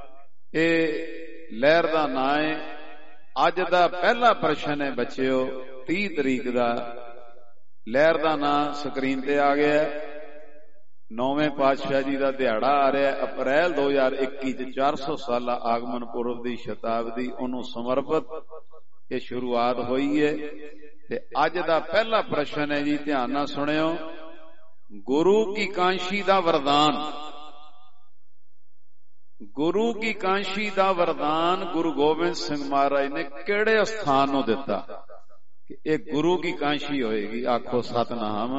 ਇਹ ਲਹਿਰ ਦਾ ਨਾਂ ਹੈ। ਅੱਜ ਦਾ ਪਹਿਲਾ ਪ੍ਰਸ਼ਨ ਹੈ ਬੱਚਿਓ ਤੀਹ ਤਰੀਕ ਦਾ। ਲਹਿਰ ਦਾ ਨਾਂ ਸਕਰੀਨ ਤੇ ਆ ਗਿਆ। ਨੌਵੇਂ ਪਾਤਸ਼ਾਹ ਜੀ ਦਾ ਦਿਹਾੜਾ ਆ ਰਿਹਾ ਅਪ੍ਰੈਲ ਦੋ ਹਜ਼ਾਰ ਇੱਕੀ ਚ, ਚਾਰ ਸੌ ਸਾਲਾ ਆਗਮਨ ਪੁਰਬ ਦੀ ਸ਼ਤਾਬਦੀ ਉਹਨੂੰ ਸਮਰਪਿਤ ਇਹ ਸ਼ੁਰੂਆਤ ਹੋਈ ਹੈ। ਤੇ ਅੱਜ ਦਾ ਪਹਿਲਾ ਪ੍ਰਸ਼ਨ ਹੈ ਜੀ, ਧਿਆਨ ਨਾਲ ਸੁਣਿਓ। ਗੁਰੂ ਕੀ ਕਾਂਸ਼ੀ ਦਾ ਵਰਦਾਨ। ਗੁਰੂ ਕੀ ਕਾਂਸ਼ੀ ਦਾ ਵਰਦਾਨ ਗੁਰੂ ਗੋਬਿੰਦ ਸਿੰਘ ਮਹਾਰਾਜ ਨੇ ਕਿਹੜੇ ਸਥਾਨ ਨੂੰ ਦਿੱਤਾ ਕਿ ਇਹ ਗੁਰੂ ਕੀ ਕਾਂਸ਼ੀ ਹੋਏਗੀ? ਆਖੋ ਸਤਨਾਮ।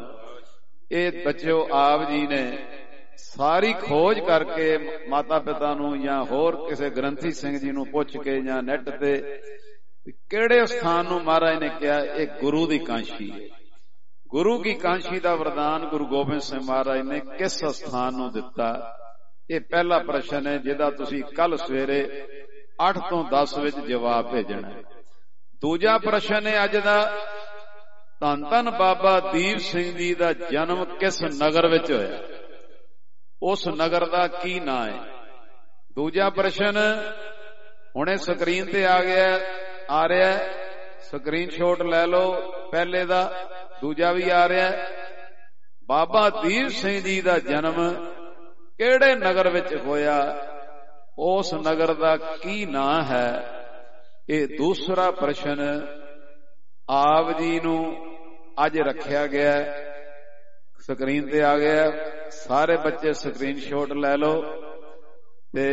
ਇਹ ਬੱਚਿਓ ਆਪ ਜੀ ਨੇ ਸਾਰੀ ਖੋਜ ਕਰਕੇ ਮਾਤਾ ਪਿਤਾ ਨੂੰ ਜਾਂ ਹੋਰ ਕਿਸੇ ਗ੍ਰੰਥੀ ਸਿੰਘ ਜੀ ਨੂੰ ਪੁੱਛ ਕੇ ਜਾਂ ਨੈਟ ਤੇ ਕਿਹੜੇ ਸਥਾਨ ਨੂੰ ਮਹਾਰਾਜ ਨੇ ਕਿਹਾ ਇਹ ਗੁਰੂ ਦੀ ਕਾਂਸ਼ੀ ਹੈ। ਗੁਰੂ ਕੀ ਕਾਂਸ਼ੀ ਦਾ ਵਰਦਾਨ ਗੁਰੂ ਗੋਬਿੰਦ ਸਿੰਘ ਮਹਾਰਾਜ ਨੇ ਕਿਸ ਸਥਾਨ ਨੂੰ ਦਿੱਤਾ? ਇਹ ਪਹਿਲਾ ਪ੍ਰਸ਼ਨ ਹੈ ਜਿਹਦਾ ਤੁਸੀਂ ਕੱਲ ਸਵੇਰੇ ਅੱਠ ਤੋਂ ਦਸ ਵਿੱਚ ਜਵਾਬ ਭੇਜਣਾ ਹੈ। ਦੂਜਾ ਪ੍ਰਸ਼ਨ ਹੈ ਅੱਜ ਦਾ, ਧੰਨ ਧੰਨ ਬਾਬਾ ਦੀਪ ਸਿੰਘ ਜੀ ਦਾ ਜਨਮ ਕਿਸ ਨਗਰ ਵਿੱਚ ਹੋਇਆ? ਉਸ ਨਗਰ ਦਾ ਕੀ ਨਾਂ ਹੈ? ਦੂਜਾ ਪ੍ਰਸ਼ਨ ਹੁਣੇ ਸਕਰੀਨ ਤੇ ਆ ਗਿਆ, ਆ ਰਿਹਾ, ਸਕਰੀਨ ਸ਼ਾਟ ਲੈ ਲਓ ਪਹਿਲੇ ਦਾ, ਦੂਜਾ ਵੀ ਆ ਰਿਹਾ। ਬਾਬਾ ਦੀਪ ਸਿੰਘ ਜੀ ਦਾ ਜਨਮ ਕਿਹੜੇ ਨਗਰ ਵਿੱਚ ਹੋਇਆ? ਉਸ ਨਗਰ ਦਾ ਕੀ ਨਾਂ ਹੈ? ਇਹ ਦੂਸਰਾ ਪ੍ਰਸ਼ਨ ਆਪ ਜੀ ਨੂੰ ਅੱਜ ਰੱਖਿਆ ਗਿਆ, ਸਕਰੀਨ ਤੇ ਆ ਗਿਆ। ਸਾਰੇ ਬੱਚੇ ਸਕਰੀਨ ਸ਼ਾਟ ਲੈ ਲਓ ਤੇ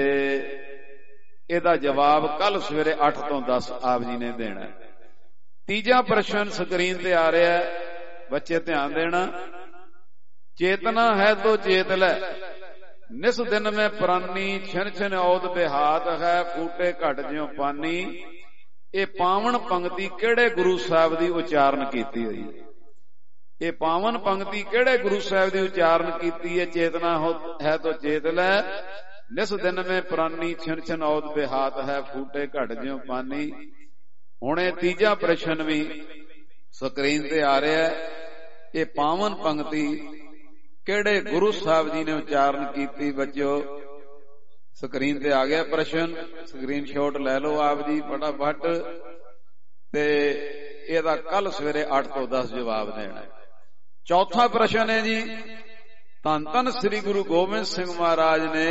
ਇਹਦਾ ਜਵਾਬ ਕੱਲ ਸਵੇਰੇ ਅੱਠ ਤੋਂ ਦਸ ਆਪ ਜੀ ਨੇ ਦੇਣਾ। ਤੀਜਾ ਪ੍ਰਸ਼ਨ ਸਕਰੀਨ ਤੇ ਆ ਰਿਹਾ, ਬੱਚੇ ਧਿਆਨ ਦੇਣਾ। ਚੇਤਨਾ ਹੈ ਤੋ ਚੇਤ ਲੈ, ਨਿਸ ਦਿਨ ਮੈਂ ਪ੍ਰਾਨੀ, ਛਿਨ ਛਿਨ ਔਦ ਬਿਹਾਤ ਹੈ, ਫੂਟੇ ਘਟ ਜਿਉ ਪਾਨੀ। ਇਹ ਪਾਵਨ ਪੰਕਤੀ ਕਿਹੜੇ ਗੁਰੂ ਸਾਹਿਬ ਦੀ ਉਚਾਰਨ ਕੀਤੀ ਹੋਈ? ਇਹ ਪਾਵਨ ਪੰਕਤੀ ਕਿਹੜੇ ਗੁਰੂ ਸਾਹਿਬ ਦੀ ਉਚਾਰਨ ਕੀਤੀ ਹੈ? ਚੇਤਨਾ ਹੈ ਤੋ ਚੇਤ ਲੈ, ਨਿਸ ਦਿਨ ਮੈਂ ਪ੍ਰਾਨੀ, ਛਿਨ ਛਿਨ ਔਦ ਬਿਹਾਤ ਹੈ, ਫੂਟੇ ਘਟ ਜਿਉ ਪਾਨੀ। ਹੁਣ ਇਹ ਤੀਜਾ ਪ੍ਰਸ਼ਨ ਵੀ ਸਕਰੀਨ ਤੇ ਆ ਰਿਹਾ। ਇਹ ਪਾਵਨ ਪੰਕਤੀ ਕਿਹੜੇ ਗੁਰੂ ਸਾਹਿਬ ਜੀ ਨੇ ਉਚਾਰਨ ਕੀਤੀ? ਬੱਚਿਓ ਸਕਰੀਨ ਤੇ ਆ ਗਿਆ ਪ੍ਰਸ਼ਨ, ਸਕਰੀਨ ਸ਼ਾਟ ਲੈ ਲਓ ਆਪ ਜੀ ਫਟਾਫਟ ਤੇ ਇਹਦਾ ਕੱਲ ਸਵੇਰੇ ਅੱਠ ਤੋਂ ਦਸ ਜਵਾਬ ਦੇਣਾ। ਚੌਥਾ ਪ੍ਰਸ਼ਨ ਹੈ ਜੀ, ਧੰਨ ਧੰਨ ਸ੍ਰੀ ਗੁਰੂ ਗੋਬਿੰਦ ਸਿੰਘ ਮਹਾਰਾਜ ਨੇ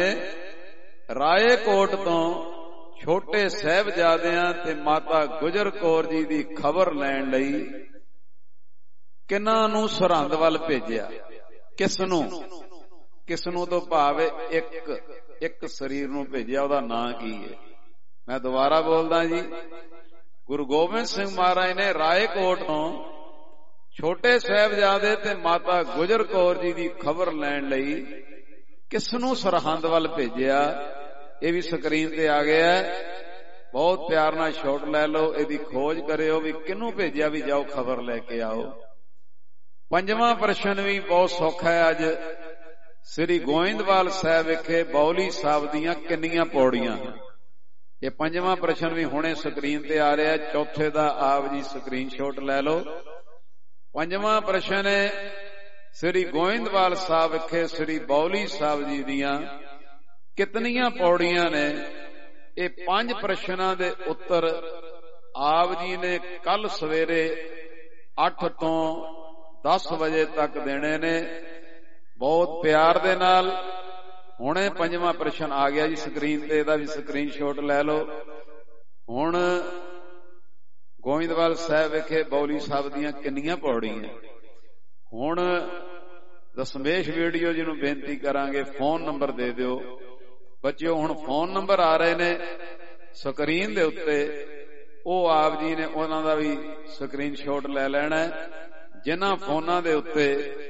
ਰਾਏ ਕੋਟ ਤੋਂ ਛੋਟੇ ਸਾਹਿਬਜ਼ਾਦਿਆਂ ਤੇ ਮਾਤਾ ਗੁਜਰ ਕੌਰ ਜੀ ਦੀ ਖਬਰ ਲੈਣ ਲਈ ਕਿਹਨਾਂ ਨੂੰ ਸਰਹੰਦ ਵੱਲ ਭੇਜਿਆ? ਕਿਸ ਨੂੰ? ਕਿਸ ਨੂੰ ਤੋਂ ਭਾਵ ਇੱਕ ਇੱਕ ਸਰੀਰ ਨੂੰ ਭੇਜਿਆ, ਉਹਦਾ ਨਾਂ ਕੀ ਹੈ? ਮੈਂ ਦੁਬਾਰਾ ਬੋਲਦਾ ਜੀ, ਗੁਰੂ ਗੋਬਿੰਦ ਸਿੰਘ ਮਹਾਰਾਜ ਨੇ ਰਾਏ ਕੋਟ ਤੋਂ ਛੋਟੇ ਸਾਹਿਬਜ਼ਾਦੇ ਤੇ ਮਾਤਾ ਗੁਜਰ ਕੌਰ ਜੀ ਦੀ ਖਬਰ ਲੈਣ ਲਈ ਕਿਸ ਨੂੰ ਸਰਹੰਦ ਵੱਲ ਭੇਜਿਆ? ਇਹ ਵੀ ਸਕਰੀਨ ਤੇ ਆ ਗਿਆ। ਬਹੁਤ ਪਿਆਰ ਨਾਲ ਸ਼ਾਟ ਲੈ ਲਓ, ਇਹਦੀ ਖੋਜ ਕਰਿਓ ਵੀ ਕਿਹਨੂੰ ਭੇਜਿਆ, ਵੀ ਜਾਓ ਖਬਰ ਲੈ ਕੇ ਆਓ। ਪੰਜਵਾਂ ਪ੍ਰਸ਼ਨ ਵੀ ਬਹੁਤ ਸੌਖਾ ਹੈ। ਅੱਜ ਸ੍ਰੀ ਗੋਇੰਦਵਾਲ ਸਾਹਿਬ ਵਿਖੇ ਬਾਉਲੀ ਸਾਹਿਬ ਦੀਆਂ ਕਿੰਨੀਆਂ ਪੌੜੀਆਂ? ਇਹ ਪੰਜਵਾਂ ਪ੍ਰਸ਼ਨ ਵੀ ਹੁਣੇ ਸਕਰੀਨ ਤੇ ਆ ਰਿਹਾ। ਚੌਥੇ ਦਾ ਆਪ ਜੀ ਸਕਰੀਨ ਸ਼ਾਟ ਲੈ ਲਓ। ਪੰਜਵਾਂ ਪ੍ਰਸ਼ਨ ਹੈ, ਸ੍ਰੀ ਗੋਇੰਦਵਾਲ ਸਾਹਿਬ ਵਿਖੇ ਸ੍ਰੀ ਬਾਉਲੀ ਸਾਹਿਬ ਜੀ ਦੀਆਂ ਕਿਤਨੀਆਂ ਪੌੜੀਆਂ ਨੇ? ਇਹ ਪੰਜ ਪ੍ਰਸ਼ਨਾਂ ਦੇ ਉੱਤਰ ਆਪ ਜੀ ਨੇ ਕੱਲ ਸਵੇਰੇ ਅੱਠ ਤੋਂ ਦਸ ਵਜੇ ਤੱਕ ਦੇਣੇ ਨੇ। ਬਹੁਤ ਪਿਆਰ ਦੇ ਨਾਲ ਹੁਣੇ ਪੰਜਵਾਂ ਪ੍ਰਸ਼ਨ ਆ ਗਿਆ ਜੀ ਸਕਰੀਨ ਤੇ, ਇਹਦਾ ਵੀ ਸਕਰੀਨ ਸ਼ਾਟ ਲੈ ਲਓ। ਹੁਣ ਗੋਇੰਦਵਾਲ ਸਾਹਿਬ ਵਿਖੇ ਬਾਉਲੀ ਸਾਹਿਬ ਦੀਆਂ ਕਿੰਨੀਆਂ ਪੌੜੀਆਂ? ਹੁਣ ਦਸਮੇਸ਼ ਵੀਡੀਓ ਜੀ ਨੂੰ ਬੇਨਤੀ ਕਰਾਂਗੇ ਫੋਨ ਨੰਬਰ ਦੇ ਦਿਓ ਬੱਚਿਓ। ਹੁਣ ਫੋਨ ਨੰਬਰ ਆ ਰਹੇ ਨੇ ਸਕਰੀਨ ਦੇ ਉੱਤੇ, ਉਹ ਆਪ ਜੀ ਨੇ ਉਹਨਾਂ ਦਾ ਵੀ ਸਕਰੀਨ ਸ਼ਾਟ ਲੈ ਲੈਣਾ। ਜਿਨ੍ਹਾਂ ਫੋਨਾਂ ਦੇ ਉੱਤੇ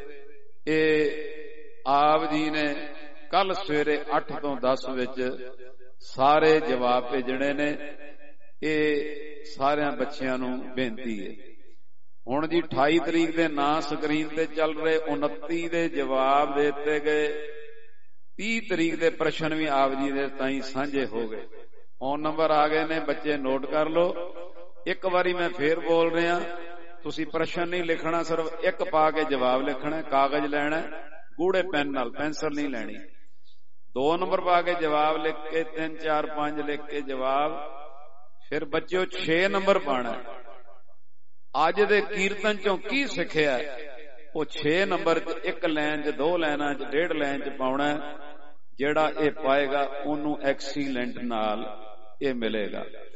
ਇਹ ਆਪ ਜੀ ਨੇ ਕੱਲ ਸਵੇਰੇ ਅੱਠ ਤੋਂ ਦਸ ਵਿੱਚ ਸਾਰੇ ਜਵਾਬ ਭੇਜਣੇ ਨੇ, ਇਹ ਸਾਰਿਆਂ ਬੱਚਿਆਂ ਨੂੰ ਬੇਨਤੀ ਹੈ। ਹੁਣ ਜੀ ਅਠਾਈ ਤਰੀਕ ਦੇ ਨਾਂ ਸਕਰੀਨ ਤੇ ਚੱਲ ਰਹੇ, ਉਨੱਤੀ ਦੇ ਜਵਾਬ ਦੇ ਦਿੱਤੇ ਗਏ, ਤੀਹ ਤਰੀਕ ਦੇ ਪ੍ਰਸ਼ਨ ਵੀ ਆਪ ਜੀ ਦੇ ਤਾਈਂ ਸਾਂਝੇ ਹੋ ਗਏ। ਫੋਨ ਨੰਬਰ ਆ ਗਏ ਨੇ, ਬੱਚੇ ਨੋਟ ਕਰ ਲਓ। ਇੱਕ ਵਾਰੀ ਮੈਂ ਫੇਰ ਬੋਲ ਰਿਹਾ, ਤੁਸੀਂ ਪ੍ਰਸ਼ਨ ਨਹੀਂ ਲਿਖਣਾ, ਸਿਰਫ ਇੱਕ ਪਾ ਕੇ ਜਵਾਬ ਲਿਖਣਾ। ਕਾਗਜ਼ ਲੈਣਾ ਗੂੜੇ ਪੈਨ ਨਾਲ, ਪੈਨਸਲ ਨਹੀਂ ਲੈਣੀ। ਦੋ ਨੰਬਰ ਪਾ ਕੇ ਜਵਾਬ ਲਿਖ ਕੇ, ਤਿੰਨ ਚਾਰ ਪੰਜ ਲਿਖ ਕੇ ਜਵਾਬ। ਫਿਰ ਬੱਚਿਓ ਛੇ ਨੰਬਰ ਪਾਣਾ। ਅੱਜ ਦੇ ਕੀਰਤਨ ਚੋਂ ਕੀ ਸਿੱਖਿਆ, ਉਹ ਛੇ ਨੰਬਰ ਚ ਇੱਕ ਲਾਈਨ ਚ, ਦੋ ਲਾਈਨਾਂ ਚ, ਡੇਢ ਲਾਈਨ ਚ ਪਾਉਣਾ। ਜਿਹੜਾ ਇਹ ਪਾਏਗਾ ਉਹਨੂੰ ਐਕਸੀਲੈਂਟ ਨਾਲ ਇਹ ਮਿਲੇਗਾ।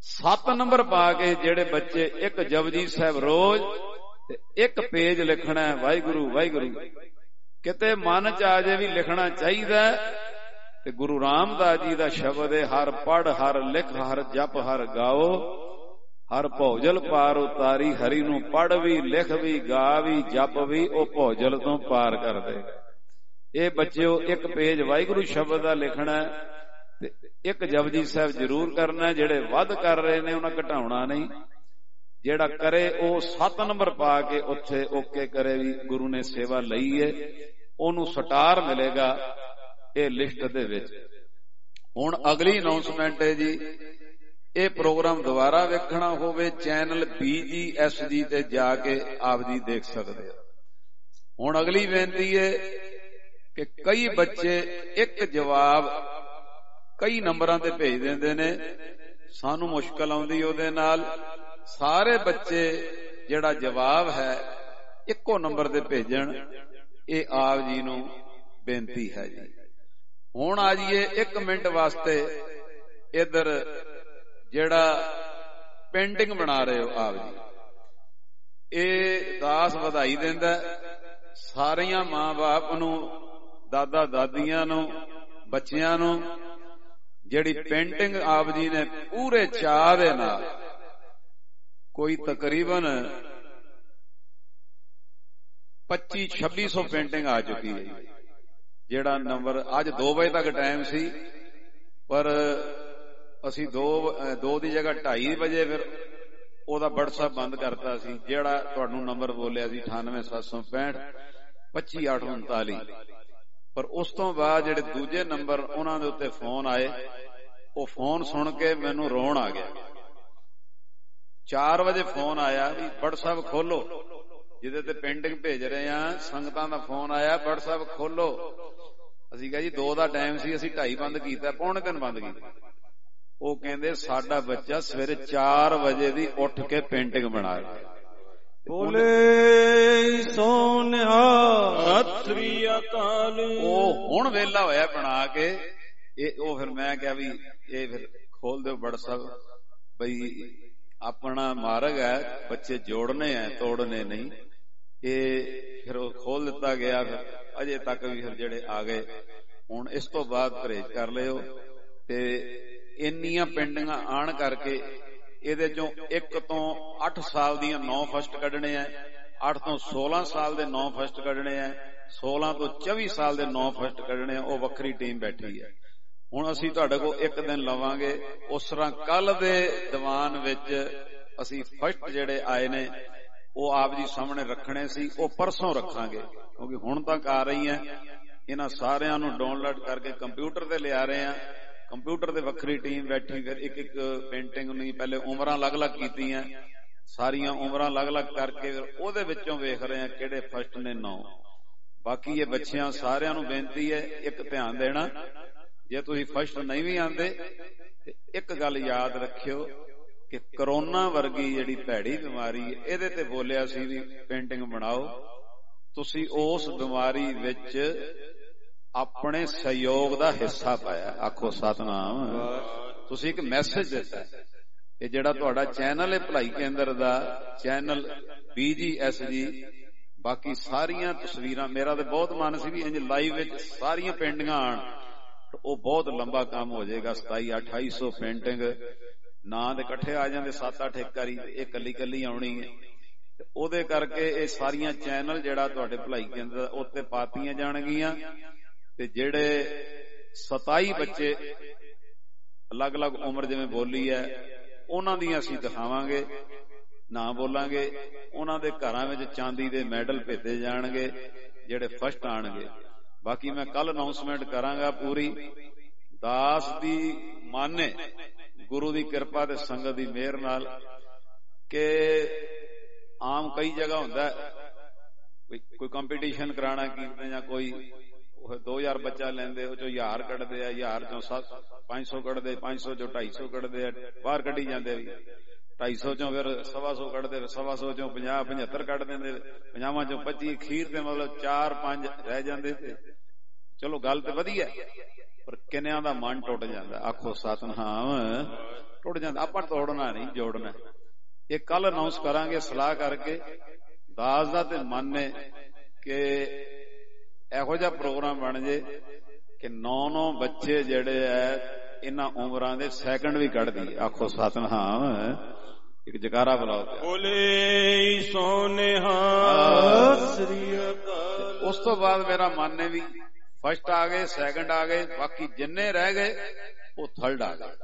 ਸੱਤ ਨੰਬਰ ਪਾ ਕੇ ਜਿਹੜੇ ਬੱਚੇ ਇੱਕ ਜਪਜੀ ਸਾਹਿਬ ਰੋਜ਼ ਤੇ ਇੱਕ ਪੇਜ ਲਿਖਣਾ ਹੈ ਵਾਹਿਗੁਰੂ ਵਾਹਿਗੁਰੂ, ਕਿਤੇ ਮਨ ਚ ਆ ਜੇ ਵੀ ਲਿਖਣਾ ਚਾਹੀਦਾ ਤੇ ਗੁਰੂ ਰਾਮਦਾਸ ਜੀ ਦਾ ਸ਼ਬਦ ਹੈ, ਹਰ ਪੜ ਹਰ ਲਿਖ ਹਰ ਜਪ ਹਰ ਗਾਓ, ਹਰ ਭੌਜਲ ਪਾਰ ਉਤਾਰੀ, ਹਰੀ ਨੂੰ ਪੜ ਵੀ ਲਿਖ ਵੀ ਗਾ ਵੀ ਜਪ ਵੀ ਉਹ ਭੌਜਲ ਤੋਂ ਪਾਰ ਕਰ ਦੇ। ਇਹ ਬੱਚਿਓ ਇੱਕ ਪੇਜ ਵਾਹਿਗੁਰੂ ਸ਼ਬਦ ਦਾ ਲਿਖਣਾ ਤੇ ਇੱਕ ਜਪਜੀ ਸਾਹਿਬ ਜ਼ਰੂਰ ਕਰਨਾ। ਜਿਹੜੇ ਵੱਧ ਕਰ ਰਹੇ ਨੇ ਉਹਨਾਂ ਘਟਾਉਣਾ ਨਹੀਂ, ਜਿਹੜਾ ਕਰੇ ਉਹ ਸੱਤ ਨੰਬਰ ਪਾ ਕੇ ਉੱਥੇ ਓਕੇ ਕਰੇ ਵੀ ਗੁਰੂ ਨੇ ਸੇਵਾ ਲਈ ਏ, ਉਹਨੂੰ ਸਟਾਰ ਮਿਲੇਗਾ ਇਹ ਲਿਸਟ ਦੇ ਵਿੱਚ। ਹੁਣ ਅਗਲੀ ਅਨਾਉਂਸਮੈਂਟ ਹੈ ਜੀ, ਇਹ ਪ੍ਰੋਗਰਾਮ ਦੁਬਾਰਾ ਵੇਖਣਾ ਹੋਵੇ ਚੈਨਲ ਬੀ ਜੀ ਐਸ ਜੀ ਤੇ ਜਾ ਕੇ ਆਪ ਜੀ ਦੇਖ ਸਕਦੇ ਹੋ। ਹੁਣ ਅਗਲੀ ਬੇਨਤੀ ਹੈ ਕਿ ਕਈ ਬੱਚੇ ਇੱਕ ਜਵਾਬ ਕਈ ਨੰਬਰਾਂ ਤੇ ਭੇਜ ਦਿੰਦੇ ਨੇ, ਸਾਨੂੰ ਮੁਸ਼ਕਲ ਆਉਂਦੀ ਉਹਦੇ ਨਾਲ। ਸਾਰੇ ਬੱਚੇ ਜਿਹੜਾ ਜਵਾਬ ਹੈ ਇੱਕੋ ਨੰਬਰ ਤੇ ਭੇਜਣ, ਇਹ ਆਪ ਜੀ ਨੂੰ ਬੇਨਤੀ ਹੈ ਜੀ। ਹੁਣ ਆ ਜਾਈਏ ਇੱਕ ਮਿੰਟ ਵਾਸਤੇ ਇਧਰ ਜਿਹੜਾ ਪੇਂਟਿੰਗ ਬਣਾ ਰਹੇ ਹੋ ਆਪ ਜੀ, ਇਹ ਦਾਸ ਵਧਾਈ ਦਿੰਦਾ ਸਾਰੀਆਂ ਮਾਂ ਬਾਪ ਨੂੰ, ਦਾਦਾ ਦਾਦੀਆਂ ਨੂੰ, ਬੱਚਿਆਂ ਨੂੰ, ਜਿਹੜੀ ਪੇਂਟਿੰਗ ਆਪ ਜੀ ਨੇ ਪੂਰੇ ਚਾਅ ਦੇ ਨਾਲ, ਕੋਈ ਤਕਰੀਬਨ ਪੱਚੀ ਛੱਬੀ ਸੌ ਪੇਂਟਿੰਗ ਆ ਚੁੱਕੀ ਹੈ। ਜਿਹੜਾ ਨੰਬਰ ਅੱਜ ਦੋ ਵਜੇ ਤੱਕ ਟਾਈਮ ਸੀ, ਪਰ ਅਸੀਂ ਦੋ ਦੋ ਦੀ ਜਗ੍ਹਾ ਢਾਈ ਵਜੇ ਫਿਰ ਉਹਦਾ WhatsApp ਬੰਦ ਕਰਤਾ ਸੀ। ਜਿਹੜਾ ਤੁਹਾਨੂੰ ਨੰਬਰ ਬੋਲਿਆ ਸੀ ਅਠਾਨਵੇਂ ਸੱਤ ਸੌ ਪੈਂਹਠ ਪੱਚੀ ਅੱਠ ਉਨਤਾਲੀ, ਪਰ ਉਸ ਤੋਂ ਬਾਅਦ ਜਿਹੜੇ ਦੂਜੇ ਨੰਬਰ ਉਹਨਾਂ ਦੇ ਉੱਤੇ ਫੋਨ ਆਏ, ਉਹ ਫੋਨ ਸੁਣ ਕੇ ਮੈਨੂੰ ਰੋਣ ਆ ਗਿਆ। ਚਾਰ ਵਜੇ ਫੋਨ ਆਇਆ ਵੀ WhatsApp ਖੋਲੋ, ਜਿਹਦੇ ਤੇ ਪੇਂਟਿੰਗ ਭੇਜ ਰਹੇ ਆ, ਸੰਗਤਾਂ ਦਾ ਫੋਨ ਆਇਆ WhatsApp ਖੋਲੋ। ਅਸੀਂ ਕਿਹਾ ਜੀ ਦੋ ਦਾ ਟਾਈਮ ਸੀ, ਅਸੀਂ ਢਾਈ ਬੰਦ ਕੀਤਾ, ਪੌਣੇ ਤਿੰਨ ਬੰਦ ਕੀਤਾ। ਉਹ ਕਹਿੰਦੇ ਸਾਡਾ ਬੱਚਾ ਸਵੇਰੇ ਚਾਰ ਵਜੇ ਦੀ ਉੱਠ ਕੇ ਪੇਂਟਿੰਗ ਬਣਾ ਰਿਹਾ। ਬੋਲੇ ਸੋਨਿਹਾ ਸਤਿ ਸ੍ਰੀ ਅਕਾਲ। ਉਹ ਹੁਣ ਵੇਲਾ ਹੋਇਆ ਬਣਾ ਕੇ ਇਹ, ਉਹ ਫਿਰ ਮੈਂ ਕਿਹਾ ਵੀ ਇਹ ਫਿਰ ਖੋਲ ਦਿਓ WhatsApp, ਬਈ ਆਪਣਾ ਮਾਰਗ ਹੈ, ਬੱਚੇ ਜੋੜਨੇ ਹੈ ਤੋੜਨੇ ਨਹੀਂ। ਇਹ ਫਿਰ ਉਹ ਖੋਲ ਦਿੱਤਾ ਗਿਆ। ਫਿਰ ਅਜੇ ਤੱਕ ਵੀ ਫਿਰ ਜਿਹੜੇ ਆ ਗਏ। ਹੁਣ ਇਸ ਤੋਂ ਬਾਅਦ ਪਰਹੇਜ਼ ਕਰ ਲਿਓ। ਤੇ ਇੰਨੀਆਂ ਪਿੰਡਾਂ ਆਣ ਕਰਕੇ ਇਹਦੇ ਚੋਂ ਇੱਕ ਤੋਂ ਅੱਠ ਸਾਲ ਦੀਆਂ ਨੌ ਫਸਟ ਕੱਢਣੇ ਆ, ਅੱਠ ਤੋਂ ਸੋਲਾਂ ਸਾਲ ਦੇ ਨੌ ਫਸਟ ਕੱਢਣੇ ਆ, ਸੋਲਾਂ ਤੋਂ ਚੌਵੀ ਸਾਲ ਦੇ ਨੌ ਫਸਟ ਕੱਢਣੇ ਆ। ਉਹ ਵੱਖਰੀ ਟੀਮ ਬੈਠੀ ਹੈ। ਹੁਣ ਅਸੀਂ ਤੁਹਾਡੇ ਕੋਲ ਇੱਕ ਦਿਨ ਲਵਾਂਗੇ। ਉਸ ਤਰ੍ਹਾਂ ਕੱਲ ਦੇ ਦੀਵਾਨ ਵਿੱਚ ਅਸੀਂ ਫਸਟ ਜਿਹੜੇ ਆਏ ਨੇ ਉਹ ਆਪ ਜੀ ਸਾਹਮਣੇ ਰੱਖਣੇ ਸੀ, ਉਹ ਪਰਸੋਂ ਰੱਖਾਂਗੇ, ਕਿਉਂਕਿ ਹੁਣ ਤੱਕ ਆ ਰਹੀਆਂ। ਇਹਨਾਂ ਸਾਰਿਆਂ ਨੂੰ ਡਾਊਨਲੋਡ ਕਰਕੇ ਕੰਪਿਊਟਰ ਤੇ ਲਿਆ ਰਹੇ ਆ। ਕੰਪਿਊਟਰ ਤੇ ਵੱਖਰੀ ਟੀਮ ਬੈਠੀ, ਫਿਰ ਇੱਕ ਇੱਕ ਪੇਂਟਿੰਗ ਨੂੰ ਪਹਿਲੇ ਉਮਰਾਂ ਅਲੱਗ-ਅਲੱਗ ਕੀਤੀਆਂ, ਸਾਰੀਆਂ ਉਮਰਾਂ ਅਲੱਗ-ਅਲੱਗ ਕਰਕੇ ਫਿਰ ਉਹਦੇ ਵਿੱਚੋਂ ਵੇਖ ਰਹੇ ਆ ਕਿਹੜੇ ਫਸਟ ਨੇ ਨੌ। ਬਾਕੀ ਇਹ ਬੱਚਿਆਂ ਸਾਰਿਆਂ ਨੂੰ ਬੇਨਤੀ ਹੈ, ਇੱਕ ਧਿਆਨ ਦੇਣਾ, ਜੇ ਤੁਸੀਂ ਫਸਟ ਨਹੀਂ ਵੀ ਆਂਦੇ ਤੇ ਇੱਕ ਗੱਲ ਯਾਦ ਰੱਖਿਓ ਕਿ ਕਰੋਨਾ ਵਰਗੀ ਜਿਹੜੀ ਭੈੜੀ ਬਿਮਾਰੀ ਹੈ, ਇਹਦੇ ਤੇ ਬੋਲਿਆ ਸੀ ਵੀ ਪੇਂਟਿੰਗ ਬਣਾਓ। ਤੁਸੀਂ ਉਸ ਬਿਮਾਰੀ ਵਿੱਚ ਆਪਣੇ ਸਹਿਯੋਗ ਦਾ ਹਿੱਸਾ ਪਾਇਆ। ਆਖੋ ਸਤਨਾਮ। ਤੁਸੀਂ ਇੱਕ ਮੈਸੇਜ ਦਿੱਤਾ। ਇਹ ਜਿਹੜਾ ਤੁਹਾਡਾ ਚੈਨਲ ਹੈ ਭਲਾਈ ਕੇਂਦਰ ਦਾ channel B G S G, ਬਾਕੀ ਸਾਰੀਆਂ ਤਸਵੀਰਾਂ, ਮੇਰਾ ਤੇ ਬਹੁਤ ਮਨ ਸੀ ਵੀ ਇੰਜ ਲਾਈਵ ਵਿੱਚ ਸਾਰੀਆਂ ਪੇਂਟਿੰਗਾਂ ਆਣ, ਉਹ ਬਹੁਤ ਲੰਬਾ ਕੰਮ ਹੋ ਜਾਏਗਾ। ਸਤਾਈ ਅਠਾਈ ਸੌ ਪੇਂਟਿੰਗ ਨਾਂ ਦੇ ਇਕੱਠੇ ਆ ਜਾਂਦੇ, ਸੱਤ ਅੱਠ ਇੱਕ ਵਾਰੀ, ਇਹ ਕੱਲੀ ਕੱਲੀ ਆਉਣੀ ਹੈ। ਉਹਦੇ ਕਰਕੇ ਇਹ ਸਾਰੀਆਂ ਚੈਨਲ ਜਿਹੜਾ ਤੁਹਾਡੇ ਭਲਾਈ ਕੇਂਦਰ ਉੱਤੇ ਪਾਤੀਆਂ ਜਾਣਗੀਆਂ। ਤੇ ਜਿਹੜੇ ਸਤਾਈ ਬੱਚੇ ਅਲੱਗ-ਅਲੱਗ ਉਮਰ ਜਿਵੇਂ ਬੋਲੀ ਹੈ, ਉਹਨਾਂ ਦੀਆਂ ਅਸੀਂ ਦਿਖਾਵਾਂਗੇ, ਨਾ ਬੋਲਾਂਗੇ। ਉਹਨਾਂ ਦੇ ਘਰਾਂ ਵਿੱਚ ਚਾਂਦੀ ਦੇ ਮੈਡਲ ਭੇਜੇ ਜਾਣਗੇ ਜਿਹੜੇ ਫਸਟ ਆਣਗੇ। ਬਾਕੀ ਮੈਂ ਕੱਲ ਅਨਾਉਂਸਮੈਂਟ ਕਰਾਂਗਾ ਪੂਰੀ। ਦਾਸ ਦੀ ਮਾਨੇ ਗੁਰੂ ਦੀ ਕਿਰਪਾ ਤੇ ਸੰਗਤ ਦੀ ਮਿਹਰ ਨਾਲ, ਕਿ ਆਮ ਕਈ ਜਗ੍ਹਾ ਹੁੰਦਾ ਕੋਈ ਕੰਪੀਟੀਸ਼ਨ ਕਰਾਣਾ ਕੀਰਤਨ ਜਾਂ ਕੋਈ ਦੋ ਹਜ਼ਾਰ ਬੱਚਾ ਲੈਂਦੇ, ਉਹ ਚੋਂ ਹਜ਼ਾਰ ਕੱਢਦੇ ਆ, ਹਜ਼ਾਰ ਚੋਂ ਸੱਤ ਪੰਜ ਸੌ ਕੱਢਦੇ, ਪੰਜ ਸੌ ਚੋਂ ਢਾਈ ਸੌ ਕੱਢਦੇ ਆ, ਬਾਹਰ ਕੱਢੀ ਜਾਂਦੇ ਵੀ। ਢਾਈ ਸੌ ਚੋਂ ਫਿਰ ਸਵਾ ਸੌ ਕੱਢਦੇ, ਸਵਾ ਸੌ ਚੋਂ ਪੰਜਾਹ ਪਝੱਤਰ ਕੱਢ ਦਿੰਦੇ, ਪੰਜਾਹਾਂ ਚੋਂ ਪੱਚੀ, ਖੀਰ ਤੇ ਮਤਲਬ ਚਾਰ ਪੰਜ ਰਹਿ ਜਾਂਦੇ ਤੇ ਚਲੋ ਗੱਲ ਤੇ ਵਧੀਆ, ਪਰ ਕਿੰਨਿਆਂ ਦਾ ਮਨ ਟੁੱਟ ਜਾਂਦਾ। ਆਖੋ ਸਤਿਨਾਮ, ਟੁੱਟ ਜਾਂਦਾ। ਆਪਾਂ ਤੋੜਨਾ ਨਹੀਂ, ਜੋੜਨਾ। ਇਹ ਕੱਲ ਅਨਾਉਂਸ ਕਰਾਂਗੇ ਸਲਾਹ ਕਰਕੇ। ਦਾਸ ਦਾ ਤੇ ਮਨ ਨੇ ਕਿ ਇਹੋ ਜਿਹਾ ਪ੍ਰੋਗਰਾਮ ਬਣ ਜੇ ਕਿ ਨੌ ਨੌ ਬੱਚੇ ਜਿਹੜੇ ਐ ਇਹਨਾਂ ਉਮਰਾਂ ਦੇ ਸੈਕਿੰਡ ਵੀ ਕੱਢ ਦਈਏ। ਆਖੋ ਸਤਿਨਾਮ, ਇੱਕ ਜਕਾਰਾ ਬੁਲਾਓ। ਬੋਲੇ ਸੋਨੇਹਾ ਸ੍ਰੀ ਅਕਾਲ। ਉਸ ਤੋਂ ਬਾਅਦ ਮੇਰਾ ਮਨ ਨੇ ਵੀ ਫਸਟ ਆ ਗਏ, ਸੈਕਿੰਡ ਆ ਗਏ, ਬਾਕੀ ਜਿੰਨੇ ਰਹਿ ਗਏ ਉਹ ਥਰਡ ਆ ਗਏ।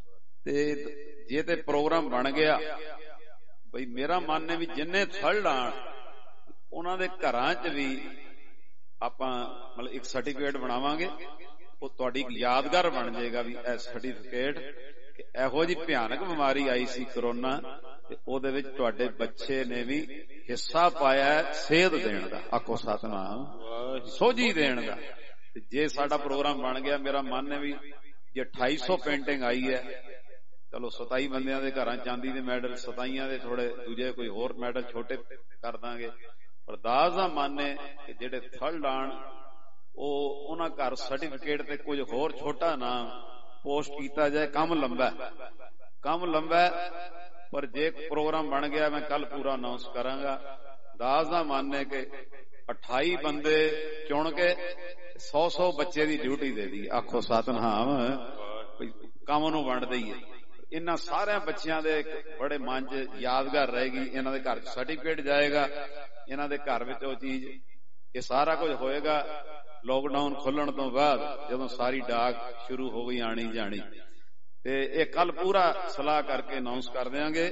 ਤੇ ਜੇ ਤੇ ਪ੍ਰੋਗਰਾਮ ਬਣ ਗਿਆ ਬਈ, ਮੇਰਾ ਮਨ ਨੇ ਵੀ ਜਿੰਨੇ ਥਰਡ ਆਣ ਉਹਨਾਂ ਦੇ ਘਰਾਂ 'ਚ ਵੀ ਆਪਾਂ ਮਤਲਬ ਇੱਕ ਸਰਟੀਫਿਕੇਟ ਬਣਾਵਾਂਗੇ। ਉਹ ਤੁਹਾਡੀ ਇੱਕ ਯਾਦਗਾਰ ਬਣ ਜਾਏਗਾ ਵੀ ਇਹ ਸਰਟੀਫਿਕੇਟ ਕਿ ਇਹੋ ਜਿਹੀ ਭਿਆਨਕ ਬਿਮਾਰੀ ਆਈ ਸੀ ਕਰੋਨਾ, ਤੇ ਉਹਦੇ ਵਿੱਚ ਤੁਹਾਡੇ ਬੱਚੇ ਨੇ ਵੀ ਹਿੱਸਾ ਪਾਇਆ ਸੇਧ ਦੇਣ ਦਾ। ਆਖੋ ਸਤਿਨਾਮ, ਸੋਝੀ ਦੇਣ ਦਾ। ਤੇ ਜੇ ਸਾਡਾ ਪ੍ਰੋਗਰਾਮ ਬਣ ਗਿਆ, ਮੇਰਾ ਮਨ ਹੈ ਵੀ ਜੇ ਅਠਾਈ ਸੌ ਪੇਂਟਿੰਗ ਆਈ ਹੈ, ਚਲੋ ਸਤਾਈ ਬੰਦਿਆਂ ਦੇ ਘਰਾਂ ਚਾਂਦੀ ਦੇ ਮੈਡਲ, ਸਤਾਈਆਂ ਦੇ ਥੋੜੇ ਦੂਜੇ ਕੋਈ ਹੋਰ ਮੈਡਲ ਛੋਟੇ ਕਰ ਦਾਂਗੇ। ਪਰ ਦਾਸ ਦਾ ਮਨ ਹੈ ਕਿ ਜਿਹੜੇ ਥਰਡ ਆਣ ਉਹ ਉਹਨਾਂ ਘਰ ਸਰਟੀਫਿਕੇਟ ਤੇ ਕੁਝ ਹੋਰ ਛੋਟਾ ਨਾਮ ਪੋਸਟ ਕੀਤਾ ਜਾਏ। ਕੰਮ ਲੰਬਾ ਕੰਮ ਲੰਬਾ ਪਰ ਜੇ ਪ੍ਰੋਗਰਾਮ ਬਣ ਗਿਆ, ਮੈਂ ਕੱਲ ਪੂਰਾ ਅਨਾਉਂਸ ਕਰਾਂਗਾ। ਦਾਸ ਦਾ ਮਨ ਹੈ ਕਿ ਅਠਾਈ ਬੰਦੇ ਚੁਣ ਕੇ ਸੌ ਸੌ ਬੱਚੇ ਦੀ ਡਿਊਟੀ ਦੇ ਦੀ। ਆਖੋ ਸਤਿਨਾਮ, ਕੰਮ ਨੂੰ ਵੰਡ ਦਈਏ। ਇਹਨਾਂ ਸਾਰਿਆਂ ਬੱਚਿਆਂ ਦੇ ਬੜੇ ਮਨ 'ਚ ਯਾਦਗਾਰ ਰਹੇਗੀ। ਇਹਨਾਂ ਦੇ ਘਰ 'ਚ ਸਰਟੀਫਿਕੇਟ ਜਾਏਗਾ, ਇਹਨਾਂ ਦੇ ਘਰ ਵਿੱਚ ਉਹ ਚੀਜ਼। ਇਹ ਸਾਰਾ ਕੁਝ ਹੋਏਗਾ ਲੋਕਡਾਊਨ ਖੁੱਲਣ ਤੋਂ ਬਾਅਦ, ਜਦੋਂ ਸਾਰੀ ਡਾਕ ਸ਼ੁਰੂ ਹੋ ਗਈ ਆਣੀ ਜਾਣੀ। ਤੇ ਇਹ ਕੱਲ ਪੂਰਾ ਸਲਾਹ ਕਰਕੇ ਅਨਾਉਂਸ ਕਰ ਦਿਆਂਗੇ।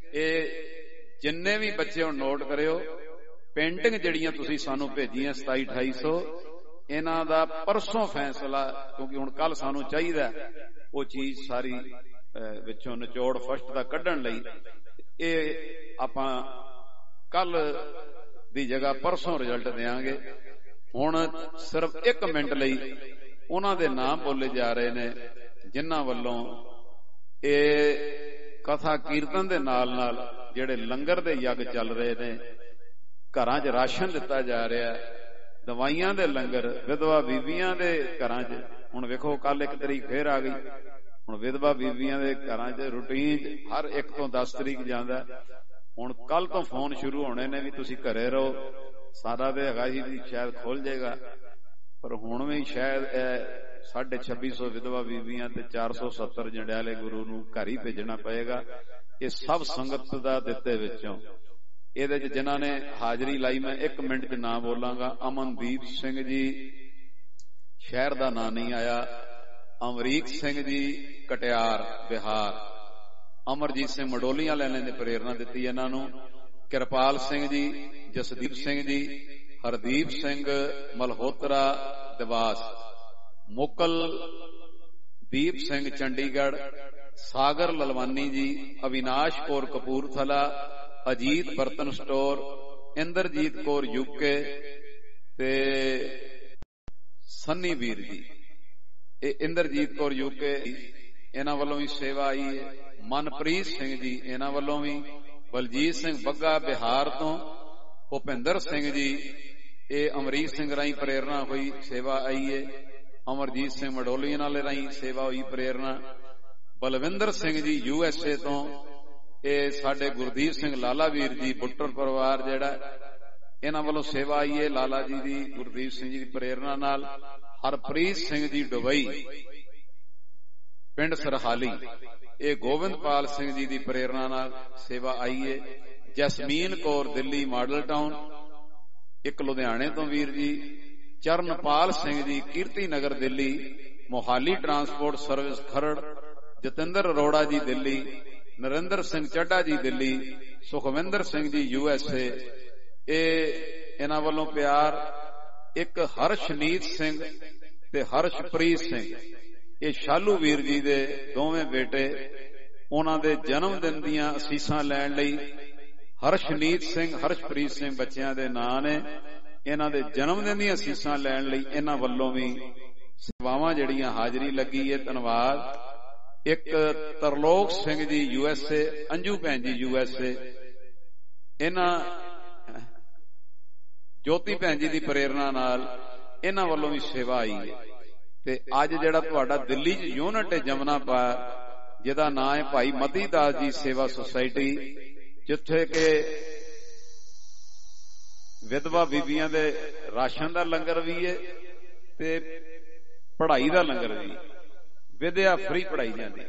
ਇਹ ਜਿੰਨੇ ਵੀ ਬੱਚੇ ਹੁਣ ਨੋਟ ਕਰਿਓ, ਪੇਂਟਿੰਗ ਜਿਹੜੀਆਂ ਤੁਸੀਂ ਸਾਨੂੰ ਭੇਜੀਆਂ ਸਤਾਈ ਅਠਾਈ ਸੌ, ਇਹਨਾਂ ਦਾ ਪਰਸੋਂ ਫੈਸਲਾ, ਕਿਉਂਕਿ ਹੁਣ ਕੱਲ ਸਾਨੂੰ ਚਾਹੀਦਾ ਉਹ ਚੀਜ਼ ਸਾਰੀ ਵਿੱਚੋਂ ਨਿਚੋੜ ਫਸਟ ਦਾ ਕੱਢਣ ਲਈ। ਇਹ ਆਪਾਂ ਕੱਲ ਦੀ ਜਗ੍ਹਾ ਪਰਸੋਂ ਰਿਜ਼ਲਟ ਦੇਵਾਂਗੇ। ਹੁਣ ਸਿਰਫ ਇੱਕ ਮਿੰਟ ਲਈ ਉਹਨਾਂ ਦੇ ਨਾਮ ਬੋਲੇ ਜਾ ਰਹੇ ਨੇ ਜਿਨ੍ਹਾਂ ਵੱਲੋਂ ਇਹ ਕਥਾ ਕੀਰਤਨ ਦੇ ਨਾਲ ਨਾਲ ਜਿਹੜੇ ਲੰਗਰ ਦੇ ਯੱਗ ਚੱਲ ਰਹੇ ਨੇ, ਘਰਾਂ 'ਚ ਰਾਸ਼ਨ ਦਿੱਤਾ ਜਾ ਰਿਹਾ, ਦਵਾਈਆਂ ਦੇ ਲੰਗਰ, ਵਿਧਵਾ ਬੀਬੀਆਂ ਦੇ ਘਰਾਂ 'ਚ। ਹੁਣ ਵੇਖੋ ਕੱਲ ਇੱਕ ਤਰੀਕ ਫੇਰ ਆ ਗਈ। ਹੁਣ ਵਿਧਵਾ ਬੀਬੀਆਂ ਦੇ ਘਰਾਂ 'ਚ ਰੂਟੀਨ 'ਚ ਹਰ ਇੱਕ ਤੋਂ ਦਸ ਤਰੀਕ ਜਾਂਦਾ। ਹੁਣ ਕੱਲ ਤੋਂ ਫੋਨ ਸ਼ੁਰੂ ਹੋਣੇ ਨੇ ਵੀ ਤੁਸੀਂ ਘਰੇ ਰਹੋ। ਸਾਰਾ ਤੇ ਹੈਗਾ ਹੀ ਵੀ ਸ਼ਾਇਦ ਖੁੱਲ ਜਾਏਗਾ, ਪਰ ਹੁਣ ਵੀ ਸ਼ਾਇਦ ਇਹ ਸਾਢੇ ਛੱਬੀ ਸੌ ਵਿਧਵਾ ਬੀਬੀਆਂ ਤੇ ਚਾਰ ਸੌ ਸੱਤਰ ਜੰਡਿਆਲੇ ਗੁਰੂ ਨੂੰ ਘਰ ਹੀ ਭੇਜਣਾ ਪਏਗਾ। ਇਹ ਸਭ ਸੰਗਤ ਦਾ ਦਿੱਤੇ ਵਿੱਚੋਂ। ਇਹਦੇ 'ਚ ਜਿਨ੍ਹਾਂ ਨੇ ਹਾਜ਼ਰੀ ਲਾਈ, ਮੈਂ ਇੱਕ ਮਿੰਟ 'ਚ ਨਾਂ ਬੋਲਾਂਗਾ। ਅਮਨਦੀਪ ਸਿੰਘ ਜੀ, ਸ਼ਹਿਰ ਦਾ ਨਾਂ ਨਹੀਂ ਆਇਆ। ਅਮਰੀਕ ਸਿੰਘ ਜੀ, ਕਟਿਆਰ ਬਿਹਾਰ। ਅਮਰਜੀਤ ਸਿੰਘ ਮਡੋਲੀਆਂ ਲੈਣੇ ਦੀ ਪ੍ਰੇਰਨਾ ਦਿੱਤੀ ਇਹਨਾਂ ਨੂੰ। ਕਿਰਪਾਲ ਸਿੰਘ ਜੀ, ਜਸਦੀਪ ਸਿੰਘ ਜੀ, ਹਰਦੀਪ ਸਿੰਘ ਮਲਹੋਤਰਾ ਦਿਵਾਸ, ਮੁਕਲ ਦੀਪ ਸਿੰਘ ਚੰਡੀਗੜ੍ਹ, ਸਾਗਰ ਲਲਵਾਨੀ ਜੀ, ਅਵਿਨਾਸ਼ ਕੌਰ ਕਪੂਰਥਲਾ, ਅਜੀਤ ਬਰਤਨ ਸਟੋਰ, ਇੰਦਰਜੀਤ ਕੌਰ ਯੂਕੇ ਤੇ ਸੰਨੀ ਵੀਰ ਜੀ। ਇਹ ਇੰਦਰਜੀਤ ਕੌਰ ਯੂਕੇ, ਇਹਨਾਂ ਵੱਲੋਂ ਵੀ ਸੇਵਾ ਆਈ ਹੈ। ਮਨਪ੍ਰੀਤ ਸਿੰਘ ਜੀ, ਇਹਨਾਂ ਵੱਲੋਂ ਵੀ। ਬਲਜੀਤ ਸਿੰਘ ਬੱਗਾ ਬਿਹਾਰ ਤੋਂ। ਭੁਪਿੰਦਰ ਸਿੰਘ ਜੀ, ਇਹ ਅਮਰੀਕ ਸਿੰਘ ਰਾਹੀਂ ਪ੍ਰੇਰਨਾ ਹੋਈ, ਸੇਵਾ ਆਈ ਹੈ। ਅਮਰਜੀਤ ਸਿੰਘ ਮਡੋਲੀਆਂ ਵਾਲੇ ਰਾਹੀਂ ਸੇਵਾ ਹੋਈ, ਪ੍ਰੇਰਨਾ। Balwinder Singh ji U S A ਤੋਂ। ਇਹ ਸਾਡੇ ਗੁਰਦੀਪ ਸਿੰਘ ਲਾਲਾ ਵੀਰ ਜੀ, ਬੁੱਟਰ ਪਰਿਵਾਰ ਜਿਹੜਾ, ਇਹਨਾਂ ਵੱਲੋਂ ਸੇਵਾ ਆਈ ਹੈ ਲਾਲਾ ਜੀ ਦੀ, ਗੁਰਦੀਪ ਸਿੰਘ ਜੀ ਦੀ ਪ੍ਰੇਰਨਾ ਨਾਲ। ਹਰਪ੍ਰੀਤ ਸਿੰਘ ਜੀ ਦੁਬਈ, ਪਿੰਡ ਸਰਹਾਲੀ, ਇਹ ਗੋਬਿੰਦਪਾਲ ਸਿੰਘ ਜੀ ਦੀ ਪ੍ਰੇਰਨਾ ਨਾਲ ਸੇਵਾ ਆਈ ਹੈ। ਜਸਮੀਨ ਕੌਰ ਦਿੱਲੀ ਮਾਡਲ ਟਾਊਨ, ਇੱਕ ਲੁਧਿਆਣੇ ਤੋਂ ਵੀਰ ਜੀ। Charanpal Singh ji Kirti Nagar Delhi, Mohali transport service Kharar. ਜਤਿੰਦਰ ਅਰੋੜਾ ਜੀ ਦਿੱਲੀ, ਨਰਿੰਦਰ ਸਿੰਘ ਚੱਡਾ ਜੀ Delhi, Sukhwinder Singh ji U S A. ਇਹ ਇਹਨਾਂ ਵੱਲੋਂ ਪਿਆਰ। ਇੱਕ ਹਰਸ਼ਨੀਤ ਸਿੰਘ ਤੇ ਹਰਸ਼ਪ੍ਰੀਤ ਸਿੰਘ, ਇਹ ਸ਼ਾਲੂ ਵੀਰ ਜੀ ਦੇ ਦੋਵੇਂ ਬੇਟੇ, ਉਹਨਾਂ ਦੇ ਜਨਮ ਦਿਨ ਦੀਆਂ ਅਸੀਸਾਂ ਲੈਣ ਲਈ। ਹਰਸ਼ਨੀਤ ਸਿੰਘ, ਹਰਸ਼ਪ੍ਰੀਤ ਸਿੰਘ ਬੱਚਿਆਂ ਦੇ ਨਾਂ ਨੇ। ਇਹਨਾਂ ਦੇ ਜਨਮ ਦਿਨ ਦੀਆਂ ਅਸੀਸਾਂ ਲੈਣ ਲਈ ਇਹਨਾਂ ਵੱਲੋਂ ਵੀ ਸੇਵਾਵਾਂ ਜਿਹੜੀਆਂ ਹਾਜ਼ਰੀ ਲੱਗੀ ਹੈ। ਧੰਨਵਾਦ। ਇੱਕ Tarlok Singh ji U S A, Anju ਭੈਣ ਜੀ ਯੂ ਐਸ ਏ, ਇਹਨਾਂ ਜੋਤੀ ਭੈਣ ਜੀ ਦੀ ਪ੍ਰੇਰਨਾ ਨਾਲ ਇਹਨਾਂ ਵੱਲੋਂ ਵੀ ਸੇਵਾ ਆਈ ਹੈ। ਤੇ ਅੱਜ ਜਿਹੜਾ ਤੁਹਾਡਾ ਦਿੱਲੀ 'ਚ ਯੂਨਿਟ ਹੈ ਜਮਨਾ ਪਾਰ, ਜਿਹਦਾ ਨਾਂ ਹੈ ਭਾਈ ਮਤੀ ਦਾਸ ਜੀ ਸੇਵਾ ਸੁਸਾਇਟੀ, ਜਿੱਥੇ ਕਿ ਵਿਧਵਾ ਬੀਬੀਆਂ ਦੇ ਰਾਸ਼ਨ ਦਾ ਲੰਗਰ ਵੀ ਹੈ ਤੇ ਪੜ੍ਹਾਈ ਦਾ ਲੰਗਰ ਵੀ, ਵਿਦਿਆ ਫ੍ਰੀ ਪੜ੍ਹਾਈ ਜਾਂਦੀ।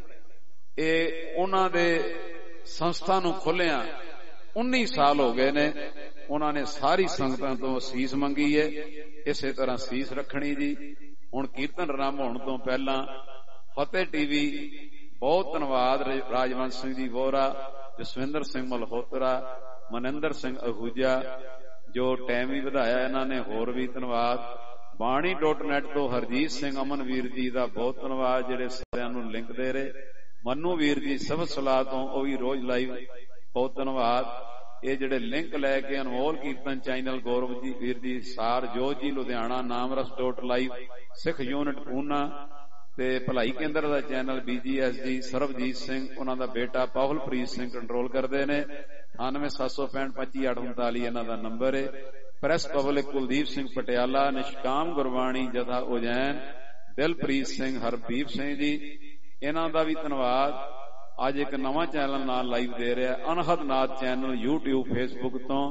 ਇਹ ਉਹਨਾਂ ਦੇ ਸੰਸਥਾ ਨੂੰ ਖੋਲਿਆ ਉੱਨੀ ਸਾਲ ਹੋ ਗਏ ਨੇ। ਉਹਨਾਂ ਨੇ ਸਾਰੀ ਸੰਗਤਾਂ ਤੋਂ ਅਸੀਸ ਮੰਗੀ ਹੈ, ਇਸੇ ਤਰ੍ਹਾਂ ਅਸੀਸ ਰੱਖਣੀ ਜੀ। ਹੁਣ ਕੀਰਤਨ ਆਰੰਭ ਹੋਣ ਤੋਂ ਪਹਿਲਾਂ ਫਤਿਹ ਟੀਵੀ, ਬਹੁਤ ਧੰਨਵਾਦ ਰਾਜਵੰਸ਼ ਸਿੰਘ ਜੀ ਵੋਰਾ, ਜਸਵਿੰਦਰ ਸਿੰਘ ਮਲਹੋਤਰਾ, ਮਨਿੰਦਰ ਸਿੰਘ ਅਹੂਜਾ, ਜੋ ਟਾਈਮ ਵੀ ਵਧਾਇਆ ਇਹਨਾਂ ਨੇ, ਹੋਰ ਵੀ ਧੰਨਵਾਦ। ਬਾਣੀ ਡੋਟ ਨੈਟ ਤੋਂ ਹਰਜੀਤ ਸਿੰਘ ਅਮਨਵੀਰ ਜੀ ਦਾ ਬਹੁਤ ਧੰਨਵਾਦ, ਜਿਹੜੇ ਸਾਰਿਆਂ ਨੂੰ ਲਿੰਕ ਦੇ ਰਹੇ। ਮਨੂ ਵੀਰ ਜੀ ਸਬਤ ਸਲਾਹ ਤੋਂ, ਉਹ ਵੀ ਰੋਜ਼ ਲਾਈਵ, ਬਹੁਤ ਧੰਨਵਾਦ। ਇਹ ਜਿਹੜੇ ਲਿੰਕ ਲੈ ਕੇ ਅਨਮੋਲ ਕੀਰਤਨ ਚੈਨਲ, ਗੌਰਵ ਜੀ ਵੀਰ ਜੀ, Sarjot ji Ludhiana, Naamras dot live, Sikh unit Poona ਤੇ ਭਲਾਈ ਕੇਂਦਰ ਦਾ channel B G S G, Sarabjit Singh ਉਹਨਾਂ ਦਾ ਬੇਟਾ ਪਾਹੁਲਪ੍ਰੀਤ ਸਿੰਘ ਕੰਟਰੋਲ ਕਰਦੇ ਨੇ। ਅਠਾਨਵੇਂ ਸੱਤ ਸੌ ਪੈਂਹਠ ਪੱਚੀ ਅੱਠ ਉਨਤਾਲੀ ਇਹਨਾਂ ਦਾ ਨੰਬਰ ਹੈ। ਪ੍ਰੈਸ ਪਬਲਿਕ ਕੁਲਦੀਪ ਸਿੰਘ ਪਟਿਆਲਾ, ਨਿਸ਼ਕਾਮ ਗੁਰਬਾਣੀ ਜਥਾ ਉਜੈਨ, ਦਿਲਪ੍ਰੀਤ ਸਿੰਘ, ਹਰਬੀਰ ਸਿੰਘ ਜੀ, ਇਹਨਾਂ ਦਾ ਵੀ ਧੰਨਵਾਦ। ਅੱਜ ਇੱਕ ਨਵਾਂ ਚੈਨਲ ਨਾਲ ਲਾਈਵ ਦੇ ਰਿਹਾ, ਅਨਹਦ ਨਾਥ ਚੈਨਲ, ਯੂਟਿਊਬ ਫੇਸਬੁੱਕ ਤੋਂ।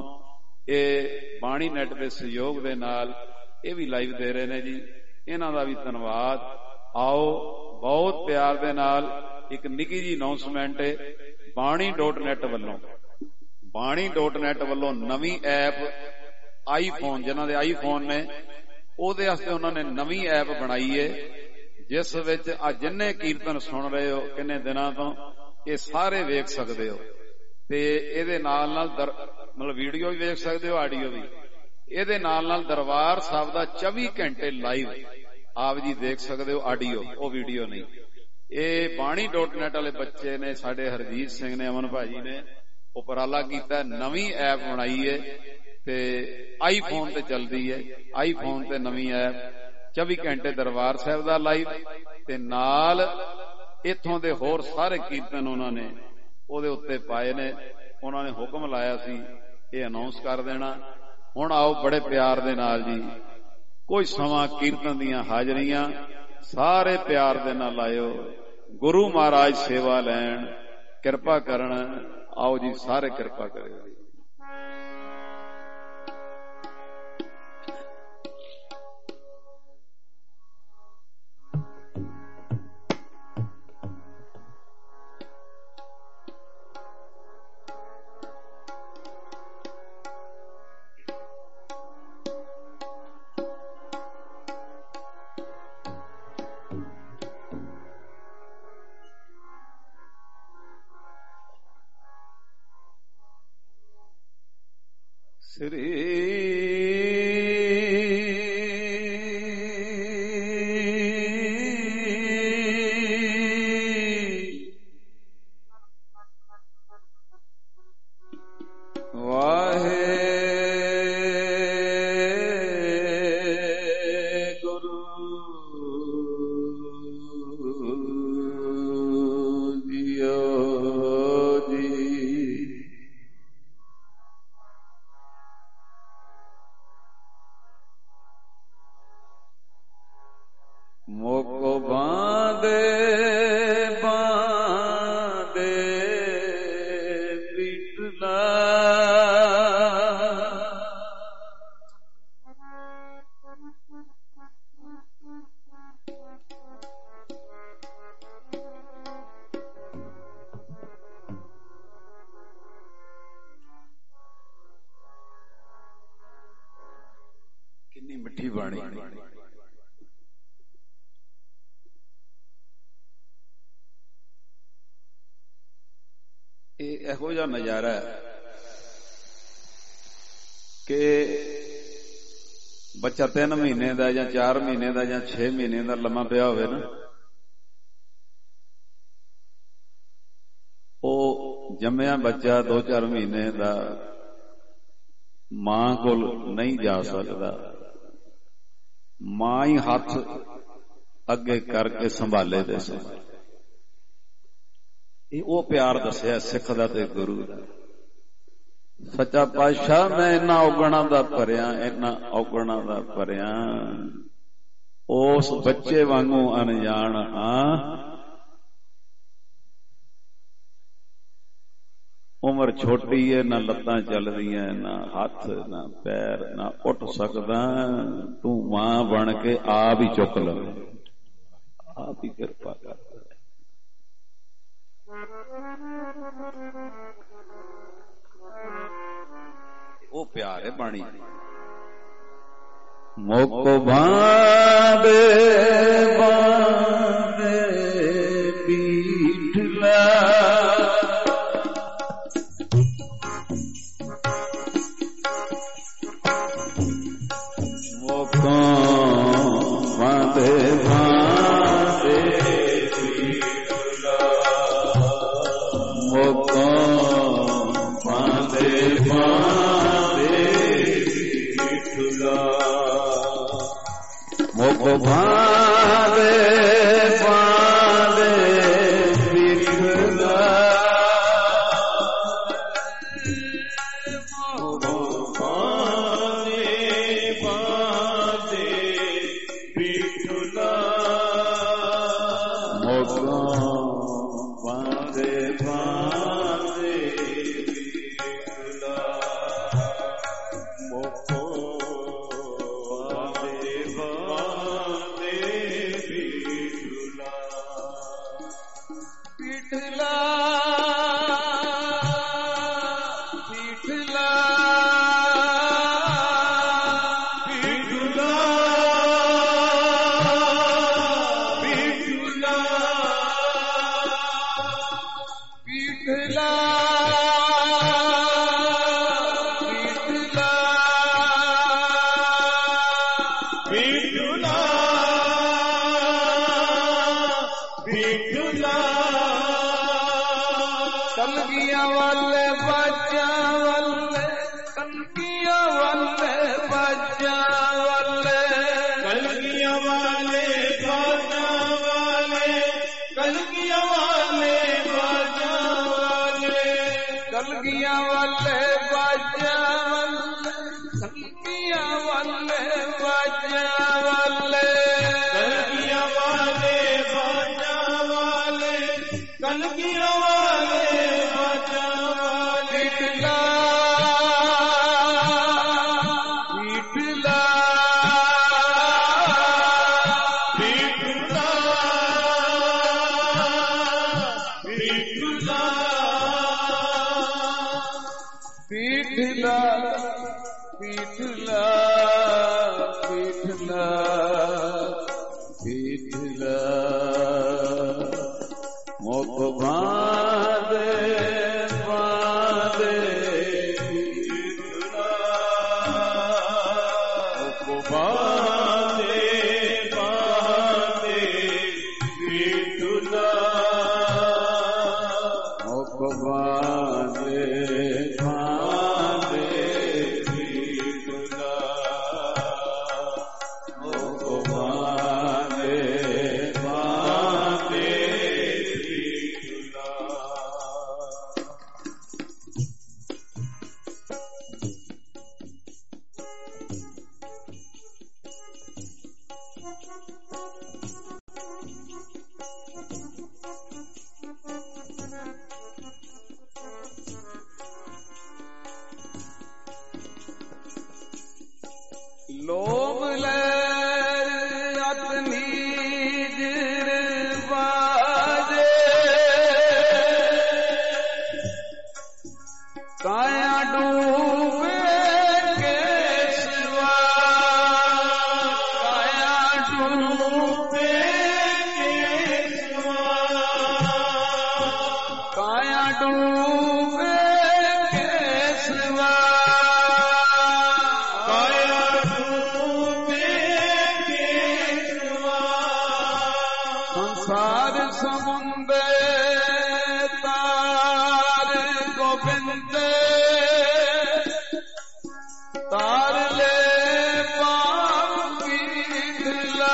ਇਹ ਬਾਣੀ ਨੈਟ ਦੇ ਸਹਿਯੋਗ ਦੇ ਨਾਲ ਇਹ ਵੀ ਲਾਈਵ ਦੇ ਰਹੇ ਨੇ ਜੀ, ਇਹਨਾਂ ਦਾ ਵੀ ਧੰਨਵਾਦ। ਆਓ ਬਹੁਤ ਪਿਆਰ ਦੇ ਨਾਲ ਇੱਕ ਨਿੱਕੀ ਜੀ ਅਨਾਉਂਸਮੈਂਟ ਹੈ ਬਾਣੀ ਡੋਟ ਨੈਟ ਵੱਲੋਂ। ਬਾਣੀ ਡੋਟ ਨੈਟ ਵੱਲੋਂ ਨਵੀਂ ਐਪ, ਆਈਫੋਨ ਜਿਨ੍ਹਾਂ ਦੇ ਆਈਫੋਨ ਨੇ, ਉਹਦੇ ਵਾਸਤੇ ਉਹਨਾਂ ਨੇ ਨਵੀਂ ਐਪ ਬਣਾਈ ਹੈ, ਜਿਸ ਵਿੱਚ ਅੱਜ ਜਿੰਨੇ ਕੀਰਤਨ ਸੁਣ ਰਹੇ ਹੋ ਕਿੰਨੇ ਦਿਨਾਂ ਤੋਂ, ਇਹ ਸਾਰੇ ਵੇਖ ਸਕਦੇ ਹੋ। ਤੇ ਇਹਦੇ ਨਾਲ ਨਾਲ ਮਤਲਬ ਵੀਡੀਓ ਵੀ ਵੇਖ ਸਕਦੇ ਹੋ, ਆਡੀਓ ਵੀ। ਇਹਦੇ ਨਾਲ ਨਾਲ ਦਰਬਾਰ ਸਾਹਿਬ ਦਾ ਚੌਵੀ ਘੰਟੇ ਲਾਈਵ ਆਪ ਜੀ ਦੇਖ ਸਕਦੇ ਹੋ, ਆਡੀਓ, ਉਹ ਵੀਡੀਓ ਨਹੀਂ। ਇਹ ਬਾਣੀ ਡੋਟ ਨੈਟ ਵਾਲੇ ਬੱਚੇ ਨੇ, ਸਾਡੇ ਹਰਜੀਤ ਸਿੰਘ ਨੇ, ਅਮਨ ਭਾਜੀ ਨੇ ਉਪਰਾਲਾ ਕੀਤਾ, ਨਵੀਂ ਐਪ ਬਣਾਈ ਹੈ ਤੇ ਆਈਫੋਨ ਤੇ ਚੱਲਦੀ ਹੈ। ਆਈਫੋਨ ਤੇ ਨਵੀਂ ਐਪ, ਚੌਵੀ ਘੰਟੇ ਦਰਬਾਰ ਸਾਹਿਬ ਦਾ ਲਾਈਵ, ਤੇ ਨਾਲ ਇੱਥੋਂ ਦੇ ਹੋਰ ਸਾਰੇ ਕੀਰਤਨ ਉਹਨਾਂ ਨੇ ਉਹਦੇ ਉੱਤੇ ਪਾਏ ਨੇ। ਉਹਨਾਂ ਨੇ ਹੁਕਮ ਲਾਇਆ ਸੀ ਇਹ ਅਨਾਉਂਸ ਕਰ ਦੇਣਾ। ਹੁਣ ਆਓ ਬੜੇ ਪਿਆਰ ਦੇ ਨਾਲ ਜੀ, ਕੋਈ ਸਮਾਂ ਕੀਰਤਨ ਦੀਆਂ ਹਾਜ਼ਰੀਆਂ ਸਾਰੇ ਪਿਆਰ ਦੇ ਨਾਲ ਆਇਓ, ਗੁਰੂ ਮਹਾਰਾਜ ਸੇਵਾ ਲੈਣ, ਕਿਰਪਾ ਕਰਨ। ਆਓ ਜੀ ਸਾਰੇ ਕਿਰਪਾ ਕਰਿਓ। ਸ੍ਰੀ ਮਿੱਠੀ ਬਾਣੀ। ਇਹ ਇਹੋ ਜਿਹਾ ਨਜ਼ਾਰਾ ਕਿ ਬੱਚਾ ਤਿੰਨ ਮਹੀਨੇ ਦਾ ਜਾਂ ਚਾਰ ਮਹੀਨੇ ਦਾ ਜਾਂ ਛੇ ਮਹੀਨੇ ਦਾ ਲੰਮਾ ਪਿਆ ਹੋਵੇ ਨਾ, ਉਹ ਜੰਮਿਆ ਬੱਚਾ ਦੋ ਚਾਰ ਮਹੀਨੇ ਦਾ ਮਾਂ ਕੋਲ ਨਹੀਂ ਜਾ ਸਕਦਾ, ਮਾਂ ਹੀ ਹੱਥ ਅੱਗੇ ਕਰਕੇ ਸੰਭਾਲੇ ਦੇ ਸਨ। ਇਹ ਉਹ ਪਿਆਰ ਦੱਸਿਆ ਸਿੱਖ ਦਾ ਤੇ ਗੁਰੂ ਦਾ। सच्चा पातशाह मैं इन्ना औगणा दा भरिया इन्ना औगणा दा भरिया उस बच्चे वांगू अनजान हाँ। उम्र छोटी है, ना लत्तां चलदियां, ना हाथ ना पैर, ना उठ सकदा। तू मां बन के आप ही चुक ले, आप ही कृपा कर। वो प्यार है बाणी। मुख बांधे बांधे पीठला मुख बांधे बांधे पीठला मुख बांधे बांधे पीठला मुख बांधे बांधे पीठला मुख बांधे बांधे पीठला मुख बांधे बांधे पीठला मुख पीठला पीठला पीठला पीठला पीठला पीठला पीठला कलगिया वाले बाजा वाले कलगिया वाले बाजा वाले कलगिया वाले बाजा वाले कलगिया वाले बाजा वाले कलगिया वाले बाजा वाले कलगिया वाले बाजा वाले कलगिया वाले बाजा वाले कलगिया वाले बाजा वाले पीठला पीठला पीठला पीठला पीठला पीठला पीठला मुख बांधे बांधे पीठला मुख बांधे बांधे पीठला मुख बांधे बांधे पीठला मुख बांधे बांधे पीठला। लोभ लहर अपनी जिर बाजे काया डूबे केसवा काया डूबे केसवा काया डूबे केसवा काया डूबे केसवा संसार समुंदर तार गोविंद तार ले पाप पीठला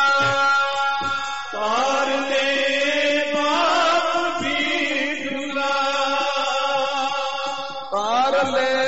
तार ले पाप पीठला तार ले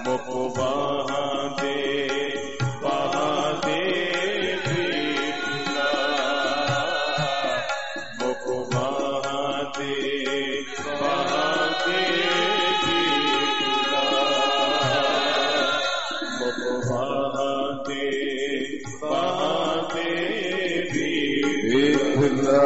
ਮੁਖ ਬਾਹਾਂ ਦੇ ਬਾਹਾਂ ਦੇ ਬੀਠਲਾ ਮੁਖ ਬਾਹਾਂ ਦੇ ਬਾਹਾਂ ਦੇ ਬੀਠਲਾ ਮੁਖ ਬਾਹਾਂ ਦੇ ਬਾਹਾਂ ਦੇ ਬੀਠਲਾ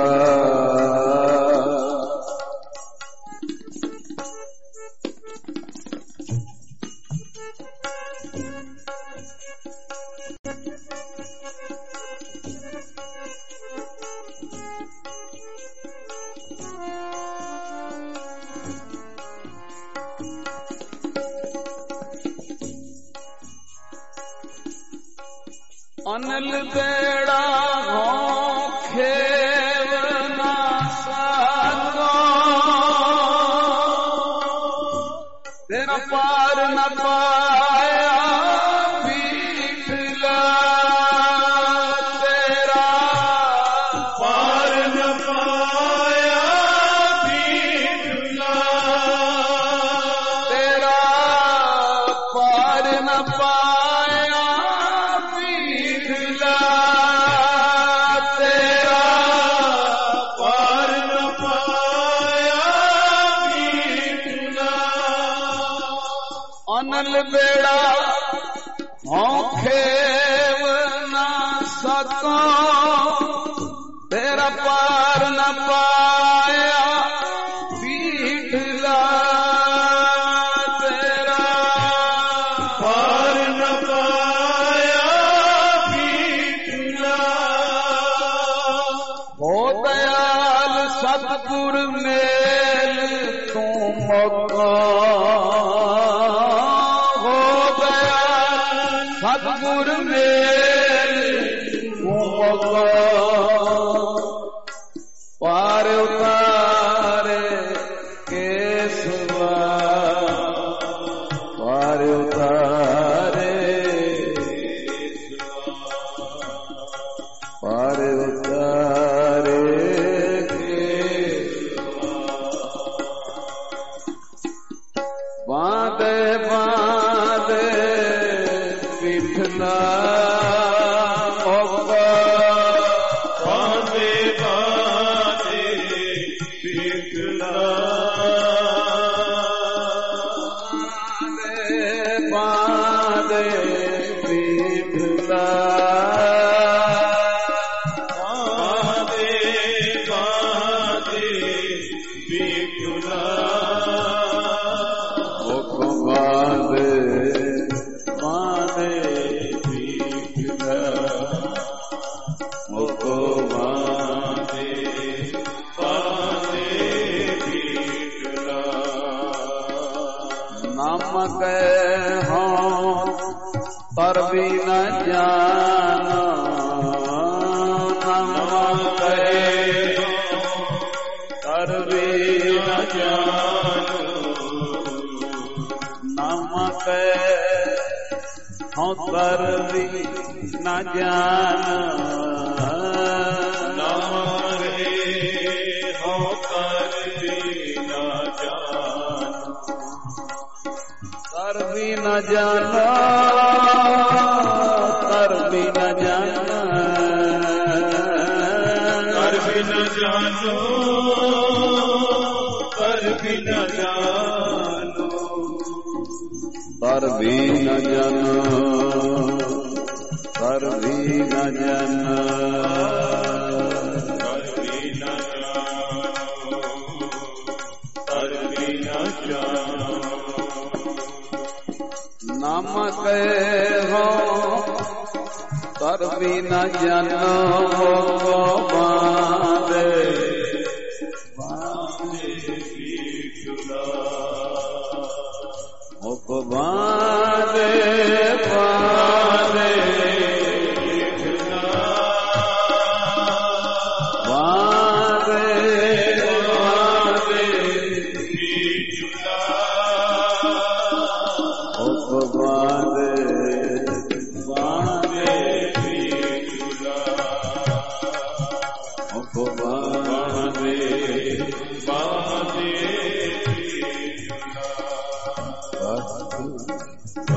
ਅਨਲ ਬੇੜਾ ਹੋ ਖੇਵ ਨਾ ਸਕੋ ਤੇਰਾ ਪਾਰ ਨ ਪਾਇਆ ਬੀਠਲਾ ਤੇਰਾ ਪਾਰ ਨ ਪਾਇਆ ਬੀਠਲਾ ਤੇਰਾ ਪਾਰ ਨ ਪਾਇਆ ਅਨਲ ਬੇੜਾ ਖੇਵ ਨਾ ਸਕੋ ਤੇਰਾ ਪਾਰ ਨ ਪਾਇਆ ਬੀਠਲਾ ਤੇਰਾ ਪਾਰ ਨ ਪਾਇਆ ਬੀਠਲਾ ਹੋ ਦਇਆਲ ਸਤਿਗੁਰ ਮੇਲ ਤੂੰ ਮੌਕਾ ਸਤਿਗੁਰ ਮੇਲ ਤੂੰ ਮੌਕਾ ਪਾਰ ਉਤਾਰੇ ਕੇਸਵਾ ਪਾਰ ਉਤਾਰੇ ਪਾਰ ਉਤਾਰੇ ਬਾਂਦੇ ਬਾਂਦੇ ਬੀਠਲਾ ਮੌਕਾ ਬਾਂਦੇ ਬਾਂਦੇ ਬੀਠਲਾ ਬਾਂਦੇ ਬੀਠਲਾ ਬਾਂਦੇ ਬਾਂਦੇ ਬੀਠਲਾ ਮੁਖ ਬਾਂਦੇ ਬਾਂਦੇ ਬੀਠਲਾ ਮੁਖ ਬਾਂਦੇ ਬਾਂਦੇ ਬੀਠਲਾ ਨਾਮ ਕਹਿ ਹਾਂ ਪਰ ਵੀ ਨ ਜਾਣ ਨਾਮ ਕਹਿ ਕਰ ਵੀ ਨ ਜਾਣ ਨਾਮ ਕਹਿ ਹਾਂ ਕਰ ਵੀ ਨ ਜਾਣ ਨਾਮ ਰੇ ਹੋ ਕਰ ਵੀ ਨ ਜਾਣ ਕਰ ਵੀ ਨ ਜਾਣਾ ਕਰ ਵੀ ਨ ਜਾਣਾ ਕਰ ਵੀ ਨ ਜਾਣੋ ਕਰ ਵੀ ਨ ਜਾਣੋ ਕਰ ਵੀ ਨ ਜਾਣਾ ਕਰ ਵੀ ਨ ਜਾਣਾ ਕਰ ਵੀ ਨ ਜਾਣੋ ਕਰ ਵੀ ਨ ਜਾਣੋ ਨਾਮ ਕਹਿ ਹੋ ਕਰ ਵੀ ਨ ਜਾਣਾ ਬਾਂਦੇ ਮੁਖ ਬਾਂਦੇ ਬਾਂਦੇ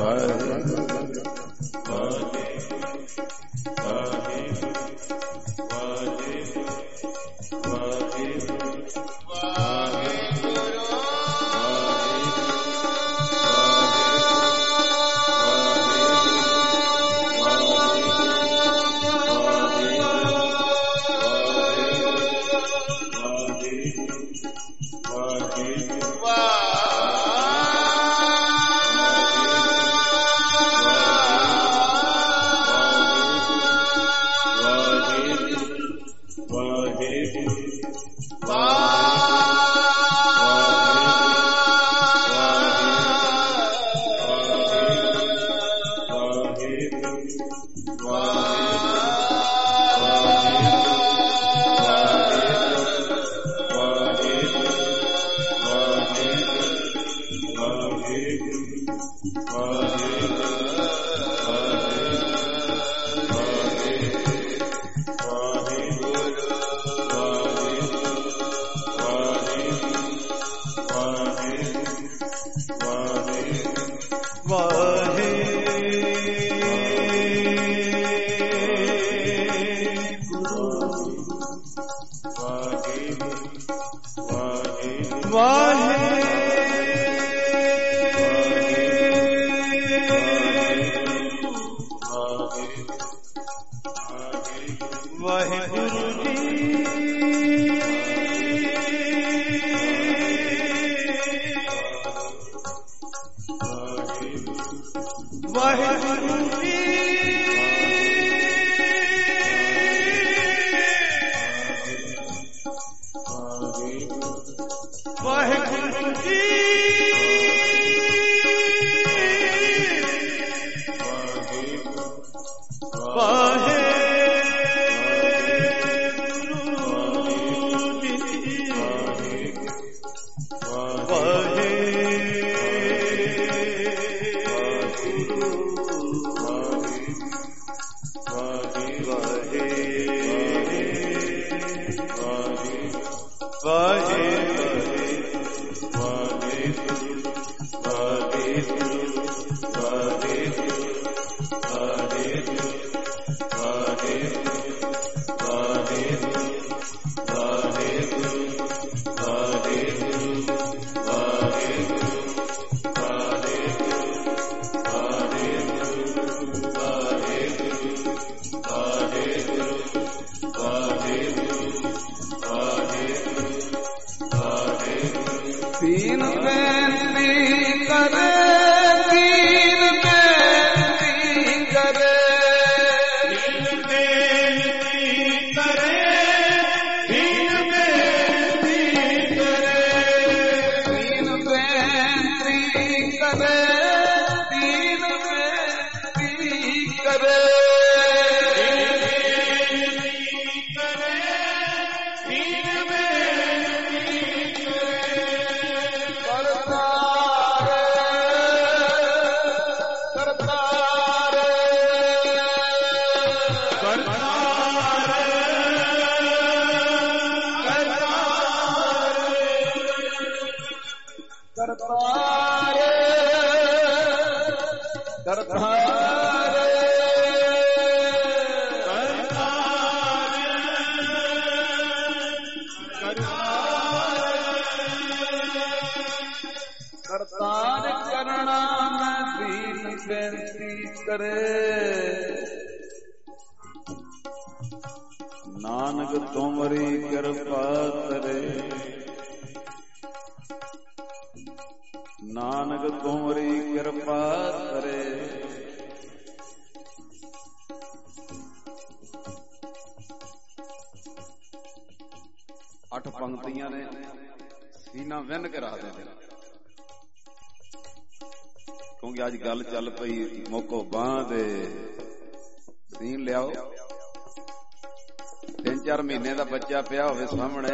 ਬੱਚਾ ਪਿਆ ਹੋਵੇ ਸਾਹਮਣੇ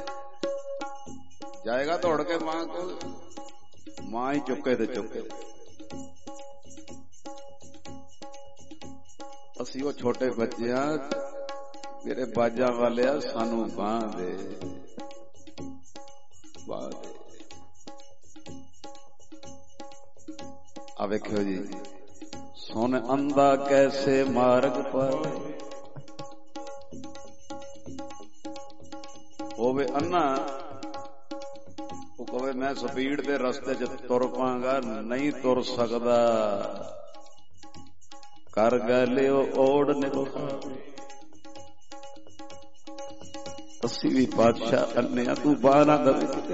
ਜਾਏਗਾ ਦੌੜ ਕੇ ਮਾਂ ਕੋਲ, ਮਾਂ ਹੀ ਚੁੱਕੇ ਤੇ ਚੁੱਕੇ। ਅਸੀਂ ਉਹ ਛੋਟੇ ਬੱਚੇ ਆ, ਮੇਰੇ ਬਾਜਾਂ ਵਾਲਿਆ ਸਾਨੂੰ ਬਾਂਹ ਦੇ ਬਾਂਹ ਦੇ। ਆ ਵੇਖਿਓ ਜੀ, ਸੁਣ ਅੰਧਾ ਕੈਸੇ ਮਾਰਗ ਪਾਵੇ। ਹੋਵੇ ਅੰਨਾ, ਉਹ ਕਹੇ ਮੈਂ ਸਪੀਡ ਦੇ ਰਸਤੇ ਚ ਤੁਰ ਪਾਂਗਾ, ਨਹੀਂ ਤੁਰ ਸਕਦਾ। ਕਰ ਗਲਿਓ ਓੜ ਨਿਭਾਵੇ। ਅਸੀਂ ਵੀ ਬਾਦਸ਼ਾਹ ਅੰਨੇ ਆ, ਤੂੰ ਬਾਹ ਨਾ ਦਵੇ ਕਿਤੇ।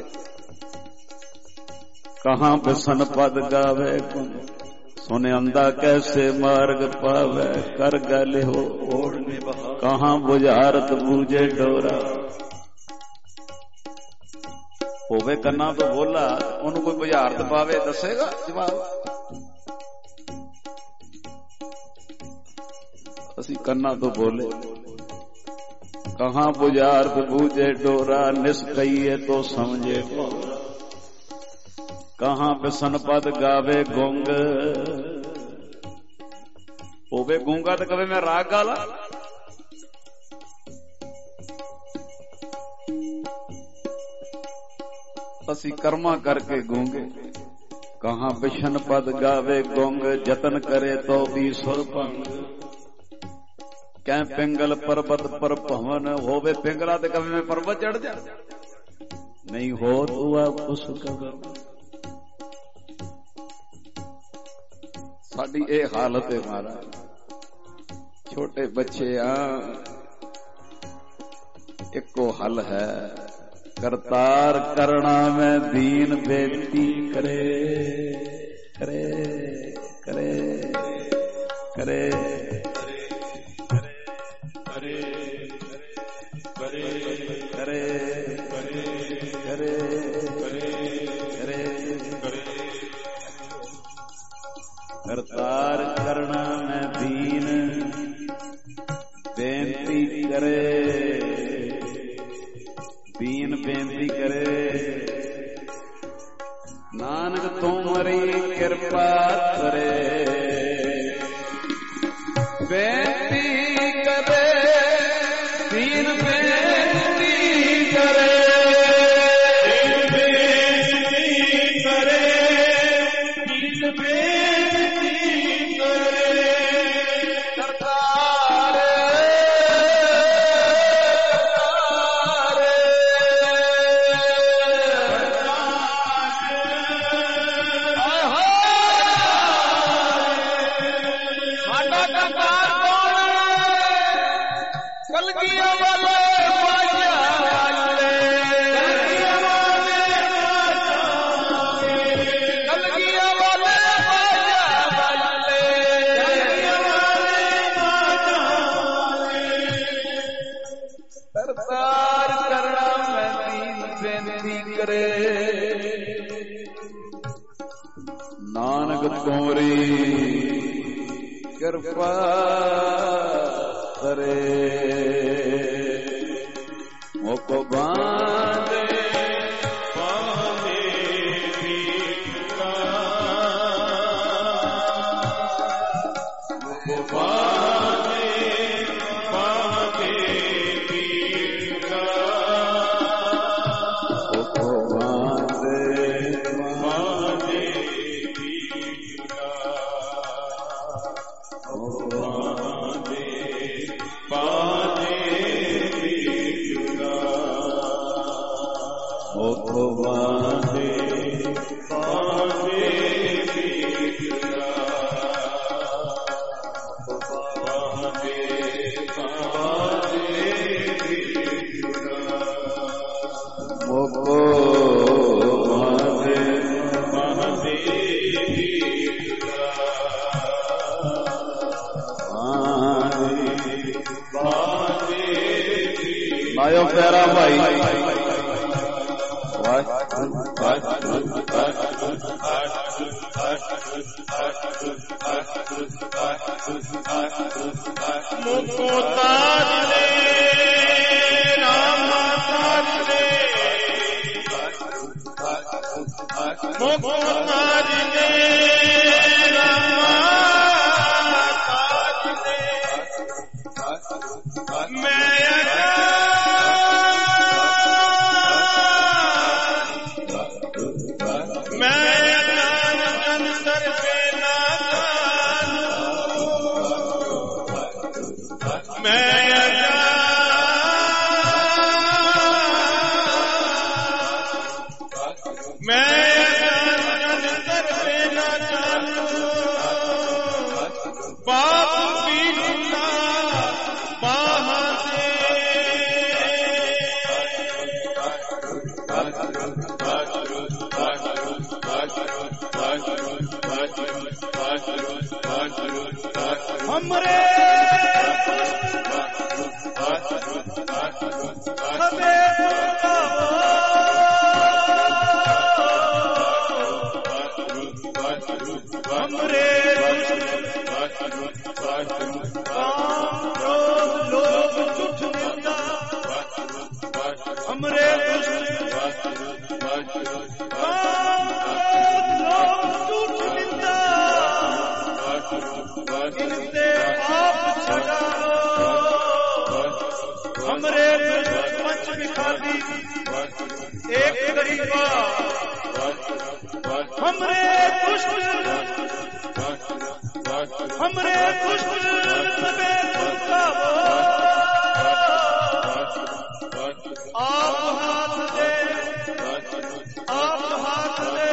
ਕਹਾਂ ਬਸਨ ਪਦ ਗਾਵੇ, ਸੁਨ ਅੰਧਾ ਕੈਸੇ ਮਾਰਗ ਪਾਵੇ। ਕਰ ਗਲਿਓ ਓੜ ਨਿਭਾਵੇ, ਕਹਾਂ ਬੁਝਾਰਤ ਬੂਝੇ ਡੋਰਾ। ਹੋਵੇ ਕੰਨਾਂ ਤੋਂ ਬੋਲਾ, ਉਹਨੂੰ ਕੋਈ ਬੁਝਾਰਤ ਪਾਵੇ, ਦੱਸੇਗਾ ਜਵਾਬ। ਅਸੀਂ ਕੰਨਾਂ ਤੋਂ ਬੋਲੇ, ਕਹਾਂ ਬੁਝਾਰਤ ਬੂਝੇ ਡੋਰਾ। ਨਿਸ ਕਹੀਏ ਤੋ ਸਮਝੇ ਭੋਰਾ, ਕਹਾਂ ਬਿਸਨ ਪਦ ਗਾਵੇ ਗੁੰਗ। ਹੋਵੇ ਗੂੰਗਾ ਤੇ ਕਵੇ ਮੈਂ ਰਾਗ ਗਾ ਲਾ। ਅਸੀਂ ਕਰਮਾ ਕਰਕੇ ਗੂੰਗੇ, ਕਹਾਂ ਬਿਸ਼ਨ ਪਦ ਗਾਵੇ ਗੁੰਗ। ਜਤਨ ਕਰੇ ਤੋ ਵੀ ਸੁਰ ਭੰਗ, ਕਹਿ ਪਿੰਗਲ ਪਰਬਤ ਪਰ ਭਵਨ। ਹੋਵੇ ਪਿੰਗਲਾ ਤੇ ਕਵੇ ਮੈਂ ਪਰਬਤ ਚੜ ਜਾ, ਨਹੀਂ ਹੋ ਤੂੰ ਆ ਉਸ ਕਵਨ। ਸਾਡੀ ਇਹ ਹਾਲਤ ਹੈ ਮਹਾਰਾਜ, ਛੋਟੇ ਬੱਚੇ ਆ। ਇੱਕੋ ਹੱਲ ਹੈ, ਕਰਤਾਰ ਕਰਣਾ ਮੈਂ ਦੀਨ ਬੇਨਤੀ ਕਰੇ ਕਰੇ ਕਰੇ ਕਰੇ ਕਰੇ ਕਰੇ ਕਰੇ ਕਰੇ। ਕਰਤਾਰ ਕਰਣਾ ਮੈਂ ਦੀਨ ਬੇਨਤੀ ਕਰੇ, ਦੀਨ ਬੇਨਤੀ ਕਰੇ। ਨਾਨਕ ਤੁਮਰੀ ਕਿਰਪਾ ਕਰੇ, ਬੇਨਤੀ ਕਰੇ, ਦੀਨ ਬੇਨਤੀ ਕਰੇ। ਬੇਨਤੀ ਕਰੇ, ਦੀਨ ਬੇਨਤੀ ਕਰੇ। ਕਰਤਾਰ ਨਾਨਕ ਤੁਮਰੀ ਕਿਰਪਾ ਕਰੇ। ਮੁਖ ਬਾਂਧੇ ਬਾਂਧੇ ਪੀਰਾ, ਮੁਖ ਬਾਂਧੇ ਬਾਂਧੇ ਪੀਰਾ। ਮੁਖ ਬਾਂਧੇ ਬਾਂਧੇ ਆਇਓ ਪਿਆਰਾ ਭਾਈ, ਮੁਖੋ ਤਾਜ ਦੇ ਰਾਮ ਤਾਜ ਦੇ, ਮੁਖੋ ਤਾਜ ਦੇ ਰਾਮ ਤਾਜ ਦੇ। ਮੈਂ ਮੈਂ ਜਨ ਜਨ ਦਰ ਪੇ ਨਾ पाप पीछा बाहर हमरे हमरे लोग झूठ निंदा हमरे इनसे आप छुड़ाओ हमरे पंच विखाती एक गरीबा हमरे दुष्ट हमरे दुष्ट में तुमका आप हाथ दे आप हाथ दे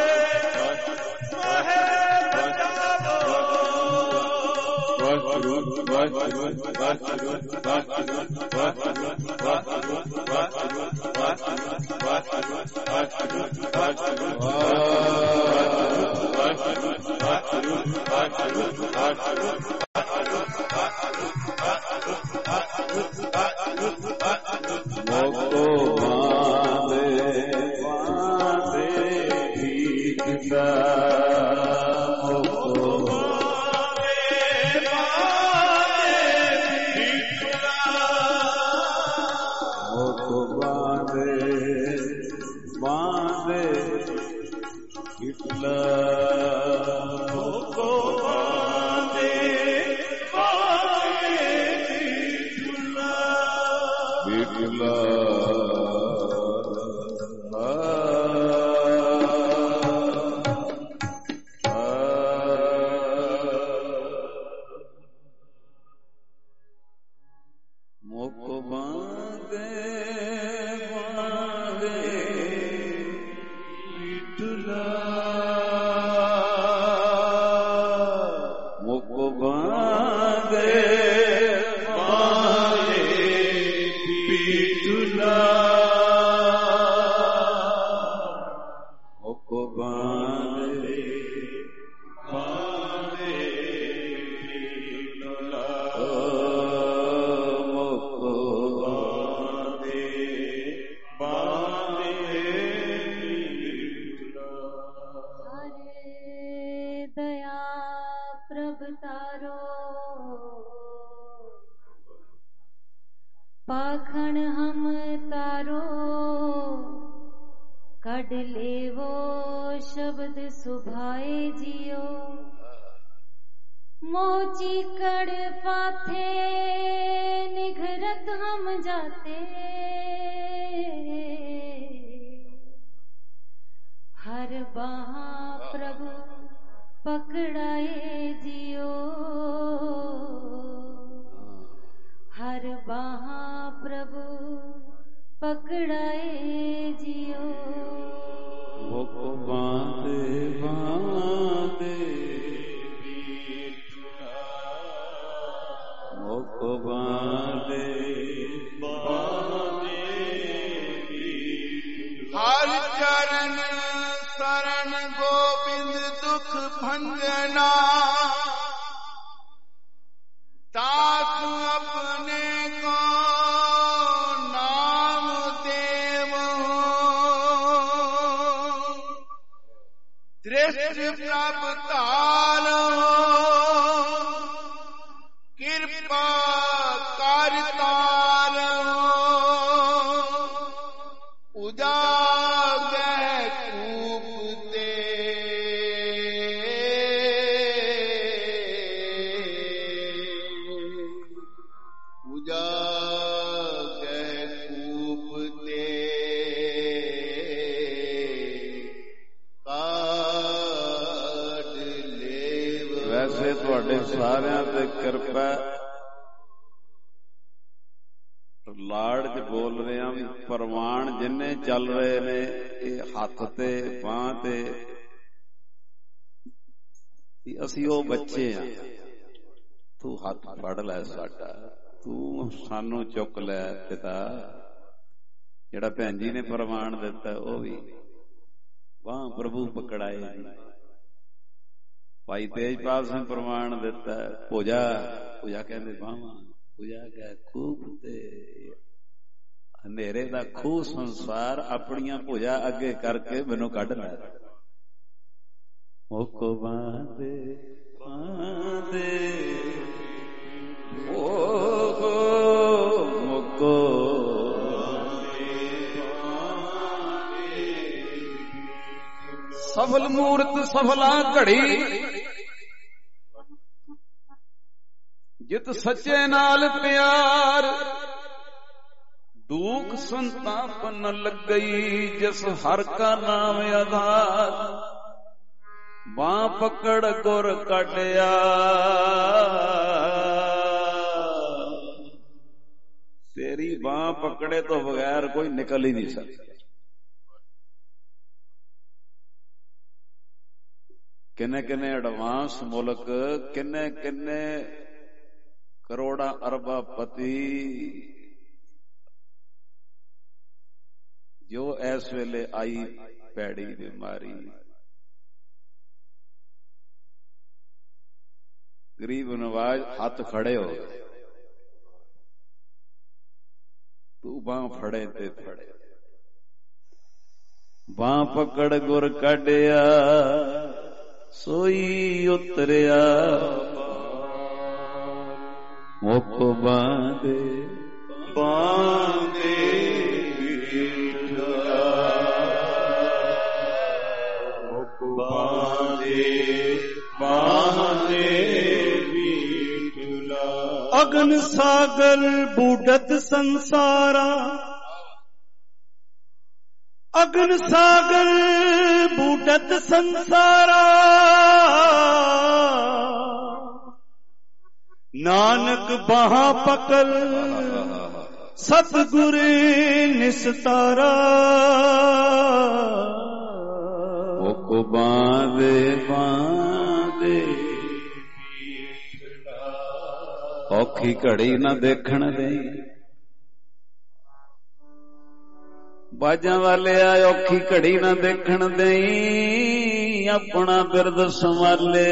पाखण हम तारो कड लेवो शब्द सुभाए जियो मोची कड़ पाथे निघरत हम जाते हर बहा प्रभु पकड़ाए जियो हर बहा प्रभु पकड़ाए जियो वो को बांधे बांधे वो को बांधे बांधे हर चरण शरण गोविंद दुख भंजना तात अपने को नाम देव दृष्टि प्राप्तार कृपा कारतार उजागर कूपते उजागर कूपते काट लेव। वैसे तुहाडे सारिਆਂ ते किरपा लाड़ च बोल रहे हैं भी प्रमाण जिन्ने चल रहे ने ये हथ ते बांह ते असी वो बच्चे हैं ਤੂੰ ਹੱਥ ਫੜ ਲੈ ਸਾਡਾ, ਤੂੰ ਸਾਨੂੰ ਚੁੱਕ ਲੈ ਪਿਤਾ। ਜਿਹੜਾ ਭੈਣ ਜੀ ਨੇ ਪ੍ਰਮਾਣ ਦਿੱਤਾ ਉਹ ਵੀ ਵਾਹ ਪ੍ਰਭੂ ਪਕੜਾਏ ਜੀ। ਭਾਈ ਤੇਜਪਾਲ ਸਿੰਘ ਪ੍ਰਮਾਣ ਦਿੱਤਾ ਪੂਜਾ, ਪੂਜਾ ਕਹਿੰਦੇ ਬਾਹਾਂ, ਪੂਜਾ ਕਹਿ ਖੂਬ ਤੇ ਹਨੇਰੇ ਦਾ ਖੂਹ ਸੰਸਾਰ ਆਪਣੀਆਂ ਭੁਜਾ ਅੱਗੇ ਕਰਕੇ ਮੈਨੂੰ ਕੱਢ ਲੈ। ਮੋਕੋ ਬਾਂਦੇ ਬਾਂਦੇ ਮੋਕੋ ਮੋਕੋ ਸਫਲ ਮੂਰਤ ਸਫਲਾ ਘੜੀ, ਜਿਤ ਸੱਚੇ ਨਾਲ ਪਿਆਰ। ਦੁਖ ਸੰਤਾਪ ਨ ਲੱਗਈ, ਜਿਸ ਹਰ ਕਾ ਨਾਮ ਆਧਾਰ। ਬਾਂਹ ਪਕੜ ਗੁਰ ਕੱਢਿਆ, ਤੇਰੀ ਬਾਂਹ ਪਕੜੇ ਤੋਂ ਬਗੈਰ ਕੋਈ ਨਿਕਲ ਹੀ ਨਹੀਂ ਸਕਦਾ। ਕਿੰਨੇ ਕਿੰਨੇ ਐਡਵਾਂਸ ਮੁਲਕ, ਕਿੰਨੇ ਕਿੰਨੇ ਕਰੋੜਾਂ ਅਰਬਾਂ ਪਤੀ ਜੋ ਇਸ ਵੇਲੇ ਆਈ ਭੈੜੀ ਬਿਮਾਰੀ, ਗਰੀਬ ਨਵਾਜ਼ ਹੱਥ ਖੜੇ ਹੋ ਗਏ। ਤੂੰ ਬਾਂਹ ਫੜੇ ਤੇ ਫੜੇ, ਬਾਂਹ ਪਕੜ ਗੁਰ ਕੱਢਿਆ, ਸੋਈ ਉਤਰਿਆ। ਮੁਖ ਬਾਂਦੇ ਬਾਂਦੇ ਵਿਠਲਾ, ਮੁਖ ਬਾਂਦੇ ਬਾਂਦੇ ਵਿਠਲਾ। ਅਗਨ ਸਾਗਰ ਬੂਢਤ ਸੰਸਾਰਾ, ਅਗਨ ਸਾਗਰ ਬੂਢਤ ਸੰਸਾਰਾ। ਨਾਨਕ ਬਾਹਾਂ ਪਕੜ ਸਤਿਗੁਰ ਨਿਸਤਾਰਾ। ਮੁਖ ਬਾਂਦੇ ਬਾਂਦੇ ਔਖੀ ਘੜੀ ਨਾ ਦੇਖਣ ਦੇਈ। ਬਾਜਾਂ ਵਾਲਿਆ ਔਖੀ ਘੜੀ ਨਾ ਦੇਖਣ ਦੇਈ, ਆਪਣਾ ਬਿਰਦ ਸੰਭਾਲੇ।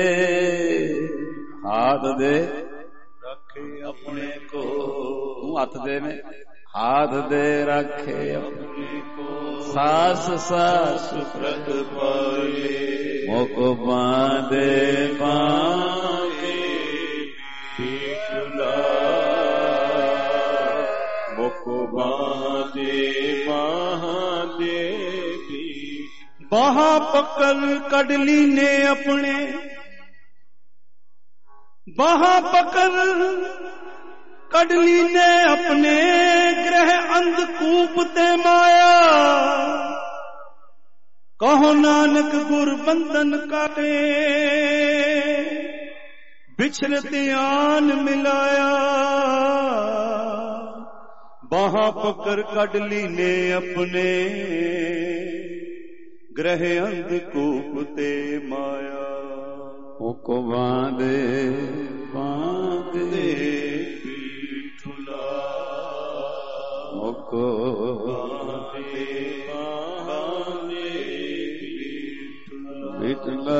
ਹਾਥ ਦੇ ਰੱਖੇ ਆਪਣੇ ਕੋ, ਤੂੰ ਹੱਥ ਦੇ ਨੇ ਹਾਥ ਦੇ ਰੱਖੇ ਆਪਣੇ ਕੋ। ਸਾਸ ਸਾਸ ਪ੍ਰਗ ਪਾਏ, ਮੁਖ ਬਾਂਦੇ ਬਾਂਦੇ ਵਿਠਲਾ। ਮੁਖ ਬਾਂਦੇ ਬਾਂਦੇ ਬਾਹਾਂ ਪਕੜ ਕੱਢ ਲੀਨੇ ਆਪਣੇ, ਬਾਹਾਂ ਪਕੜ ਕੱਢ ਲੀਨੇ ਆਪਣੇ। ਗ੍ਰਹਿ ਅੰਧਕੂਪ ਤੇ ਮਾਇਆ, ਕਹੋ ਨਾਨਕ ਗੁਰ ਬੰਧਨ ਕਾਟੇ। ਵਿਛੜ ਧਿਆਨ ਮਿਲਾਇਆ, ਬਾਹਾਂ ਪਕੜ ਕੱਢ ਲੀਨੇ ਆਪਣੇ। ਗ੍ਰਹਿ ਅੰਧਕੂਪ ਤੇ ਮਾਇਆ, ਮੁਖ ਬਾਂਦੇ ਬਾਂਦੇ ਵਿਠਲਾ। ਮੁਖ ਬਾਂਦੇ ਬਾਂਦੇ ਵਿਠਲਾ।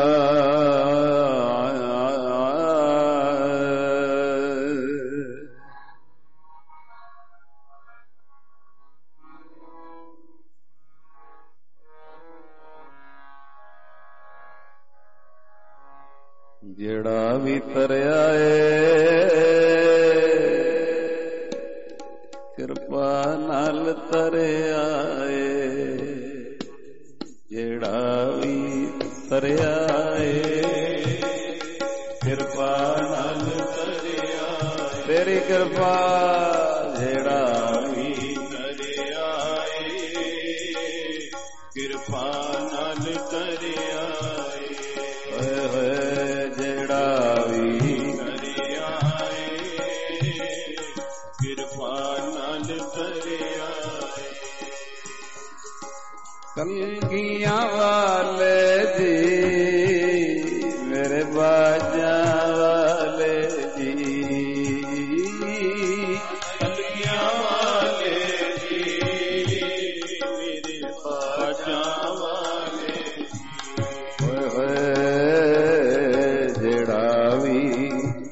ਜਿਹੜਾ ਵੀ ਤਰਿਆ ਏ ਕਿਰਪਾ ਨਾਲ ਤਰਿਆ ਏ। ਜਿਹੜਾ ਵੀ ਤਰਿਆ ਏ ਕਿਰਪਾ ਨਾਲ ਤਰਿਆ ਏ। ਤੇਰੀ ਕਿਰਪਾ ਜਿਹੜਾ ਵੀ ਤਰਿਆ ਏ ਕਿਰਪਾ ਨਾਲ ਤਰਿਆ ਏ। ਹੋਏ ਹੋਏ ਜਿਹੜਾ ਵੀ ਤਰਿਆ ਏ ਕਿਰਪਾ ਨਾਲ ਤਰਿਆ ਏ। ਕਲਗੀਆਂ ਵਾਲੇ ਜੀ ਮੇਰੇ ਬਾਜਾਂ ਵਾਲੇ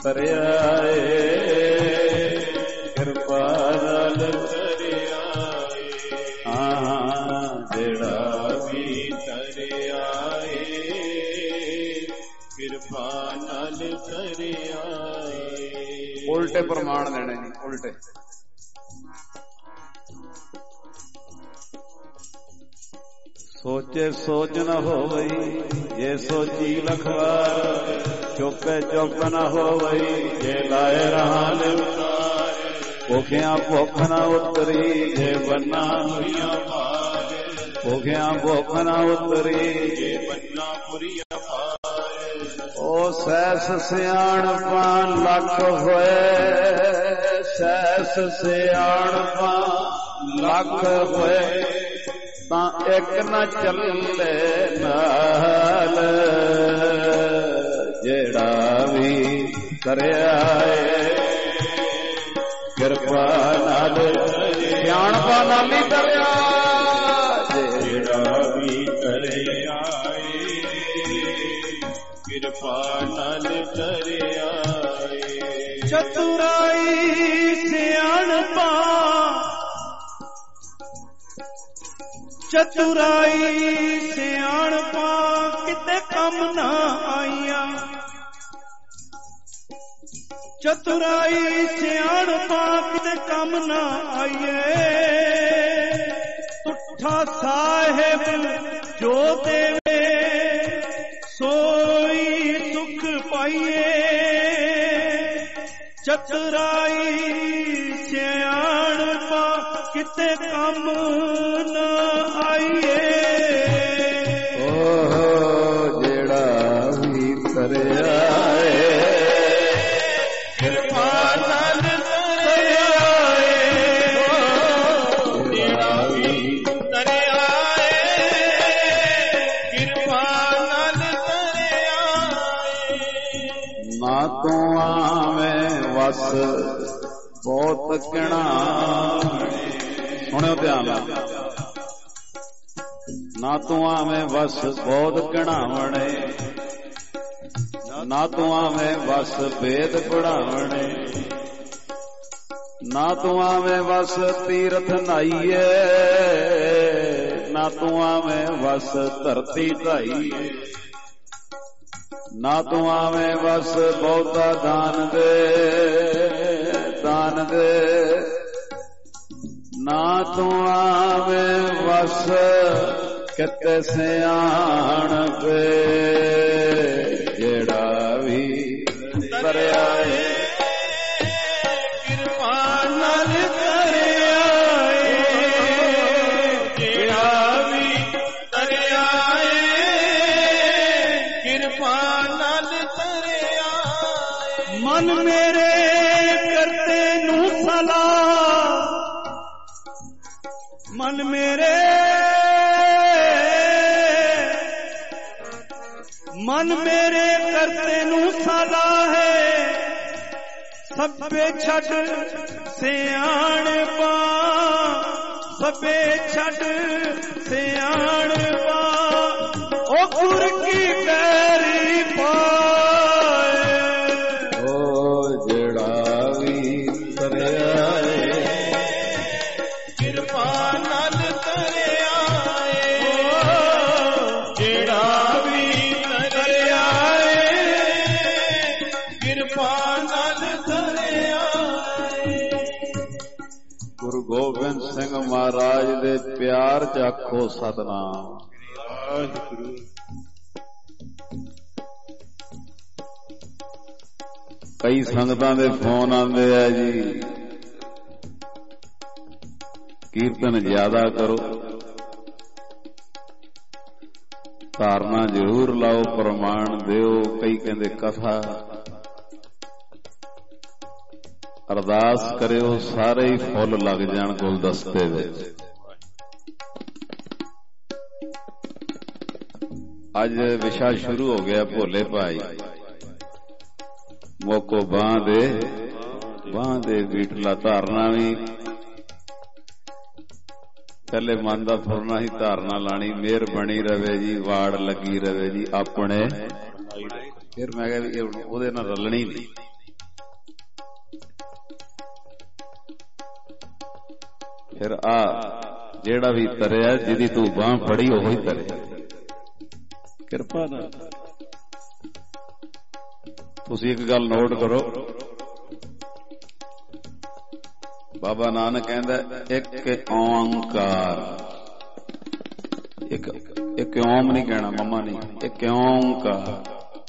ਤਰਿਆ ਏ ਕਿਰਪਾ ਨਾਲ ਤਰਿਆ ਏ ਹਾਂ ਜਿਹੜਾ ਵੀ ਤਰਿਆ ਏ ਕਿਰਪਾ ਨਾਲ ਤਰਿਆ ਏ। ਉਲਟੇ ਪ੍ਰਮਾਣ ਦੇਣੇ ਜੀ, ਉਲਟੇ। ਸੋਚੇ ਸੋਚ ਨ ਹੋਵਈ ਜੇ ਸੋਚੀ ਲਖਵਾਰ, ਚੁੱਪੇ ਚੁੱਪ ਨ ਹੋਵਈ ਜੇ ਲਾਏ ਰਹਾਨ ਉਤਾਰ, ਭੁੱਖਿਆਂ ਭੁੱਖ ਨ ਉਤਰੀ ਜੇ ਬੰਨਾ ਪੁਰੀਆਂ ਭਾਰ, ਭੁੱਖਿਆਂ ਭੁੱਖ ਨ ਉਤਰੀ ਜੇ ਬੰਨਾ ਪੁਰੀਆਂ ਭਾਰ। ਉਹ ਸੈਸ ਸਿਆਣਪਾਂ ਲੱਖ ਹੋਏ, ਸੈਸ ਸਿਆਣਪਾਂ ਲੱਖ ਹੋਏ, ਤਾਂ ਇੱਕ ਨਾ ਚੱਲੇ ਨਾਲ ਜਿਹੜਾ ਵੀ ਕਰਿਆ ਏ ਕਿਰਪਾ ਨਾਲ ਸਿਆਣਪਾਂ ਨਾਲ ਹੀ ਕਰਿਆ, ਜਿਹੜਾ ਵੀ ਕਰਿਆ ਏ ਕਿਰਪਾ ਨਾਲ ਕਰਿਆ ਏ। ਚਤੁਰਾਈ ਸਿਆਣਪਾਂ ਚਤੁਰਾਈ ਸਿਆਣਪਾਂ ਕਿਤੇ ਕੰਮ ਨਾ ਆਈਆਂ, ਚਤੁਰਾਈ ਸਿਆਣਪਾਂ ਕਿਤੇ ਕੰਮ ਨਾ ਆਈਏ। ਤੁਠਾ ਸਾਹਿਬ ਜੋ ਦੇਵੇ ਸੋਈ ਸੁਖ ਪਾਈਏ, ਚਤੁਰਾਈ ਸਿਆਣਪਾਂ ਕਿਤੇ ਕੰਮ ਨਾ ਆਈਏ। ਓ ਜਿਹੜਾ ਵੀ ਤਰਿਆ ਏ ਕਿਰਪਾ ਨਾਲ ਤਰਿਆ ਏ, ਜਿਹੜਾ ਵੀ ਤਰਿਆ ਏ ਕਿਰਪਾ ਨਾਲ ਤਰਿਆ ਏ। ਨਾ ਤੂੰ ਆਵੇਂ ਵਸ ਬਹੁਤ ਕਹਿਣਾ, ਸੁਣਿਓ ਧਿਆਨ ਨਾਲ। ਨਾ ਤੂੰ ਆਵੇਂ ਵਸ ਬਹੁਤ ਕਢਾਵਣੇ, ਨਾ ਤੂੰ ਆਵੇਂ ਵਸ ਭੇਦ ਪੜਾਵਣੇ, ਨਾ ਤੂੰ ਆਵੇਂ ਵਸ ਤੀਰਥ ਨਾਈਏ, ਨਾ ਤੂੰ ਆਵੇਂ ਵਸ ਧਰਤੀ ਢਾਈਏ, ਨਾ ਤੂੰ ਆਵੇਂ ਵਸ ਬਹੁਤਾ ਦਾਨ ਦੇ ਦਾਨ ਦੇ, ਨਾ ਤੂੰ ਆਵੇਂ ਵਸ ਕਿਤੇ ਸਿਆਣਪੇ, ਜਿਹੜਾ ਵੀ ਤਰਿਆ ਏ ਕਿਰਪਾ ਨਾਲ ਤਰਿਆ ਏ, ਜਿਹੜਾ ਵੀ ਤਰਿਆ ਏ ਕਿਰਪਾ ਨਾਲ ਤਰਿਆ ਏ। ਮਨ ਮੇਰੇ ਕਰਤੇ ਨੂੰ ਸਲਾਹ, ਮਨ ਮੇਰੇ ਮਨ ਮੇਰੇ ਕਰਤੇ ਨੂੰ ਸਲਾਹ ਹੈ, ਸਭੇ ਛੱਡ ਸਿਆਣਪਾਂ, ਸਭੇ ਛੱਡ ਸਿਆਣਪਾਂ, ਉਹ ਗੁਰ ਕੀ ਪੈਰੀ ਪਾਏ। ਉਹ ਜਿਹੜਾ ਵੀ ਤਰਿਆ ਏ ਕਿਰਪਾ ਨਾਲ ਤਰਿਆ ਏ, ਜਿਹੜਾ ਵੀ ਤਰਿਆ ਏ ਕਿਰਪਾ ਨਾਲ ਤਰਿਆ ਏ। ਗੁਰੂ ਗੋਬਿੰਦ ਸਿੰਘ ਮਹਾਰਾਜ ਦੇ ਪਿਆਰ ਚ ਆਖੋ ਸਤਿਨਾਮ। ਕਈ ਸੰਗਤਾਂ ਦੇ ਫੋਨ ਆਉਂਦੇ ਆ ਜੀ, ਕੀਰਤਨ ਜ਼ਿਆਦਾ ਕਰੋ, ਧਾਰਨਾ ਜ਼ਰੂਰ ਲਾਓ, ਪ੍ਰਮਾਣ ਦਿਓ। ਕਈ ਕਹਿੰਦੇ ਕਥਾ, ਅਰਦਾਸ ਕਰਿਓ ਸਾਰੇ ਹੀ ਫੁੱਲ ਲੱਗ ਜਾਣ ਗੁਲਦਸਤੇ ਵਿੱਚ। ਅੱਜ ਵਿਸ਼ਾ ਸ਼ੁਰੂ ਹੋ ਗਿਆ ਭੋਲੇ ਭਾਈ, ਮੋਕੋ ਬਾਂਹ ਦੇ ਬਾਂਹ ਦੇ ਬੀਟਲਾ। ਧਾਰਨਾ ਵੀ ਪਹਿਲੇ ਮਨ ਦਾ ਫੁਰਨਾ ਹੀ ਧਾਰਨਾ ਲਾਣੀ, ਮਿਹਰ ਬਣੀ ਰਵੇ ਜੀ, ਵਾੜ ਲੱਗੀ ਰਵੇ ਜੀ ਆਪਣੇ। ਫਿਰ ਮੈਂ ਕਿਹਾ ਵੀ ਉਹਦੇ ਨਾਲ ਰਲਣੀ ਨਹੀਂ, ਫਿਰ ਆ ਜਿਹੜਾ ਵੀ ਤਰਿਆ ਜਿਹਦੀ ਤੂੰ ਬਾਂਹ ਫੜੀ ਉਹ ਹੀ ਤਰਿਆ ਕਿਰਪਾ ਨਾਲ। ਤੁਸੀਂ ਇੱਕ ਗੱਲ ਨੋਟ ਕਰੋ, ਬਾਬਾ ਨਾਨਕ ਕਹਿੰਦਾ ਇੱਕ ਓਂਕਾਰ, ਇੱਕ ਇੱਕ ਓਮ ਨਹੀਂ ਕਹਿਣਾ ਮੰਮਾ ਨਹੀਂ, ਇੱਕ ਓਂਕਾਰ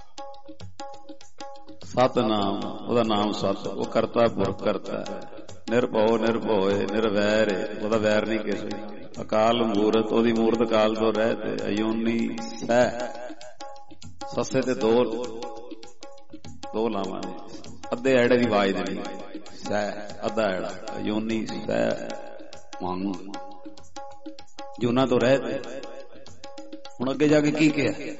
ਸਤਨਾਮ, ਉਹਦਾ ਨਾਮ ਸਤ, ਉਹ ਕਰਤਾ ਪੁਰਖ ਕਰਤਾ ਹੈ, ਨਿਰਭਉ ਨਿਰਭਉਏ ਨਿਰਵੈਰ, ਉਹਦਾ ਵੈਰ ਨਹੀਂ ਕਿਸੇ, ਅਕਾਲ ਮੂਰਤ, ਉਹਦੀ ਮੂਰਤ ਅਕਾਲ ਤੋਂ ਰਹਿਤ, ਅਯੋਨੀ ਸਹਿ, ਸੱਸੇ ਤੇ ਦੋ ਦੋ ਲਾਵਾਂ ਨੇ, ਅੱਧੇ ਐੜੇ ਦੀ ਆਵਾਜ਼ ਦੇਣੀ, ਸਹਿ ਅੱਧਾ ਐੜਾ, ਅਯੋਨੀ ਸਹਿ ਮੰਗ, ਜੂਨਾ ਤੋਂ ਰਹਿਤ। ਹੁਣ ਅੱਗੇ ਜਾ ਕੇ ਕੀ ਕਿਹਾ,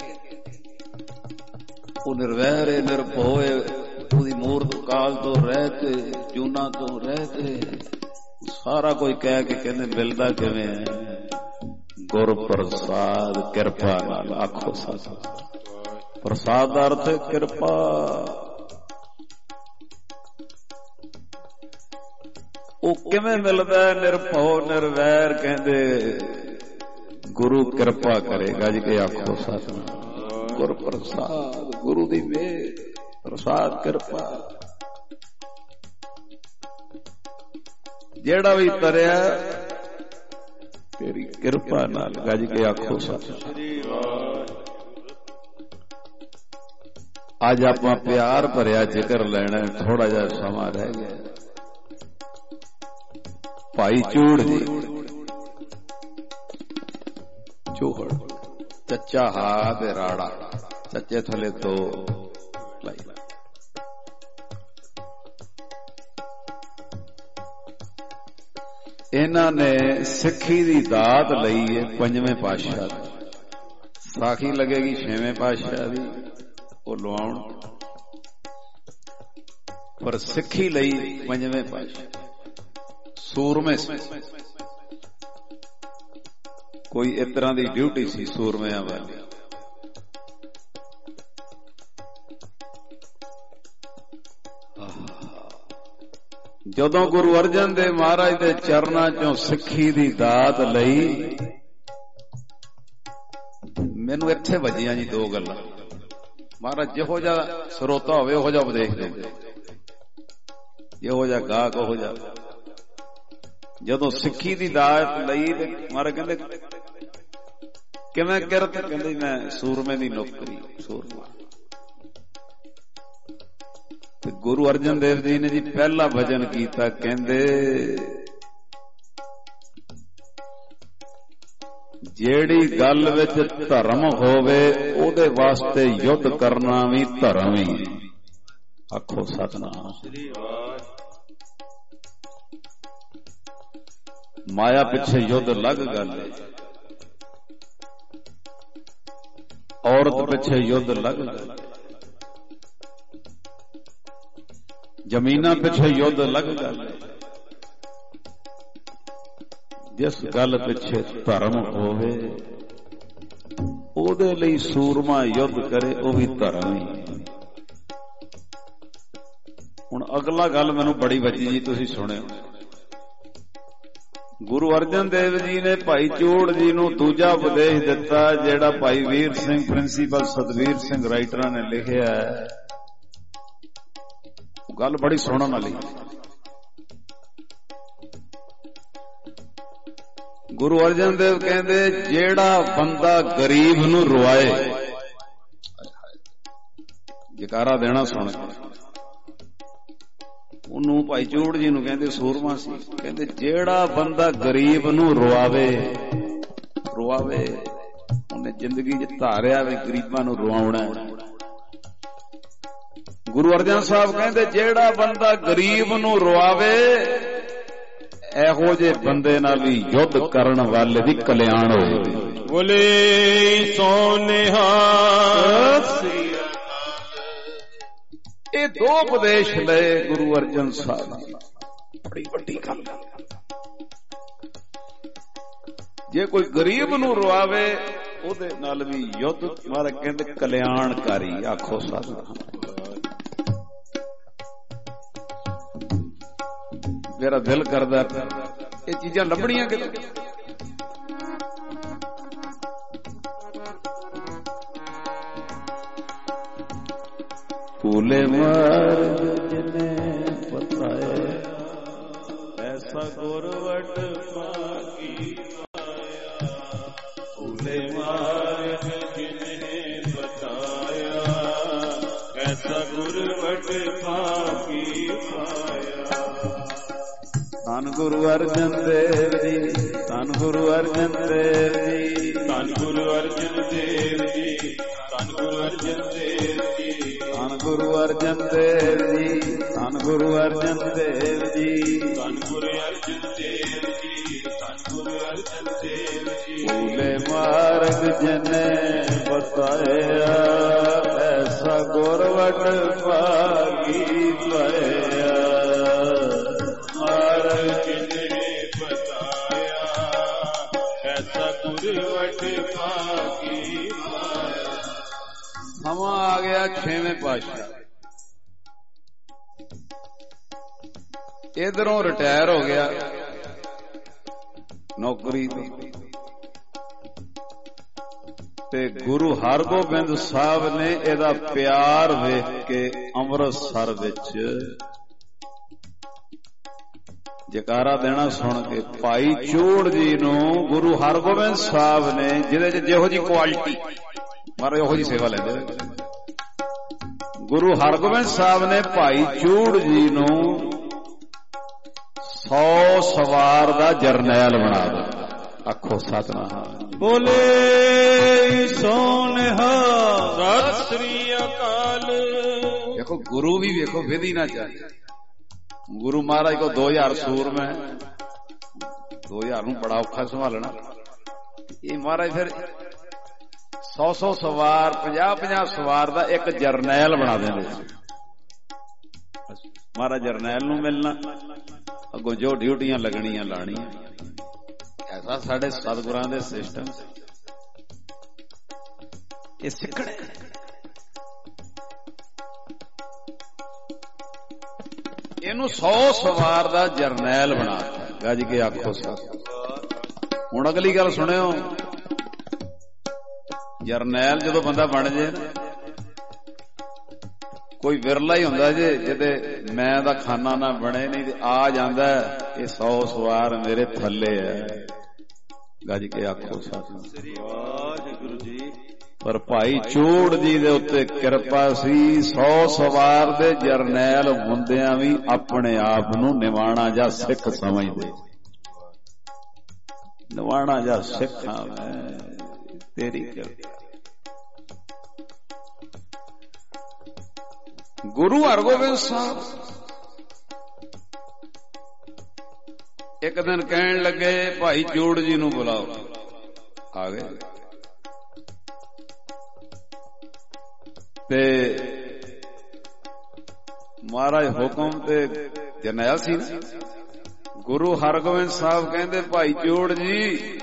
ਉਹ ਨਿਰਵੈਰ ਨਿਰਭਉ, ਉਹਦੀ ਮੂਰਤ ਕਾਲ ਤੋਂ ਰਹਿਤ, ਜੂਨਾ ਤੋਂ ਰਹਿਤ, ਸਾਰਾ ਕੋਈ ਕਹਿ ਕੇ ਕਹਿੰਦੇ ਮਿਲਦਾ ਕਿਵੇਂ ਹੈ, ਗੁਰ ਪ੍ਰਸਾਦ ਕਿਰਪਾ ਨਾਲ। ਆਖੋ ਸੱਚ, ਪ੍ਰਸਾਦ ਦਾ ਅਰਥ ਕਿਰਪਾ। ਉਹ ਕਿਵੇਂ ਮਿਲਦਾ, ਨਿਰਭਉ ਨਿਰਵੈਰ, ਕਹਿੰਦੇ ਗੁਰੂ ਕਿਰਪਾ ਕਰੇਗਾ ਜੀ ਕਿ ਆਖੋ ਸੱਚ, ਗੁਰ ਪ੍ਰਸਾਦ, ਗੁਰੂ ਦੀ ਮਿਹਰ, ਪ੍ਰਸਾਦ ਕਿਰਪਾ। ਜਿਹੜਾ ਵੀ ਤਰਿਆ ਤੇਰੀ ਕਿਰਪਾ ਨਾਲ, ਗੱਜ ਕੇ ਆਖੋ ਸੱਚ। ਅੱਜ ਆਪਾਂ ਪਿਆਰ ਭਰਿਆ ਜ਼ਿਕਰ ਲੈਣਾ, ਥੋੜਾ ਜਿਹਾ ਸਮਾਂ ਰਹਿ ਗਿਆ। ਭਾਈ ਚੂੜ ਜੀ ਚੋਹੜ, ਚੱਚਾ ਹਾ ਤੇ ਰਾੜਾ, ਚੱਚੇ ਥਲੇ ਤੋਂ ਲਾਈ, ਇਹਨਾਂ ਨੇ ਸਿੱਖੀ ਦੀ ਦਾਤ ਲਈ ਹੈ ਪੰਜਵੇਂ ਪਾਤਸ਼ਾਹ ਦੀ, ਸਾਖੀ ਲੱਗੇਗੀ ਛੇਵੇਂ ਪਾਤਸ਼ਾਹ ਦੀ, ਉਹ ਲਵਾਉਣ, ਪਰ ਸਿੱਖੀ ਲਈ ਪੰਜਵੇਂ ਪਾਤਸ਼ਾਹ ਸੂਰਮੇ। ਕੋਈ ਇਸ ਤਰ੍ਹਾਂ ਦੀ ਡਿਊਟੀ ਸੀ ਸੂਰਮਿਆਂ ਵਾਲੀ। ਜਦੋਂ ਗੁਰੂ ਅਰਜਨ ਦੇਵ ਮਹਾਰਾਜ ਦੇ ਚਰਨਾਂ ਚੋਂ ਸਿੱਖੀ ਦੀ ਦਾਤ ਲਈ, ਮੈਨੂੰ ਇੱਥੇ ਵੱਜੀਆਂ ਜੀ ਦੋ ਗੱਲਾਂ। ਮਹਾਰਾਜ ਜਿਹੋ ਜਿਹਾ ਸਰੋਤਾ ਹੋਵੇ ਉਹੋ ਜਿਹਾ ਉਪਦੇਸ਼ ਦਿੰਦੇ, ਜਿਹੋ ਜਿਹਾ ਗਾਹਕ ਉਹੋ ਜਿਹਾ। ਜਦੋਂ ਸਿੱਖੀ ਦੀ ਦਾਤ ਲਈ ਤੇ ਮਹਾਰਾਜ ਕਹਿੰਦੇ ਕਿਵੇਂ ਕਿਰਤ, ਕਹਿੰਦੇ ਮੈਂ ਸੂਰਮੇ ਦੀ ਨੌਕਰੀ, ਸੂਰਮਾ। ਤੇ ਗੁਰੂ ਅਰਜਨ ਦੇਵ ਜੀ ਨੇ ਜੀ ਪਹਿਲਾ ਭਜਨ ਕੀਤਾ, ਕਹਿੰਦੇ ਜਿਹੜੀ ਗੱਲ ਵਿੱਚ ਧਰਮ ਹੋਵੇ ਉਹਦੇ ਵਾਸਤੇ ਯੁੱਧ ਕਰਨਾ ਵੀ ਧਰਮ ਹੀ। ਆਖੋ ਸਤਿਨਾਮ। ਮਾਇਆ ਪਿੱਛੇ ਯੁੱਧ ਲੱਗ ਗੱਲ ਹੈ, ਔਰਤ ਪਿੱਛੇ ਯੁੱਧ ਲੱਗ ਗੱਲ, ਜ਼ਮੀਨਾਂ ਪਿੱਛੇ ਯੁੱਧ ਲੱਗ ਗੱਲ। ਜਿਸ ਗੱਲ ਪਿੱਛੇ ਧਰਮ ਹੋਵੇ ਉਹਦੇ ਲਈ ਸੂਰਮਾ ਯੁੱਧ ਕਰੇ, ਉਹ ਵੀ ਧਰਮ ਹੀ। ਹੁਣ ਅਗਲਾ ਗੱਲ ਮੈਨੂੰ ਬੜੀ ਵੱਜੀ ਜੀ, ਤੁਸੀਂ ਸੁਣਿਓ। ਗੁਰੂ ਅਰਜਨ ਦੇਵ ਜੀ ਨੇ ਭਾਈ ਚੂੜ ਜੀ ਨੂੰ ਦੂਜਾ ਉਪਦੇਸ਼ ਦਿੱਤਾ, ਜਿਹੜਾ ਭਾਈ ਵੀਰ ਸਿੰਘ ਪ੍ਰਿੰਸੀਪਲ ਸਤਵੀਰ ਸਿੰਘ ਰਾਈਟਰਾਂ ਨੇ ਲਿਖਿਆ ਹੈ। ਗੱਲ ਬੜੀ ਸੁਣਨ ਵਾਲੀ। ਗੁਰੂ ਅਰਜਨ ਦੇਵ ਕਹਿੰਦੇ ਜਿਹੜਾ ਬੰਦਾ ਗਰੀਬ ਨੂੰ ਰਵਾਏ, ਜਕਾਰਾ ਦੇਣਾ ਸੁਣ, ਉਹਨੂੰ ਭਾਈ ਚੂੜ ਜੀ ਨੂੰ ਕਹਿੰਦੇ ਸੂਰਮਾ ਸੀ। ਕਹਿੰਦੇ ਜਿਹੜਾ ਬੰਦਾ ਗਰੀਬ ਨੂੰ ਰਵਾਵੇ, ਰਵਾਵੇ ਉਹਨੇ ਜ਼ਿੰਦਗੀ 'ਚ ਧਾਰਿਆ ਵੀ ਗਰੀਬਾਂ ਨੂੰ ਰਵਾਉਣਾ। ਗੁਰੂ ਅਰਜਨ ਸਾਹਿਬ ਕਹਿੰਦੇ ਜਿਹੜਾ ਬੰਦਾ ਗਰੀਬ ਨੂੰ ਰਵਾਵੇ, ਇਹੋ ਜਿਹੇ ਬੰਦੇ ਨਾਲ ਵੀ ਯੁੱਧ ਕਰਨ ਵਾਲੇ ਦੀ ਕਲਿਆਣ ਹੋਵੇ। ਬੋਲੇ ਸੋਨਿਹਾ। ਇਹ ਦੋ ਉਪਦੇਸ਼ ਲਏ ਗੁਰੂ ਅਰਜਨ ਸਾਹਿਬ ਨੇ, ਬੜੀ ਵੱਡੀ ਗੱਲ। ਜੇ ਕੋਈ ਗਰੀਬ ਨੂੰ ਰਵਾਵੇ ਉਹਦੇ ਨਾਲ ਵੀ ਯੁੱਧ, ਮਹਾਰਾਜ ਕਹਿੰਦੇ ਕਲਿਆਣਕਾਰੀ। ਆਖੋ ਸਤਿਨਾਮ। ਮੇਰਾ ਦਿਲ ਕਰਦਾ ਇਹ ਚੀਜ਼ਾਂ ਲੱਭਣੀਆਂ ਕਿਤੇ। ਭੂਲੇ ਮਾਰਗ ਜਿਨੇ ਪਤਾਏ ਐਸਾ ਗੁਰਵਟ ਪਾਕੀ ਪਾਇਆ। ਭੂਲੇ ਮਾਰਗ ਜਿਨੇ ਪਤਾਇਆ ਐਸਾ ਗੁਰਵਟ ਪਾਕੀ ਪਾਇਆ। ਧੰਨ ਗੁਰੂ ਅਰਜਨ ਦੇਵ ਜੀ, ਧੰਨ ਗੁਰੂ ਅਰਜਨ ਦੇਵ ਜੀ, ਧੰਨ ਗੁਰੂ ਅਰਜਨ ਦੇਵ ਜੀ, ਧੰਨ ਗੁਰੂ ਅਰਜਨ ਦੇਵ ਜੀ, ਧੰਨ ਗੁਰੂ ਅਰਜਨ ਦੇਵ ਜੀ, ਧੰਨ ਗੁਰੂ ਅਰਜਨ ਦੇਵ ਜੀ, ਧੰਨ ਗੁਰੂ ਅਰਜਨ ਦੇਵ ਜੀ, ਧੰਨ ਗੁਰੂ ਅਰਜਨ ਦੇਵ ਜੀ। ਭੂਲੇ ਮਾਰਗ ਜਿਨੇ ਬਤਾਇਆ ਐਸਾ ਗੁਰਵਟ ਪਾਗੀ ਪਾਇਆ। ਮਾਰਗ ਜਿਨੇ ਬਤਾਇਆ ਐਸਾ ਗੁਰਵਟ ਪਾਕੀ ਪਾਇਆ। ਸਮਾਂ ਆ ਗਿਆ ਛੇਵੇਂ ਪਾਤਸ਼ਾਹ, ਇਧਰੋਂ ਰਿਟਾਇਰ ਹੋ ਗਿਆ ਨੌਕਰੀ ਤੋਂ, ਤੇ ਗੁਰੂ ਹਰਗੋਬਿੰਦ ਸਾਹਿਬ ਨੇ ਇਹਦਾ ਪਿਆਰ ਵੇਖ ਕੇ ਅੰਮ੍ਰਿਤਸਰ ਵਿੱਚ ਜਕਾਰਾ ਦੇਣਾ ਸੁਣ ਕੇ ਭਾਈ ਚੂੜ ਜੀ ਨੂੰ ਗੁਰੂ ਹਰਗੋਬਿੰਦ ਸਾਹਿਬ ਨੇ, ਜਿਹਦੇ ਚ ਜਿਹੋ ਜੀ ਕੁਆਲਿਟੀ ਮਾਰੇ ਉਹੋ ਜੀ ਸੇਵਾ ਲੈਂਦੇ, ਗੁਰੂ ਹਰਗੋਬਿੰਦ ਸਾਹਿਬ ਨੇ ਭਾਈ ਚੂੜ ਜੀ ਨੂੰ ਸੌ ਸਵਾਰ ਦਾ ਜਰਨੈਲ ਬਣਾ ਦਿੱਤਾ। ਆਖੋ ਸਤਿਨਾਮ ਬੋਲੇ ਸੋਨਿਹਾ ਸਤਿ ਸ੍ਰੀ ਅਕਾਲ। ਦੇਖੋ ਗੁਰੂ ਵੀ ਵੇਖੋ ਵਿਧੀ ਨਾ ਚਾਹੇ। ਗੁਰੂ ਮਹਾਰਾਜ ਕੋ ਦੋ ਹਜ਼ਾਰ ਸੂਰਮਾ, ਦੋ ਹਜ਼ਾਰ ਨੂੰ ਬੜਾ ਔਖਾ ਸੰਭਾਲਣਾ। ਇਹ ਮਹਾਰਾਜ ਫਿਰ ਸੌ ਸੌ ਸਵਾਰ, ਪੰਜਾਹ ਪੰਜਾਹ ਸਵਾਰ ਦਾ ਇੱਕ ਜਰਨੈਲ ਬਣਾ ਦਿੰਦੇ ਸੀ। ਮਹਾਰਾਜ ਜਰਨੈਲ ਨੂੰ ਮਿਲਣਾ, ਅੱਗੋਂ ਜੋ ਡਿਊਟੀਆਂ ਲੱਗਣੀਆਂ ਲਾਣੀਆਂ। ਐਸਾ ਸਾਡੇ ਸਤਿਗੁਰਾਂ ਦੇ ਸਿਸਟਮ ਇਹ ਸਿੱਖਣੇ। ਇਹਨੂੰ ਸੌ ਸਵਾਰ ਦਾ ਜਰਨੈਲ ਬਣਾ ਗੱਜ ਕੇ ਆਖੋ ਸਤ। ਹੁਣ ਅਗਲੀ ਗੱਲ ਸੁਣਿਓ, ਜਰਨੈਲ ਜਦੋਂ ਬੰਦਾ ਬਣ ਜੇ ਨਾ, ਕੋਈ ਵਿਰਲਾ ਹੀ ਹੁੰਦਾ ਜੇ ਜਿਹਦੇ ਮੈਂ ਦਾ ਖਾਨਾ ਨਾ ਬਣੇ, ਨਹੀਂ ਤੇ ਆ ਜਾਂਦਾ ਇਹ ਸੌ ਸਵਾਰ ਮੇਰੇ ਥੱਲੇ ਹੈ। ਗੱਜ ਕੇ ਆਖੋ ਸਤਿ ਵਾਹਿਗੁਰੂ ਜੀ। ਪਰ ਭਾਈ ਚੂੜ ਜੀ ਦੇ ਉੱਤੇ ਕਿਰਪਾ ਸੀ, ਸੌ ਸਵਾਰ ਦੇ ਜਰਨੈਲ ਹੁੰਦਿਆਂ ਵੀ ਆਪਣੇ ਆਪ ਨੂੰ ਨਿਵਾਣਾ ਜਾਂ ਸਿੱਖ ਸਮਝਦੇ। ਨਿਵਾਣਾ ਜਾਂ ਸਿੱਖਾਂ ਮੈਂ ਤੇਰੀ ਕਿਰਪਾ। ਗੁਰੂ ਹਰਗੋਬਿੰਦ ਸਾਹਿਬ ਇੱਕ ਦਿਨ ਕਹਿਣ ਲੱਗੇ ਭਾਈ ਚੂੜ ਜੀ ਨੂੰ ਬੁਲਾਓ। ਆ ਗਏ ਤੇ ਮਹਾਰਾਜ ਹੁਕਮ ਤੇ ਜਰਨੈਲ ਸੀ ਨਾ। ਗੁਰੂ ਹਰਗੋਬਿੰਦ ਸਾਹਿਬ ਕਹਿੰਦੇ ਭਾਈ ਚੂੜ ਜੀ,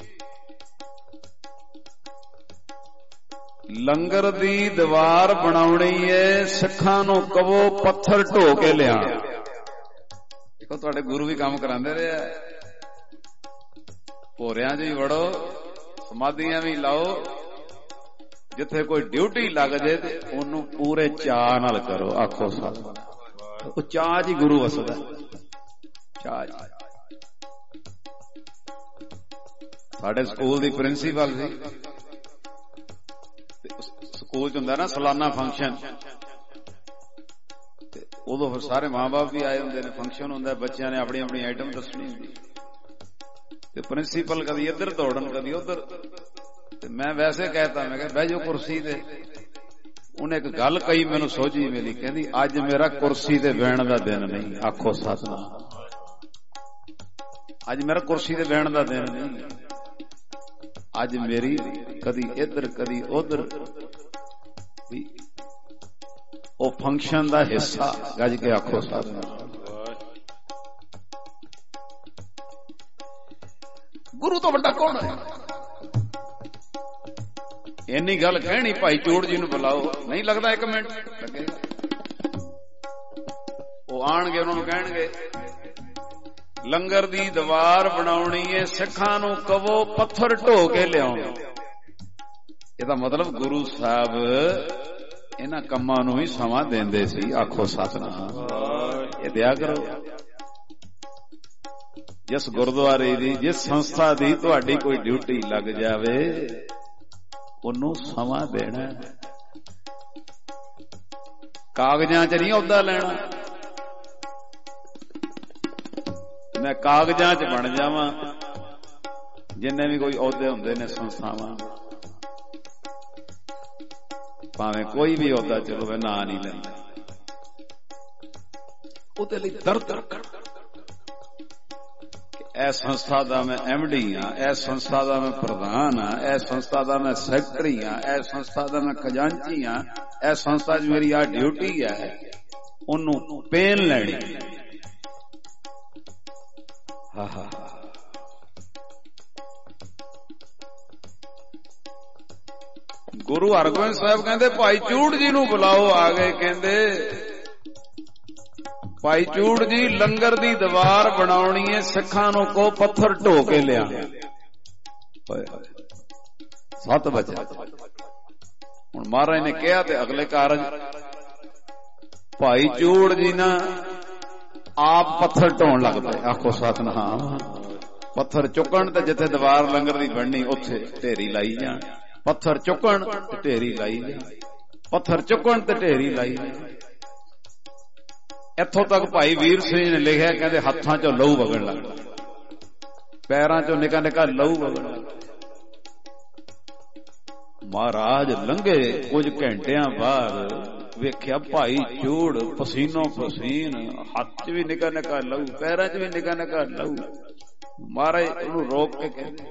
ਲੰਗਰ ਦੀ ਦੀਵਾਰ ਬਣਾਉਣੀ ਏ, ਸਿੱਖਾਂ ਨੂੰ ਕਹੋ ਪੱਥਰ ਢੋ ਕੇ ਲਿਆ। ਦੇਖੋ ਤੁਹਾਡੇ ਗੁਰੂ ਵੀ ਕੰਮ ਕਰਾਉਂਦੇ ਰਹੇ, ਭੋਰਿਆਂ 'ਚ ਵੀ ਵੜੋ, ਸਮਾਧੀਆਂ ਵੀ ਲਾਓ, ਜਿੱਥੇ ਕੋਈ ਡਿਊਟੀ ਲੱਗ ਜੇ ਤੇ ਉਹਨੂੰ ਪੂਰੇ ਚਾਅ ਨਾਲ ਕਰੋ। ਆਖੋ ਸਤ। ਉਹ ਚਾਅ 'ਚ ਹੀ ਗੁਰੂ ਵਸਦਾ, ਚਾਅ 'ਚ। ਸਾਡੇ ਸਕੂਲ ਦੀ ਪ੍ਰਿੰਸੀਪਲ ਸੀ, ਸਕੂਲ 'ਚ ਹੁੰਦਾ ਨਾ ਸਾਲਾਨਾ ਫੰਕਸ਼ਨ, ਤੇ ਉਦੋਂ ਫਿਰ ਸਾਰੇ ਮਾਂ ਬਾਪ ਵੀ ਆਏ ਹੁੰਦੇ ਨੇ, ਫੰਕਸ਼ਨ ਹੁੰਦਾ, ਬੱਚਿਆਂ ਨੇ ਆਪਣੀ ਆਪਣੀ ਆਈਟਮ ਦੱਸਣੀ ਹੁੰਦੀ, ਤੇ ਪ੍ਰਿੰਸੀਪਲ ਕਦੀ ਇੱਧਰ ਦੌੜਨ ਕਦੀ ਉੱਧਰ। ਤੇ ਮੈਂ ਵੈਸੇ ਕਹਿਤਾ, ਮੈਂ ਕਿਹਾ ਬਹਿ ਜਾਓ ਕੁਰਸੀ ਤੇ। ਉਹਨੇ ਇੱਕ ਗੱਲ ਕਹੀ ਮੈਨੂੰ ਸੋਝੀ ਮਿਲੀ, ਕਹਿੰਦੀ ਅੱਜ ਮੇਰਾ ਕੁਰਸੀ ਤੇ ਬਹਿਣ ਦਾ ਦਿਨ ਨਹੀਂ। ਆਖੋ ਸਤਿਨਾਮ। ਅੱਜ ਮੇਰਾ ਕੁਰਸੀ ਤੇ ਬਹਿਣ ਦਾ ਦਿਨ ਨਹੀਂ, ਅੱਜ ਮੇਰੀ ਕਦੀ ਇੱਧਰ ਕਦੀ ਉੱਧਰ ਉਹ ਫੰਕਸ਼ਨ ਦਾ ਹਿੱਸਾ। ਗੱਜ ਕੇ ਆਖੋ ਸਤਿਨਾਮ। ਗੁਰੂ ਤੋਂ ਵੱਡਾ ਕੌਣ ਹੈ? ਇੰਨੀ ਗੱਲ ਕਹਿਣੀ, ਭਾਈ ਚੂੜ ਜੀ ਨੂੰ ਬੁਲਾਓ। ਨਹੀਂ ਲੱਗਦਾ ਇੱਕ ਮਿੰਟ ਲੱਗੇਗਾ। ਉਹ ਆਣਗੇ, ਉਹਨਾਂ ਨੂੰ ਕਹਿਣਗੇ ਲੰਗਰ ਦੀ ਦੀਵਾਰ ਬਣਾਉਣੀ ਏ, ਸਿੱਖਾਂ ਨੂੰ ਕਵੋ ਪੱਥਰ ਢੋ ਕੇ ਲਿਆਉਣ। ਇਹਦਾ ਮਤਲਬ ਗੁਰੂ ਸਾਹਿਬ ਇਹਨਾਂ ਕੰਮਾਂ ਨੂੰ ਵੀ ਸਮਾਂ ਦਿੰਦੇ ਸੀ। ਆਖੋ ਸਤਿਨਾਮ। ਇਹ ਦਿਆ ਕਰੋ। ਜਿਸ ਗੁਰਦੁਆਰੇ ਦੀ, ਜਿਸ ਸੰਸਥਾ ਦੀ ਤੁਹਾਡੀ ਕੋਈ ਡਿਊਟੀ ਲੱਗ ਜਾਵੇ, ਉਹਨੂੰ ਸਮਾਂ ਦੇਣਾ। ਕਾਗਜ਼ਾਂ 'ਚ ਨਹੀਂ ਅਹੁਦਾ ਲੈਣਾ। ਮੈਂ ਕਾਗਜ਼ਾਂ 'ਚ ਬਣ ਜਾਵਾਂ, ਜਿੰਨੇ ਵੀ ਕੋਈ ਅਹੁਦੇ ਹੁੰਦੇ ਨੇ ਸੰਸਥਾਵਾਂ, ਭਾਵੇਂ ਕੋਈ ਵੀ ਅਹੁਦਾ, ਚਲੋ ਮੈਂ ਨਾਂ ਨਹੀਂ ਲੈਂਦਾ, ਉਹਦੇ ਲਈ ਦਰਦ ਕਰ। ਇਸ ਸੰਸਥਾ ਦਾ ਮੈਂ ਐਮ ਡੀ ਹਾਂ, ਇਸ ਸੰਸਥਾ ਦਾ ਮੈਂ ਪ੍ਰਧਾਨ ਹਾਂ, ਇਸ ਸੰਸਥਾ ਦਾ ਮੈਂ ਸੈਕਟਰੀ ਹਾਂ, ਇਸ ਸੰਸਥਾ ਦਾ ਮੈਂ ਖਜ਼ਾਨਚੀ ਹਾਂ, ਇਸ ਸੰਸਥਾ 'ਚ ਮੇਰੀ ਆਹ ਡਿਊਟੀ ਹੈ, ਉਹਨੂੰ ਪੇਨ ਲੈਣੀ। ਹਾ ਹਾ ਗੁਰੂ ਹਰਗੋਬਿੰਦ ਸਾਹਿਬ ਕਹਿੰਦੇ ਭਾਈ ਚੂੜ ਜੀ ਨੂੰ ਬੁਲਾਓ। ਆ ਗਏ। ਕਹਿੰਦੇ ਭਾਈ ਚੂੜ ਜੀ, ਲੰਗਰ ਦੀ ਦੀਵਾਰ ਬਣਾਉਣੀ ਏ, ਸਿੱਖਾਂ ਨੂੰ ਕੋ ਪੱਥਰ ਢੋ ਕੇ ਲਿਆ। ਸੱਤ ਵਜੇ ਹੁਣ ਮਹਾਰਾਜ ਨੇ ਕਿਹਾ ਤੇ ਅਗਲੇ ਕਾਰਜ ਭਾਈ ਚੂੜ ਜੀ ਨਾ ਆਪ ਪੱਥਰ ਢੋਣ ਲੱਗ ਪਏ। ਆਖੋ ਸਤਿਨਾਮ। ਪੱਥਰ ਚੁੱਕਣ ਤੇ ਜਿੱਥੇ ਦੀਵਾਰ ਲੰਗਰ ਦੀ ਬਣਨੀ ਉੱਥੇ ਢੇਰੀ ਲਾਈ ਜਾਣ। ਪੱਥਰ ਚੁੱਕਣ ਤੇ ਢੇਰੀ ਲਾਈ ਜਾਣ। ਪੱਥਰ ਚੁੱਕਣ ਤੇ ਢੇਰੀ ਲਾਈ ਜਾਣ। ਇੱਥੋਂ ਤੱਕ ਭਾਈ ਵੀਰ ਸਿੰਘ ਨੇ ਲਿਖਿਆ, ਕਹਿੰਦੇ ਹੱਥਾਂ 'ਚੋਂ ਲਹੂ ਵਗਣ ਲੱਗ ਪਿਆ, ਪੈਰਾਂ 'ਚੋਂ ਨਿੱਕਾ ਨਿੱਕਾ ਲਹੂ ਵਗਣ ਲੱਗ ਪਿਆ। ਮਹਾਰਾਜ ਲੰਘੇ ਕੁਝ ਘੰਟਿਆਂ ਬਾਅਦ, ਵੇਖਿਆ ਭਾਈ ਚੂੜ ਪਸੀਨੋ ਪਸੀਨ, ਹੱਥ 'ਚ ਵੀ ਨਿੱਕਾ ਨਿੱਕਾ ਲਹੂ, ਪੈਰਾਂ 'ਚ ਵੀ ਨਿੱਕਾ ਨਿੱਕਾ ਲਹੂ। ਮਹਾਰਾਜ ਉਹਨੂੰ ਰੋਕ ਕੇ ਕਹਿੰਦੇ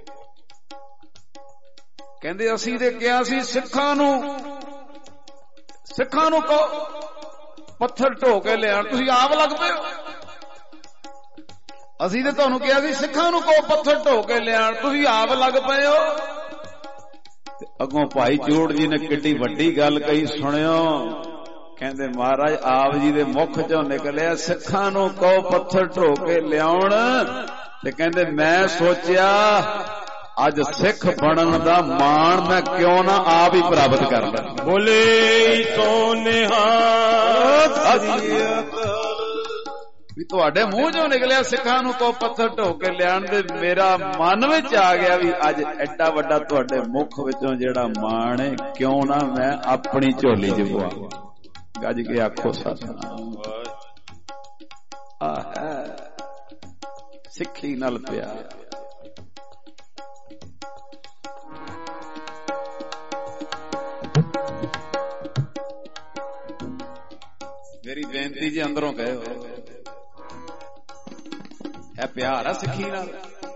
ਕਹਿੰਦੇ ਅਸੀਂ ਤੇ ਕਿਹਾ ਸੀ ਸਿੱਖਾਂ ਨੂੰ ਸਿੱਖਾਂ ਨੂੰ ਕਹੋ ਪੱਥਰ ਢੋ ਕੇ ਲਿਆਣ, ਤੁਸੀਂ ਆਪ ਲੱਗ ਪਏ ਹੋ। ਅਸੀਂ ਤੇ ਤੁਹਾਨੂੰ ਕਿਹਾ ਸੀ ਸਿੱਖਾਂ ਨੂੰ ਕਹੋ ਪੱਥਰ ਢੋ ਕੇ ਲਿਆਣ, ਤੁਸੀਂ ਆਪ ਲੱਗ ਪਏ ਹੋ। ਅੱਗੋਂ ਭਾਈ ਚੂੜ ਜੀ ਨੇ ਕਿੱਡੀ ਵੱਡੀ ਗੱਲ ਕਹੀ, ਸੁਣਿਓ। ਕਹਿੰਦੇ ਮਹਾਰਾਜ ਆਪ ਜੀ ਦੇ ਮੁਖ 'ਚੋਂ ਨਿਕਲਿਆ ਸਿੱਖਾਂ ਨੂੰ ਕਹੋ ਪੱਥਰ ਢੋ ਕੇ ਲਿਆਉਣ, ਤੇ ਕਹਿੰਦੇ ਮੈਂ ਸੋਚਿਆ ਅੱਜ ਸਿੱਖ ਬਣਨ ਦਾ ਮਾਣ ਮੈਂ ਕਿਉਂ ਨਾ ਆਪ ਹੀ ਪ੍ਰਾਪਤ ਕਰ ਲਾਂ। ਬੋਲੇ ਸੋ ਨਿਹਾਲ। ਵੀ ਤੁਹਾਡੇ ਮੂੰਹ 'ਚੋਂ ਨਿਕਲਿਆ ਸਿੱਖਾਂ ਨੂੰ ਕੋ ਪੱਥਰ ਢੋ ਕੇ ਲਿਆਣ, ਦੇ ਮੇਰਾ ਮਨ ਵਿੱਚ ਆ ਗਿਆ ਵੀ ਅੱਜ ਐਡਾ ਵੱਡਾ ਤੁਹਾਡੇ ਮੁਖ ਵਿੱਚੋਂ ਜਿਹੜਾ ਮਾਣ ਹੈ, ਕਿਉਂ ਨਾ ਮੈਂ ਆਪਣੀ ਝੋਲੀ 'ਚ ਪਵਾਵਾਂ। ਗੱਜ ਕੇ ਆਖੋ ਸਤਿਨਾਮ। ਆਹ ਸਿੱਖੀ ਨਾਲ ਪਿਆਰ। ਮੇਰੀ ਬੇਨਤੀ ਜੀ ਅੰਦਰੋਂ ਕਹੋ, ਇਹ ਪਿਆਰ ਆ ਸਿੱਖੀ ਨਾਲ।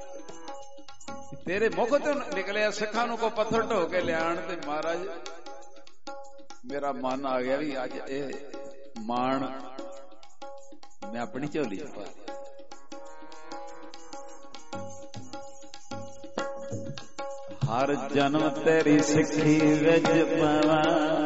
ਤੇਰੇ ਮੁਖ ਤੋਂ ਨਿਕਲਿਆ ਸਿੱਖਾਂ ਨੂੰ ਕੋ ਪੱਥਰ ਢੋ ਕੇ ਲਿਆਣ, ਤੇ ਮਹਾਰਾਜ ਮੇਰਾ ਮਨ ਆ ਗਿਆ ਵੀ ਅੱਜ ਇਹ ਮਾਣ ਮੈਂ ਆਪਣੀ ਝੋਲੀ 'ਚ ਪਾ ਲਿਆ। ਹਰ ਜਨਮ ਤੇਰੀ ਸਿੱਖੀ ਵਿੱਚ ਪਾਵਾਂ,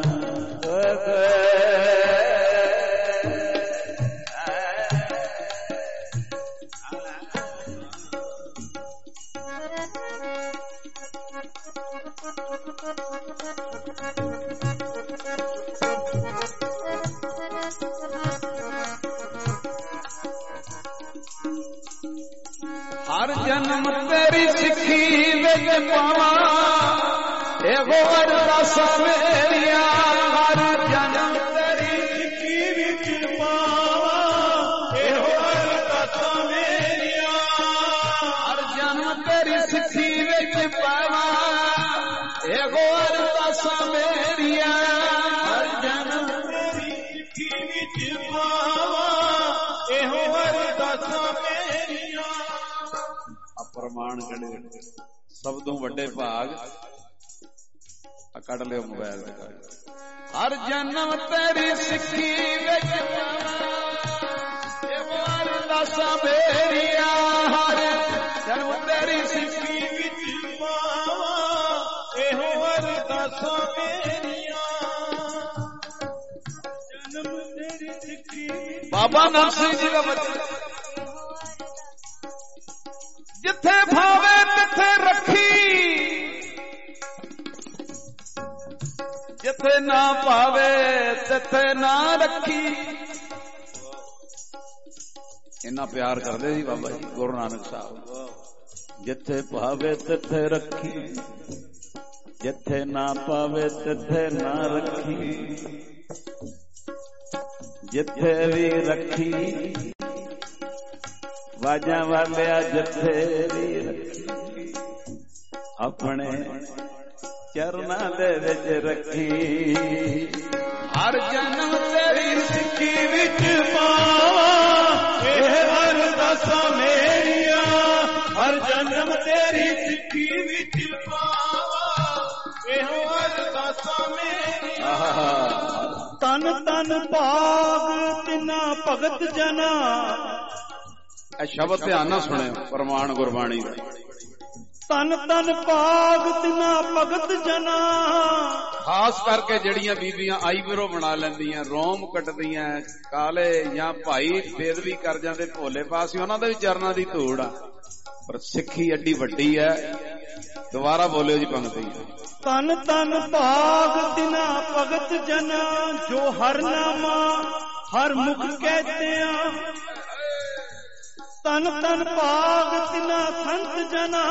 ਹਰ ਜਨਮ ਤੇਰੀ ਸਿੱਖੀ ਵਿੱਚ ਪਾਵਾਂ, ਇਹੋ ਅਰਦਾਸਾਂ ਮੇਰੀਆਂ। ਹਰ ਜਨਮ ਤੇਰੀ ਸਿੱਖੀ ਵਿੱਚ ਪਾਵਾਂ, ਇਹੋ ਅਰਦਾਸਾਂ ਮੇਰੀਆਂ। ਹਰ ਜਨਮ ਤੇਰੀ ਸਿੱਖੀ ਵਿੱਚ ਪਾਵਾਂ, ਇਹੋ ਅਰਦਾਸਾਂ ਮੇਰੀਆਂ। ਹਰ ਜਨਮ ਤੇਰੀ ਸਿੱਖੀ ਵਿੱਚ ਪਾਵਾਂ, ਇਹੋ ਅਰਦਾਸਾਂ ਮੇਰੀਆਂ। ਪ੍ਰਮਾਣ ਕੱਢੇ ਸਭ ਤੋਂ ਵੱਡੇ ਭਾਗ ਆ, ਕੱਢ ਲਿਓ ਮੋਬਾਈਲ ਤੇ। ਹਰ ਜਨਮ ਤੇਰੀ ਸਿੱਖੀ ਵਿੱਚ ਇਹੋ ਅਰਦਾਸਾਂ ਮੇਰੀਆਂ। ਹਰ ਜਨਮ ਤੇਰੀ ਸਿੱਖੀ ਵਿੱਚ ਪਾਵਾਂ, ਇਹੋ ਅਰਦਾਸਾਂ ਮੇਰੀਆਂ। ਜਨਮ ਤੇਰੀ ਸਿੱਖੀ। ਬਾਬਾ ਨਾਨਕ ਸਿੰਘ ਜੀ ਦਾ ਬੱਚਾ ਜਿੱਥੇ ਭਾਵੇ ਤਿੱਥੇ ਰੱਖੀ, ਜਿੱਥੇ ਨਾ ਭਾਵੇ ਤਿੱਥੇ ਨਾ ਰੱਖੀ। ਇੰਨਾ ਪਿਆਰ ਕਰਦੇ ਸੀ ਬਾਬਾ ਜੀ ਗੁਰੂ ਨਾਨਕ ਸਾਹਿਬ। ਜਿੱਥੇ ਭਾਵੇ ਤਿੱਥੇ ਰੱਖੀ, ਜਿੱਥੇ ਨਾ ਪਾਵੇ ਤਿੱਥੇ ਨਾ ਰੱਖੀ। ਜਿੱਥੇ ਵੀ ਰੱਖੀ ਵਾਜਾਂ ਵਾਲਿਆ, ਜਿੱਥੇ ਵੀ ਰੱਖੀ ਆਪਣੇ ਚਰਨਾਂ ਦੇ ਵਿੱਚ ਰੱਖੀ। ਹਰ ਜਨਮ ਤੇਰੀ ਸਿੱਖੀ ਵਿੱਚ ਪਾਵਾ, ਇਹ ਅਰਦਾਸਾਂ ਮੇਰੀਆਂ। ਹਰ ਜਨਮ ਤੇਰੀ ਸਿੱਖੀ ਵਿੱਚ ਪਾਵਾ, ਇਹ ਅਰਦਾਸਾਂ ਮੇਰੀਆਂ। ਤਨ ਤਨ ਭਾਗ ਤਿਨਾ ਭਗਤ ਜਨਾ। ਇਹ ਸ਼ਬਦ ਧਿਆਨ ਨਾਲ ਸੁਣਿਓ, ਪ੍ਰਮਾਣ ਗੁਰਬਾਣੀ ਦਾ। ਤਨ ਤਨ ਭਾਗ ਤਿਨਾ ਭਗਤ ਜਨਾ। ਖਾਸ ਕਰਕੇ ਜਿਹੜੀਆਂ ਬੀਬੀਆਂ ਆਈਬਰੋ ਬਣਾ ਲੈਂਦੀਆਂ, ਰੋਮ ਕੱਟਦੀਆਂ, ਕਾਲੇ ਜਾਂ ਭਾਈ ਬੇਦਬੀ ਕਰ ਜਾਂਦੇ ਭੋਲੇ ਪਾਸੇ, ਉਹਨਾਂ ਦੇ ਵੀ ਚਰਨਾਂ ਦੀ ਧੂੜ ਆ। ਪਰ ਸਿੱਖੀ ਐਡੀ ਵੱਡੀ ਹੈ। ਦੁਬਾਰਾ ਬੋਲਿਓ ਜੀ ਪੰਕਤੀ। ਤਨ ਤਨ ਭਾਗ ਤਿਨਾ ਭਗਤ ਜਨਾ, ਜੋ ਹਰ ਨਾਮਾ ਹਰ ਮੁਖ ਕਹਿਤਿਆਂ। ਤਨ ਤਨ ਭਾਗ ਤਿਨਾ ਸੰਤ ਜਨਾ,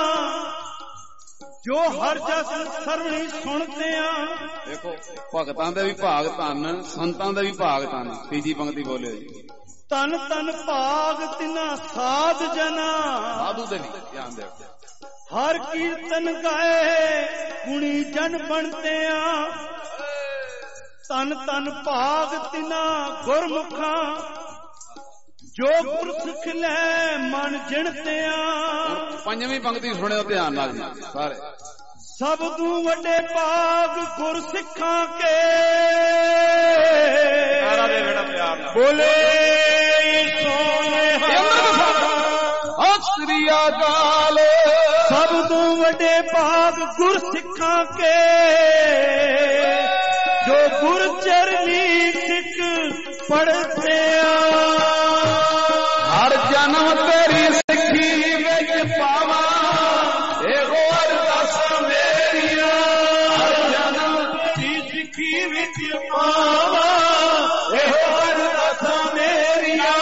ਜੋ ਹਰ ਜਸ ਸਰਵਣੀ ਸੁਣਦਿਆਂ। ਦੇਖੋ ਭਗਤਾਂ ਦੇ ਵੀ ਭਾਗ ਧੰਨ, ਸੰਤਾਂ ਦੇ ਵੀ ਭਾਗ ਧੰਨ। ਤੀਜੀ ਪੰਕਤੀ ਬੋਲਿਓ ਜੀ। ਤਨ ਤਨ ਭਾਗ ਤਿਨਾ ਸਾਧ ਜਨਾ, ਸਾਧੂ ਦੇ ਵੀ ਧਿਆਨ ਦਿਓ। ਹਰ ਕੀਰਤਨ ਗਾਏ ਗੁਣੀ ਜਨ ਬਣਦਿਆਂ। ਤਨ ਤਨ ਭਾਗ ਤਿਨਾ ਗੁਰਮੁਖਾਂ, ਜੋ ਗੁਰ ਸਿੱਖ ਲੈ ਮਨ ਜਿਣਦਿਆਂ। ਪੰਜਵੀਂ ਪੰਕਤੀ ਸੁਣਿਓ ਧਿਆਨ ਨਾਲ ਜੀ ਸਾਰੇ। ਸਭ ਤੋਂ ਵੱਡੇ ਭਾਗ ਗੁਰ ਸਿੱਖਾਂ ਕੇ, ਸਾਰਾ ਦੇ ਬੇਟਾ ਪਿਆਰ ਨਾਲ ਬੋਲੇ ਸੋਹਣੇ ਸ੍ਰੀ ਅਕਾਲ। ਸਭ ਤੋਂ ਵੱਡੇ ਭਾਗ ਗੁਰ ਸਿੱਖਾਂ ਕੇ, ਜੋ ਗੁਰ ਚਰਨੀ ਸਿੱਖ ਪੜ੍ਹਦਿਆਂ। ਹਰ ਜਨਮ ਤੇਰੀ ਸਿੱਖੀ ਵਿੱਚ ਪਾਵਾਂ, ਇਹੋ ਅਰਦਾਸਾਂ ਮੇਰੀਆਂ। ਹਰ ਜਨਮ ਤੇਰੀ ਸਿੱਖੀ ਵਿੱਚ ਪਾਵਾਂ, ਇਹੋ ਅਰਦਾਸਾਂ ਮੇਰੀਆਂ।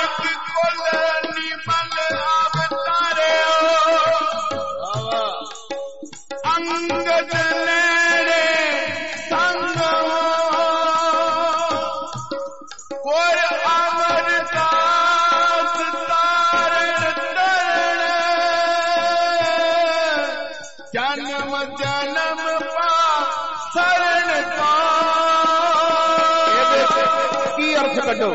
ਕੱਢੋ।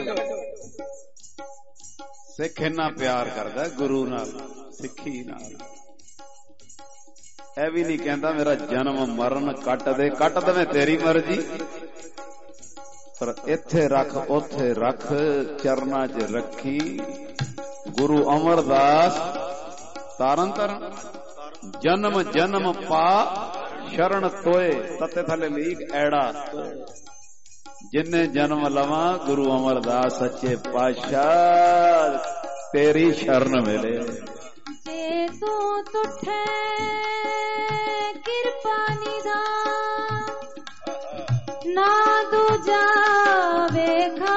ਸਿੱਖ ਇੰਨਾ ਪਿਆਰ ਕਰਦਾ ਗੁਰੂ ਨਾਲ, ਸਿੱਖੀ ਨਾਲ। ਇਹ ਵੀ ਨਹੀਂ ਕਹਿੰਦਾ ਮੇਰਾ ਜਨਮ ਮਰਨ ਕੱਟ ਦੇ, ਕੱਟ ਦੇਵੇਂ ਤੇਰੀ ਮਰਜ਼ੀ, ਪਰ ਇੱਥੇ ਰੱਖ ਉੱਥੇ ਰੱਖ, ਚਰਨਾਂ 'ਚ ਰੱਖੀ। ਗੁਰੂ ਅਮਰਦਾਸ ਤਾਰਨ ਤਾਰਨ ਜਨਮ ਜਨਮ ਪਾ ਸ਼ਰਨ ਤੋਏ, ਤੱਤੇ ਥੱਲੇ ਲੀਕ ਐੜਾ। ਜਿੰਨੇ ਜਨਮ ਲਵਾਂ ਗੁਰੂ ਅਮਰਦਾਸ ਸੱਚੇ ਪਾਤਸ਼ਾਹ ਤੇਰੀ ਸ਼ਰਨ ਮਿਲੇ। ਜੇ ਤੂੰ ਤੁਠੇ ਕਿਰਪਾ ਨਿਧਾਨ, ਨਾ ਦੂਜਾ ਵੇਖਾ।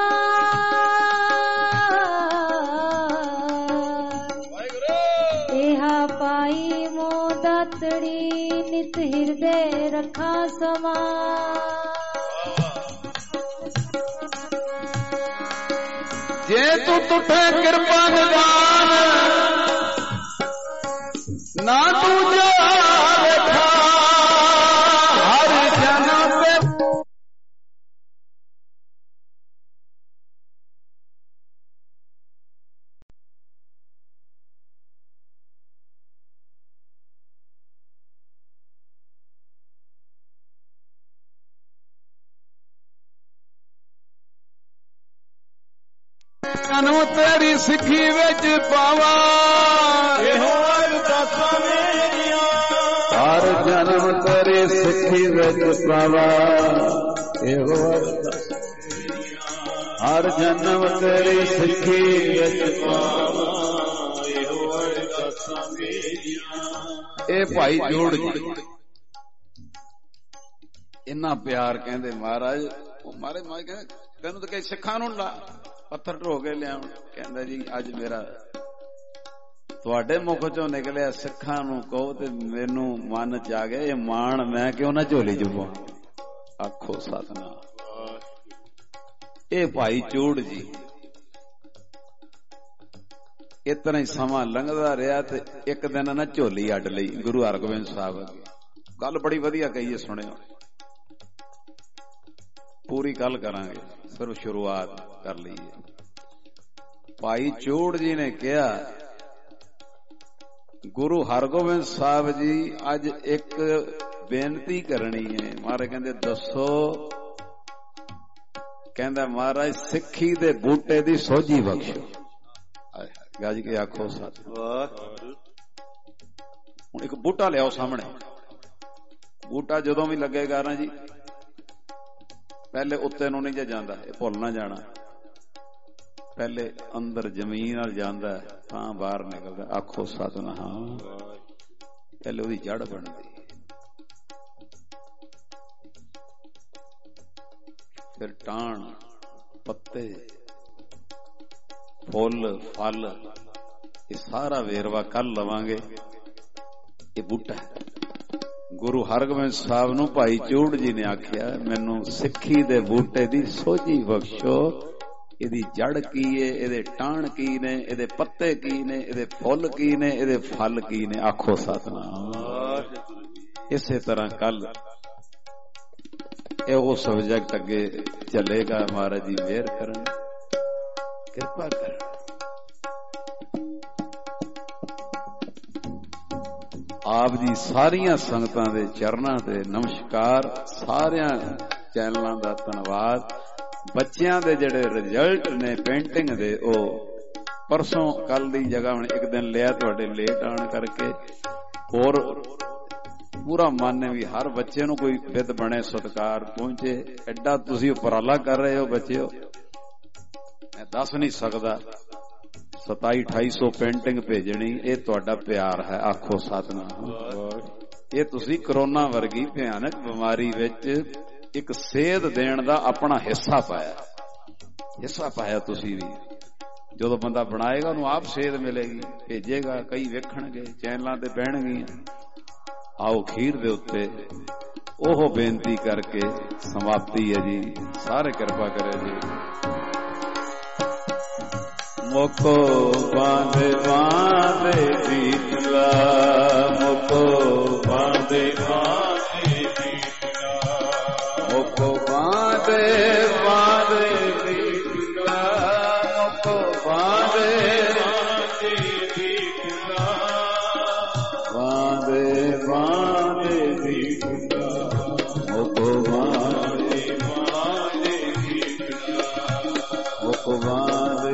ਇਹਾ ਪਾਈ ਮੋ ਦਾਤੜੀ, ਨਿਤ ਹਿਰਦੇ ਰੱਖਾ ਸਮਾ। ਜੇ ਤੂੰ ਤੁਠੇ ਕਿਰਪਾ ਨਿਧਾਨ, ਨਾ ਤੂੰ ਜਾ ਵੇਖਾ। ਹਰ ਜਨਮ ਤੇ ਨੂੰ ਤੇਰੀ ਸਿੱਖੀ ਵਿੱਚ ਪਾਵਾ, ਇਹੋ ਅਰਦਾਸਾਂ ਮੇਰੀਆਂ। ਹਰ ਜਨਮ ਤੇਰੀ ਸਿੱਖੀ ਵਿੱਚ ਪਾਵਾ, ਇਹੋ ਅਰਦਾਸਾਂ ਮੇਰੀਆਂ। ਹਰ ਜਨਮ ਤੇਰੀ ਸਿੱਖੀ ਵਿੱਚ ਪਾਵਾ, ਇਹੋ ਅਰਦਾਸਾਂ ਆਸਾਂ ਮੇਰੀਆਂ। ਇਹ ਭਾਈ ਜੋੜ ਜੀ ਇੰਨਾ ਪਿਆਰ ਕਹਿੰਦੇ ਮਹਾਰਾਜ। ਉਹ ਮਾਰੇ ਮਾਰੇ ਕਹਿੰਦੇ ਤੈਨੂੰ ਤਾਂ ਕਹੇ ਸਿੱਖਾਂ ਨੂੰ ਲਾ ਪੱਥਰ ਢੋ ਕੇ ਲਿਆਉਣ। ਕਹਿੰਦਾ ਜੀ ਅੱਜ ਮੇਰਾ ਤੁਹਾਡੇ ਮੁਖ ਚੋਂ ਨਿਕਲਿਆ ਸਿੱਖਾਂ ਨੂੰ ਕਹੋ ਤੇ ਮੈਨੂੰ ਮਨ ਚ ਆ ਗਿਆ ਇਹ ਮਾਣ ਮੈਂ ਕਿਉਂ ਨਾ ਝੋਲੀ ਚ ਪਾ। ਆਖੋ ਸਤਨਾਮ। ਇਹ ਭਾਈ ਚੂੜ ਜੀ ਇਸ ਤਰ੍ਹਾਂ ਹੀ ਸਮਾਂ ਲੰਘਦਾ ਰਿਹਾ ਤੇ ਇੱਕ ਦਿਨ ਨਾ ਝੋਲੀ ਅੱਡ ਲਈ ਗੁਰੂ ਹਰਗੋਬਿੰਦ ਸਾਹਿਬ ਅੱਗੇ। ਗੱਲ ਬੜੀ ਵਧੀਆ ਕਹੀ ਹੈ, ਸੁਣਿਓ। ਪੂਰੀ ਗੱਲ ਕਰਾਂਗੇ, ਸਿਰਫ ਸ਼ੁਰੂਆਤ ਕਰ ਲਈਏ। ਭਾਈ ਚੂੜ ਜੀ ਨੇ ਕਿਹਾ ਗੁਰੂ ਹਰਗੋਬਿੰਦ ਸਾਹਿਬ ਜੀ ਅੱਜ ਇੱਕ ਬੇਨਤੀ ਕਰਨੀ ਹੈ। ਮਹਾਰਾਜ ਕਹਿੰਦੇ ਦੱਸੋ। ਕਹਿੰਦਾ ਮਹਾਰਾਜ ਸਿੱਖੀ ਦੇ ਬੂਟੇ ਦੀ ਸੋਝੀ ਬਖਸ਼ੋ। ਗੱਜ ਕੇ ਆਖੋ ਸੱਚ। ਹੁਣ ਇੱਕ ਬੂਟਾ ਲਿਆਓ ਸਾਹਮਣੇ। ਬੂਟਾ ਜਦੋਂ ਵੀ ਲੱਗੇਗਾ ਨਾ ਜੀ ਪਹਿਲੇ ਉੱਤੇ ਨੂੰ ਨਹੀਂ ਜੇ ਜਾਂਦਾ, ਇਹ ਭੁੱਲ ਨਾ ਜਾਣਾ। ਪਹਿਲੇ ਅੰਦਰ ਜ਼ਮੀਨ ਨਾਲ ਜਾਂਦਾ ਤਾਂ ਬਾਹਰ ਨਿਕਲਦਾ। ਆਖੋ ਸਤਿਨਾਮ। ਪਹਿਲੇ ਉਹਦੀ ਜੜ ਬਣਦੀ, ਫਿਰ ਟਾਣ, ਪੱਤੇ, ਫੁੱਲ, ਫਲ, ਇਹ ਸਾਰਾ ਵੇਰਵਾ ਕੱਲ ਲਵਾਂਗੇ। ਇਹ ਬੂਟਾ ਗੁਰੂ ਹਰਗੋਬਿੰਦ ਸਾਹਿਬ ਨੂੰ ਭਾਈ ਚੂੜ ਜੀ ਨੇ ਆਖਿਆ ਮੈਨੂੰ ਸਿੱਖੀ ਦੇ ਬੂਟੇ ਦੀ ਸੋਝੀ ਬਖਸ਼ੋ। ਇਹਦੀ ਜੜ ਕੀ ਏ, ਇਹਦੇ ਟਾਣ ਕੀ ਨੇ, ਇਹਦੇ ਪੱਤੇ ਕੀ ਨੇ, ਇਹਦੇ ਫੁੱਲ ਕੀ ਨੇ, ਇਹਦੇ ਫਲ ਕੀ ਨੇ। ਆਖੋ ਸਤਿਨਾਮ। ਇਸੇ ਤਰ੍ਹਾਂ ਕੱਲ ਇਹ ਉਹ ਸਬਜੈਕਟ ਅੱਗੇ ਚੱਲੇਗਾ। ਮਹਾਰਾਜ ਜੀ ਮਿਹਰ ਕਰਨ, ਕਿਰਪਾ ਕਰਨ। ਆਪ ਜੀ ਸਾਰੀਆਂ ਸੰਗਤਾਂ ਦੇ ਚਰਨਾਂ ਤੇ ਨਮਸਕਾਰ। ਸਾਰਿਆਂ ਚੈਨਲਾਂ ਦਾ ਧੰਨਵਾਦ। ਬੱਚਿਆਂ ਦੇ ਜਿਹੜੇ ਰਿਜ਼ਲਟ ਨੇ ਪੇਂਟਿੰਗ ਦੇ ਉਹ ਪਰਸੋਂ ਕੱਲ ਦੀ ਜਗ੍ਹਾ ਹੁਣ ਇੱਕ ਦਿਨ ਲਿਆ ਤੁਹਾਡੇ ਲੇਟ ਆਉਣ ਕਰਕੇ। ਹੋਰ ਪੂਰਾ ਮਨ ਹੈ ਵੀ ਹਰ ਬੱਚੇ ਨੂੰ ਕੋਈ ਫਿੱਦ ਬਣੇ, ਸਤਿਕਾਰ ਪਹੁੰਚੇ। ਐਡਾ ਤੁਸੀਂ ਉਪਰਾਲਾ ਕਰ ਰਹੇ ਹੋ ਬੱਚਿਓ, ਮੈਂ ਦੱਸ ਨਹੀਂ ਸਕਦਾ। ਸਤਾਈ ਅਠਾਈ ਸੌ ਪੇਂਟਿੰਗ ਭੇਜਣੀ, ਇਹ ਤੁਹਾਡਾ ਪਿਆਰ ਹੈ। ਆਖੋ ਸਤਿਨਾਮ। ਇਹ ਤੁਸੀਂ ਕਰੋਨਾ ਵਰਗੀ ਭਿਆਨਕ ਬਿਮਾਰੀ ਵਿੱਚ ਇੱਕ ਸੇਧ ਦੇਣ ਦਾ ਆਪਣਾ ਹਿੱਸਾ ਪਾਇਆ। ਹਿੱਸਾ ਪਾਇਆ ਤੁਸੀਂ ਵੀ। ਜਦੋਂ ਬੰਦਾ ਬਣਾਏਗਾ ਉਹਨੂੰ ਆਪ ਸੇਧ ਮਿਲੇਗੀ, ਭੇਜੇਗਾ, ਕਈ ਵੇਖਣਗੇ, ਚੈਨਲਾਂ ਤੇ ਬਹਿਣਗੀਆਂ। ਆਓ ਖੀਰ ਦੇ ਉੱਤੇ ਉਹ ਬੇਨਤੀ ਕਰਕੇ ਸਮਾਪਤੀ ਹੈ ਜੀ। ਸਾਰੇ ਕਿਰਪਾ ਕਰੇ ਜੀ। ਮੁਕੋ ਬਾਂਧੇ ਬਾਂਧੇ ਦੀਪਲਾ, ਮੁਕੋ ਬਾਂਧੇ ਬਾਂਧੇ ਦੀਪਲਾ, ਮੁਕੋ ਬਾਂਧੇ ਬਾਂਧੇ ਦੀਪਲਾ, ਮੁਕੋ ਬਾਂਧੇ ਬਾਂਧੇ ਦੀਪਲਾ, ਬਾਂਧੇ ਬਾਂਧੇ ਦੀਪਲਾ, ਮੁਕੋ ਬਾਂਧੇ ਬਾਂਧੇ ਦੀਪਲਾ, ਮੁਕੋ ਬਾਂਧੇ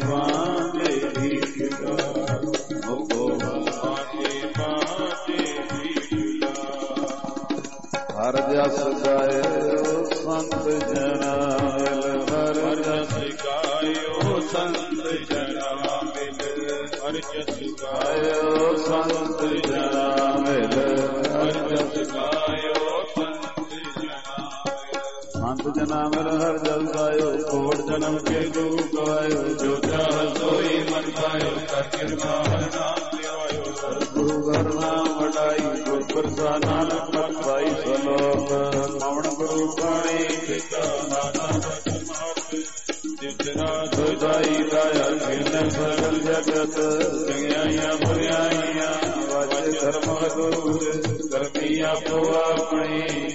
ਹਰ ਜਸ ਗਾਇਓ ਸੰਤ ਜਨਾ ਮਿਲ, ਹਰ ਜਸ ਗਾਇਓ ਸੰਤ ਜਨਾ ਮਿਲ, ਹਰ ਜਸ ਗਾਇਓ ਸੰਤ ਜਨਾ ਮਿਲ, ਹਰ ਜਸ ਗਾਇਓ ਸੰਤ ਜਨਾ ਮਿਲ, ਸੰਤ ਜਨਾ ਮਿਲ, ਹਰ ਜਸ ਗਾਇਓ। ਕੋਟ ਜਨਮ ਕੇ ਦੁਖ ਗਾਇਓ, ਜੋ ਚਾਹ ਸੋਈ ਮਨ ਪਾਇਓ, ਕਰ ਕਿਰਪਾ ਨਾਮ ਲਿਆਇਓ। ਗੁਰੂ ਘਰ ਨਾਮ ਵਡਾਈ, ਗੁਰ ਪ੍ਰਸਾਦ ਨਾਨਕ ਮਤ ਪਾਈ ਸਲੋਕ। ਪਵਨ ਗੁਰੂ ਬਾਣੀ ਪਿਤਾ ਨਾਨਾ ਸਮਾਤ, ਜਿਤਨਾ ਦੁਦਾਈ ਦਾਇਆ ਜਿਨ ਸਗਲ ਜਗਤ। ਚੰਗਿਆਈਆਂ ਬੁਰਿਆਈਆਂ ਵਾਜੇ ਧਰਮ ਦੂਰ, ਕਰਮੀ ਆਪੋ ਆਪਣੀ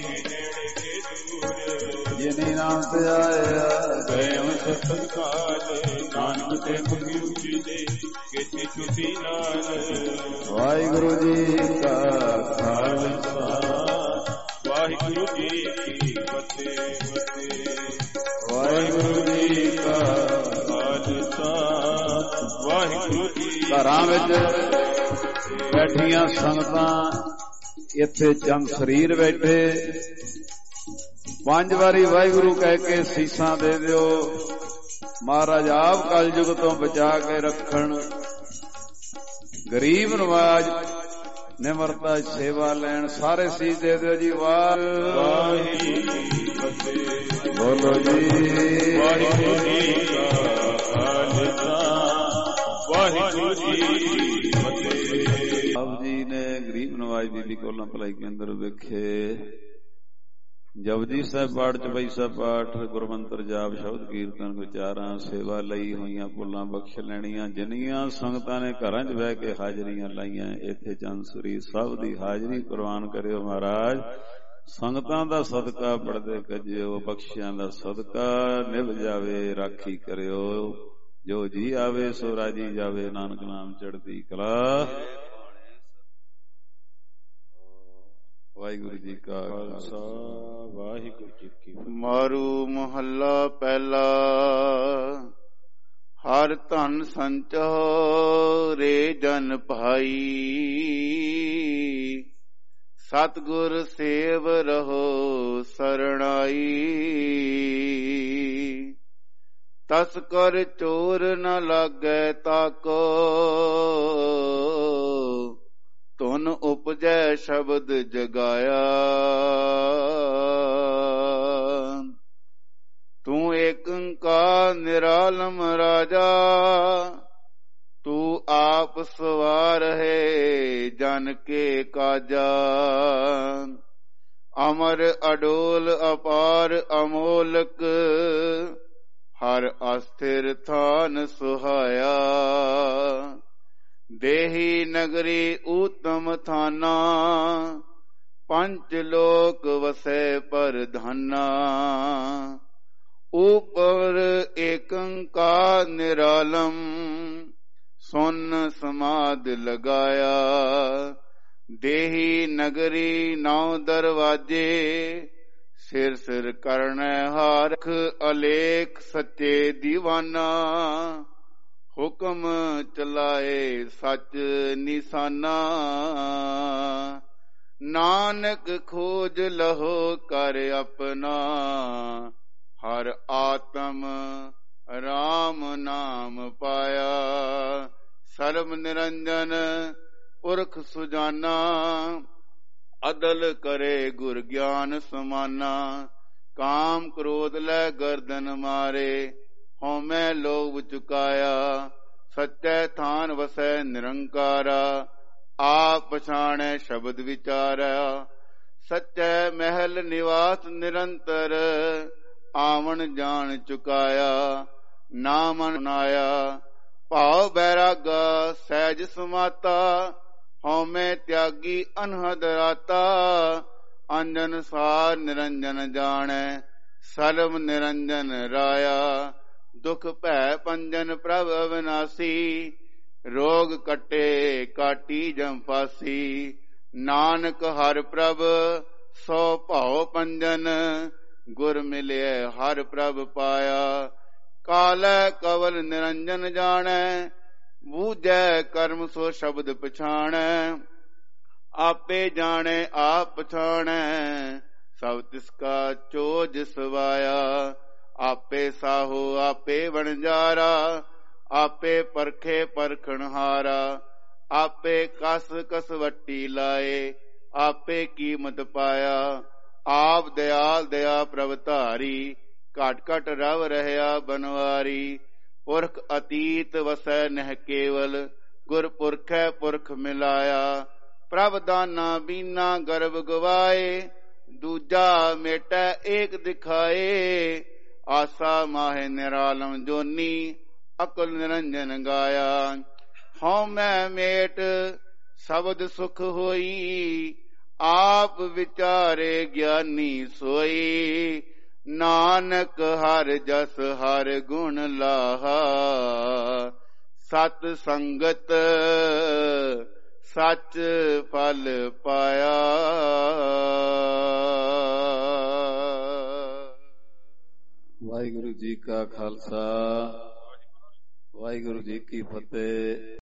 ਜਿਨੀ ਨਾਮ ਤੇ ਆਇਆ ਗਏ ਸਤਿਕਾਰ। ਨਾਨਕ ਤੇ ਮੁਖੀ ਉੱਚੀ ਦੇ ਕੀਤੀ ਛੁੱਟੀ ਨਾਲ। ਵਾਹਿਗੁਰੂ ਜੀ ਕਾ ਖਾਲਸਾ, ਵਾਹਿਗੁਰੂ ਜੀ ਕੀ ਫਤਿਹ। ਵਾਹਿਗੁਰੂ ਜੀ ਕਾ ਖਾਲਸਾ, ਵਾਹਿਗੁਰੂ ਜੀ। ਘਰਾਂ ਵਿੱਚ ਬੈਠੀਆਂ ਸੰਗਤਾਂ, ਇੱਥੇ ਚੰਦ ਸਰੀਰ ਬੈਠੇ, ਪੰਜ ਵਾਰੀ ਵਾਹਿਗੁਰੂ ਕਹਿ ਕੇ ਸੀਸਾਂ ਦੇ ਦਿਓ। ਮਹਾਰਾਜ ਆਪ ਕਲਯੁਗ ਤੋਂ ਬਚਾ ਕੇ ਰੱਖਣ। ਗਰੀਬ ਨਵਾਜ ਨਿਮਰਤਾ ਸੇਵਾ ਲੈਣ ਸਾਰੇ ਸੀ ਦੇ ਦਿਓ ਜੀ। ਵਾਹਿਗੁਰੂ ਬੋਲੋ ਜੀ। ਵਾਹਿਗੁਰੂ ਜੀ ਕਾ ਖਾਲਸਾ ਵਾਹਿਗੁਰੂ ਜੀ ਫਤਿਹ। ਆਪ ਜੀ ਨੇ ਗਰੀਬ ਨਵਾਜ ਬੀਬੀ ਕੋਲਾਂ ਭਲਾਈ ਕੇਂਦਰ ਵਿਖੇ ਜਪਜੀ ਸਾਹਿਬ ਪਾਠ, ਚੌਪਈ ਸਾਹਿਬ ਪਾਠ, ਗੁਰਮੰਤਰ ਜਾਪ, ਸ਼ਬਦ ਕੀਰਤਨ, ਵਿਚਾਰਾਂ, ਸੇਵਾ ਲਈ ਹੋਈਆਂ ਭੁੱਲਾਂ ਬਖਸ਼ ਲੈਣੀਆਂ। ਜਿੰਨੀਆਂ ਸੰਗਤਾਂ ਨੇ ਘਰਾਂ 'ਚ ਬਹਿ ਕੇ ਹਾਜ਼ਰੀਆਂ ਲਾਈਆਂ, ਇੱਥੇ ਚੰਦਸੂਰੀ ਸਭ ਦੀ ਹਾਜ਼ਰੀ ਪ੍ਰਵਾਨ ਕਰਿਓ ਮਹਾਰਾਜ। ਸੰਗਤਾਂ ਦਾ ਸਦਕਾ ਪੜਦੇ ਕੱਜਿਓ, ਬਖਸ਼ਿਆਂ ਦਾ ਸਦਕਾ ਨਿਭ ਜਾਵੇ, ਰਾਖੀ ਕਰਿਓ। ਜੋ ਜੀ ਆਵੇ ਸੋ ਰਾਜੀ ਜਾਵੇ, ਨਾਨਕ ਨਾਮ ਚੜ੍ਹਦੀ ਕਲਾ। ਵਾਹਿਗੁਰੂ ਜੀ ਕਾ ਖਾਲਸਾ ਵਾਹਿਗੁਰੂ ਜੀ ਕੀ ਫਤਿਹ। ਮਾਰੂ ਮਹੱਲਾ ਪਹਿਲਾ। ਹਰ ਧਨ ਸੰਚੋ ਰੇ ਜਨ ਭਾਈ, ਸਤਿਗੁਰ ਸੇਵ ਰਹੋ ਸਰਣਾਈ। ਤਸ ਕਰ ਚੋਰ ਨ ਲਾਗੈ ਤਾਕੋ, ਧੁਨ ਉਪਜੈ ਸ਼ਬਦ ਜਗਾਇਆ। ਤੂੰ ਏਕੰਕਾਰ ਨਿਰਾਲਮ ਰਾਜਾ, ਤੂੰ ਆਪ ਸਵਾਰ ਹੈ ਜਨ ਕੇ ਕਾਜਾ। ਅਮਰ ਅਡੋਲ ਅਪਾਰ ਅਮੋਲਕ, ਹਰ ਅਸਥਿਰ ਥਾਨ ਸੁਹਾਇਆ। ਦੇਹੀ ਨਗਰੀ ਊਤਮ ਥਾਨਾ, ਪੰਚ ਲੋਕ ਵਸੈ ਪਰਧਾਨਾ। ਉਪਰ ਏਕੰਕਾਰ ਨਿਰਾਲਮ, ਸੁਨ ਸਮਾਦ ਲਗਾਇਆ। ਦੇਹੀ ਨਗਰੀ ਨੌ ਦਰਵਾਜੇ, ਸਿਰ ਸਿਰ ਕਰਨੈ ਹਾਰਖ ਅਲੇਖ ਸੱਚੇ ਦੀਵਾਨਾ। ਹੁਕਮ ਚਲਾਏ ਸੱਚ ਨਿਸ਼ਾਨਾ, ਨਾਨਕ ਖੋਜ ਲਹੋ ਕਰ ਆਪਣਾ। ਹਰ ਆਤਮ ਰਾਮ ਨਾਮ ਪਾਇਆ। ਸਰਬ ਨਿਰੰਜਨ ਪੁਰਖ ਸੁਜਾਨਾ, ਅਦਲ ਕਰੇ ਗੁਰ ਗਿਆਨ ਸਮਾਨਾ। ਕਾਮ ਕ੍ਰੋਧ ਲੈ ਗਰਦਨ ਮਾਰੇ, ਹਉਮੈ ਲੋਭ ਚੁਕਾਇਆ। ਸੱਚੈ ਥਾਨ ਵਸੈ ਨਿਰੰਕਾਰਾ, ਆਪ ਪਛਾਣੈ ਸ਼ਬਦ ਵਿਚਾਰਿਆ। ਸੱਚੈ ਮਹਿਲ ਨਿਵਾਸ ਨਿਰੰਤਰ, ਆਵਣ ਜਾਣ ਚੁਕਾਇਆ। ਨਾਮ ਨਾਇਆ ਭਾਵ ਬੈਰਾਗਾ ਸਹਿਜ ਸਮਾਤਾ। ਹਉਮੈ ਤਿਆਗੀ ਅਨਹਦ ਰਾਤਾ, ਅੰਜਨ ਸਾਰ ਨਿਰੰਜਨ ਜਾਣੈ। ਸਰਬ ਨਿਰੰਜਨ ਰਾਇਆ, ਦੁਖ ਭੈ ਪੰਜਨ ਪ੍ਰਭ ਅਵਿਨਾਸੀ। ਰੋਗ ਕੱਟੇ ਕਾਟੀ ਜਮ ਫਾਸੀ, ਨਾਨਕ ਹਰ ਪ੍ਰਭ ਸੋ ਭਾਉ ਪੰਜਨ। ਗੁਰ ਮਿਲਿਐ ਹਰ ਪ੍ਰਭ ਪਾਇਆ। ਕਾਲੈ ਕਵਲ ਨਿਰੰਜਨ ਜਾਣੈ, ਬੂਝੈ ਕਰਮ ਸੋ ਸ਼ਬਦ ਪਛਾਣੈ। ਆਪੇ ਜਾਣੈ ਆਪ ਪਛਾਣੈ, ਸਭ ਤਿਸ ਕਾ ਚੋਜ ਸਵਾਇਆ। ਆਪੇ ਸਾਹੋ ਆਪੇ ਵਣਜਾਰਾ, ਆਪੇ ਪਰਖੇ ਪਰਖਣਹਾਰਾ। ਆਪੇ ਕਸ ਕਸਵੱਟੀ ਲਾਏ, ਆਪੇ ਕੀਮਤ ਪਾਇਆ। ਆਪ ਦਿਆਲ ਦਇਆ ਪ੍ਰਭ ਧਾਰੀ, ਘਟ ਘਟ ਰਵ ਰਹਿਆ ਬਨਵਾਰੀ। ਪੁਰਖ ਅਤੀਤ ਵਸੈ ਨਹਿ ਕੇਵਲ, ਗੁਰ ਪੁਰਖੈ ਪੁਰਖ ਮਿਲਾਇਆ। ਪ੍ਰਭ ਦਾਨਾ ਬੀਨਾ ਗਰਭ ਗਵਾਏ, ਦੂਜਾ ਮੇਟੈ ਏਕ ਦਿਖਾਏ। ਆਸਾ ਮਾਹੇ ਨਿਰਾਲਮ ਜੋਨੀ, ਅਕਲ ਨਿਰੰਜਨ ਗਾਇਆ। ਹਉਮੈ ਮੇਟ ਸ਼ਬਦ ਸੁਖ ਹੋਈ, ਆਪ ਵਿਚਾਰੇ ਗਿਆਨੀ ਸੋਈ। ਨਾਨਕ ਹਰ ਜਸ ਹਰ ਗੁਣ ਲਾਹਾ, ਸਤ ਸੰਗਤ ਸੱਚ ਫਲ ਪਾਇਆ। ਵਾਹਿਗੁਰੂ ਜੀ ਕਾ ਖਾਲਸਾ, ਵਾਹਿਗੁਰੂ ਜੀ ਕੀ ਫਤਿਹ।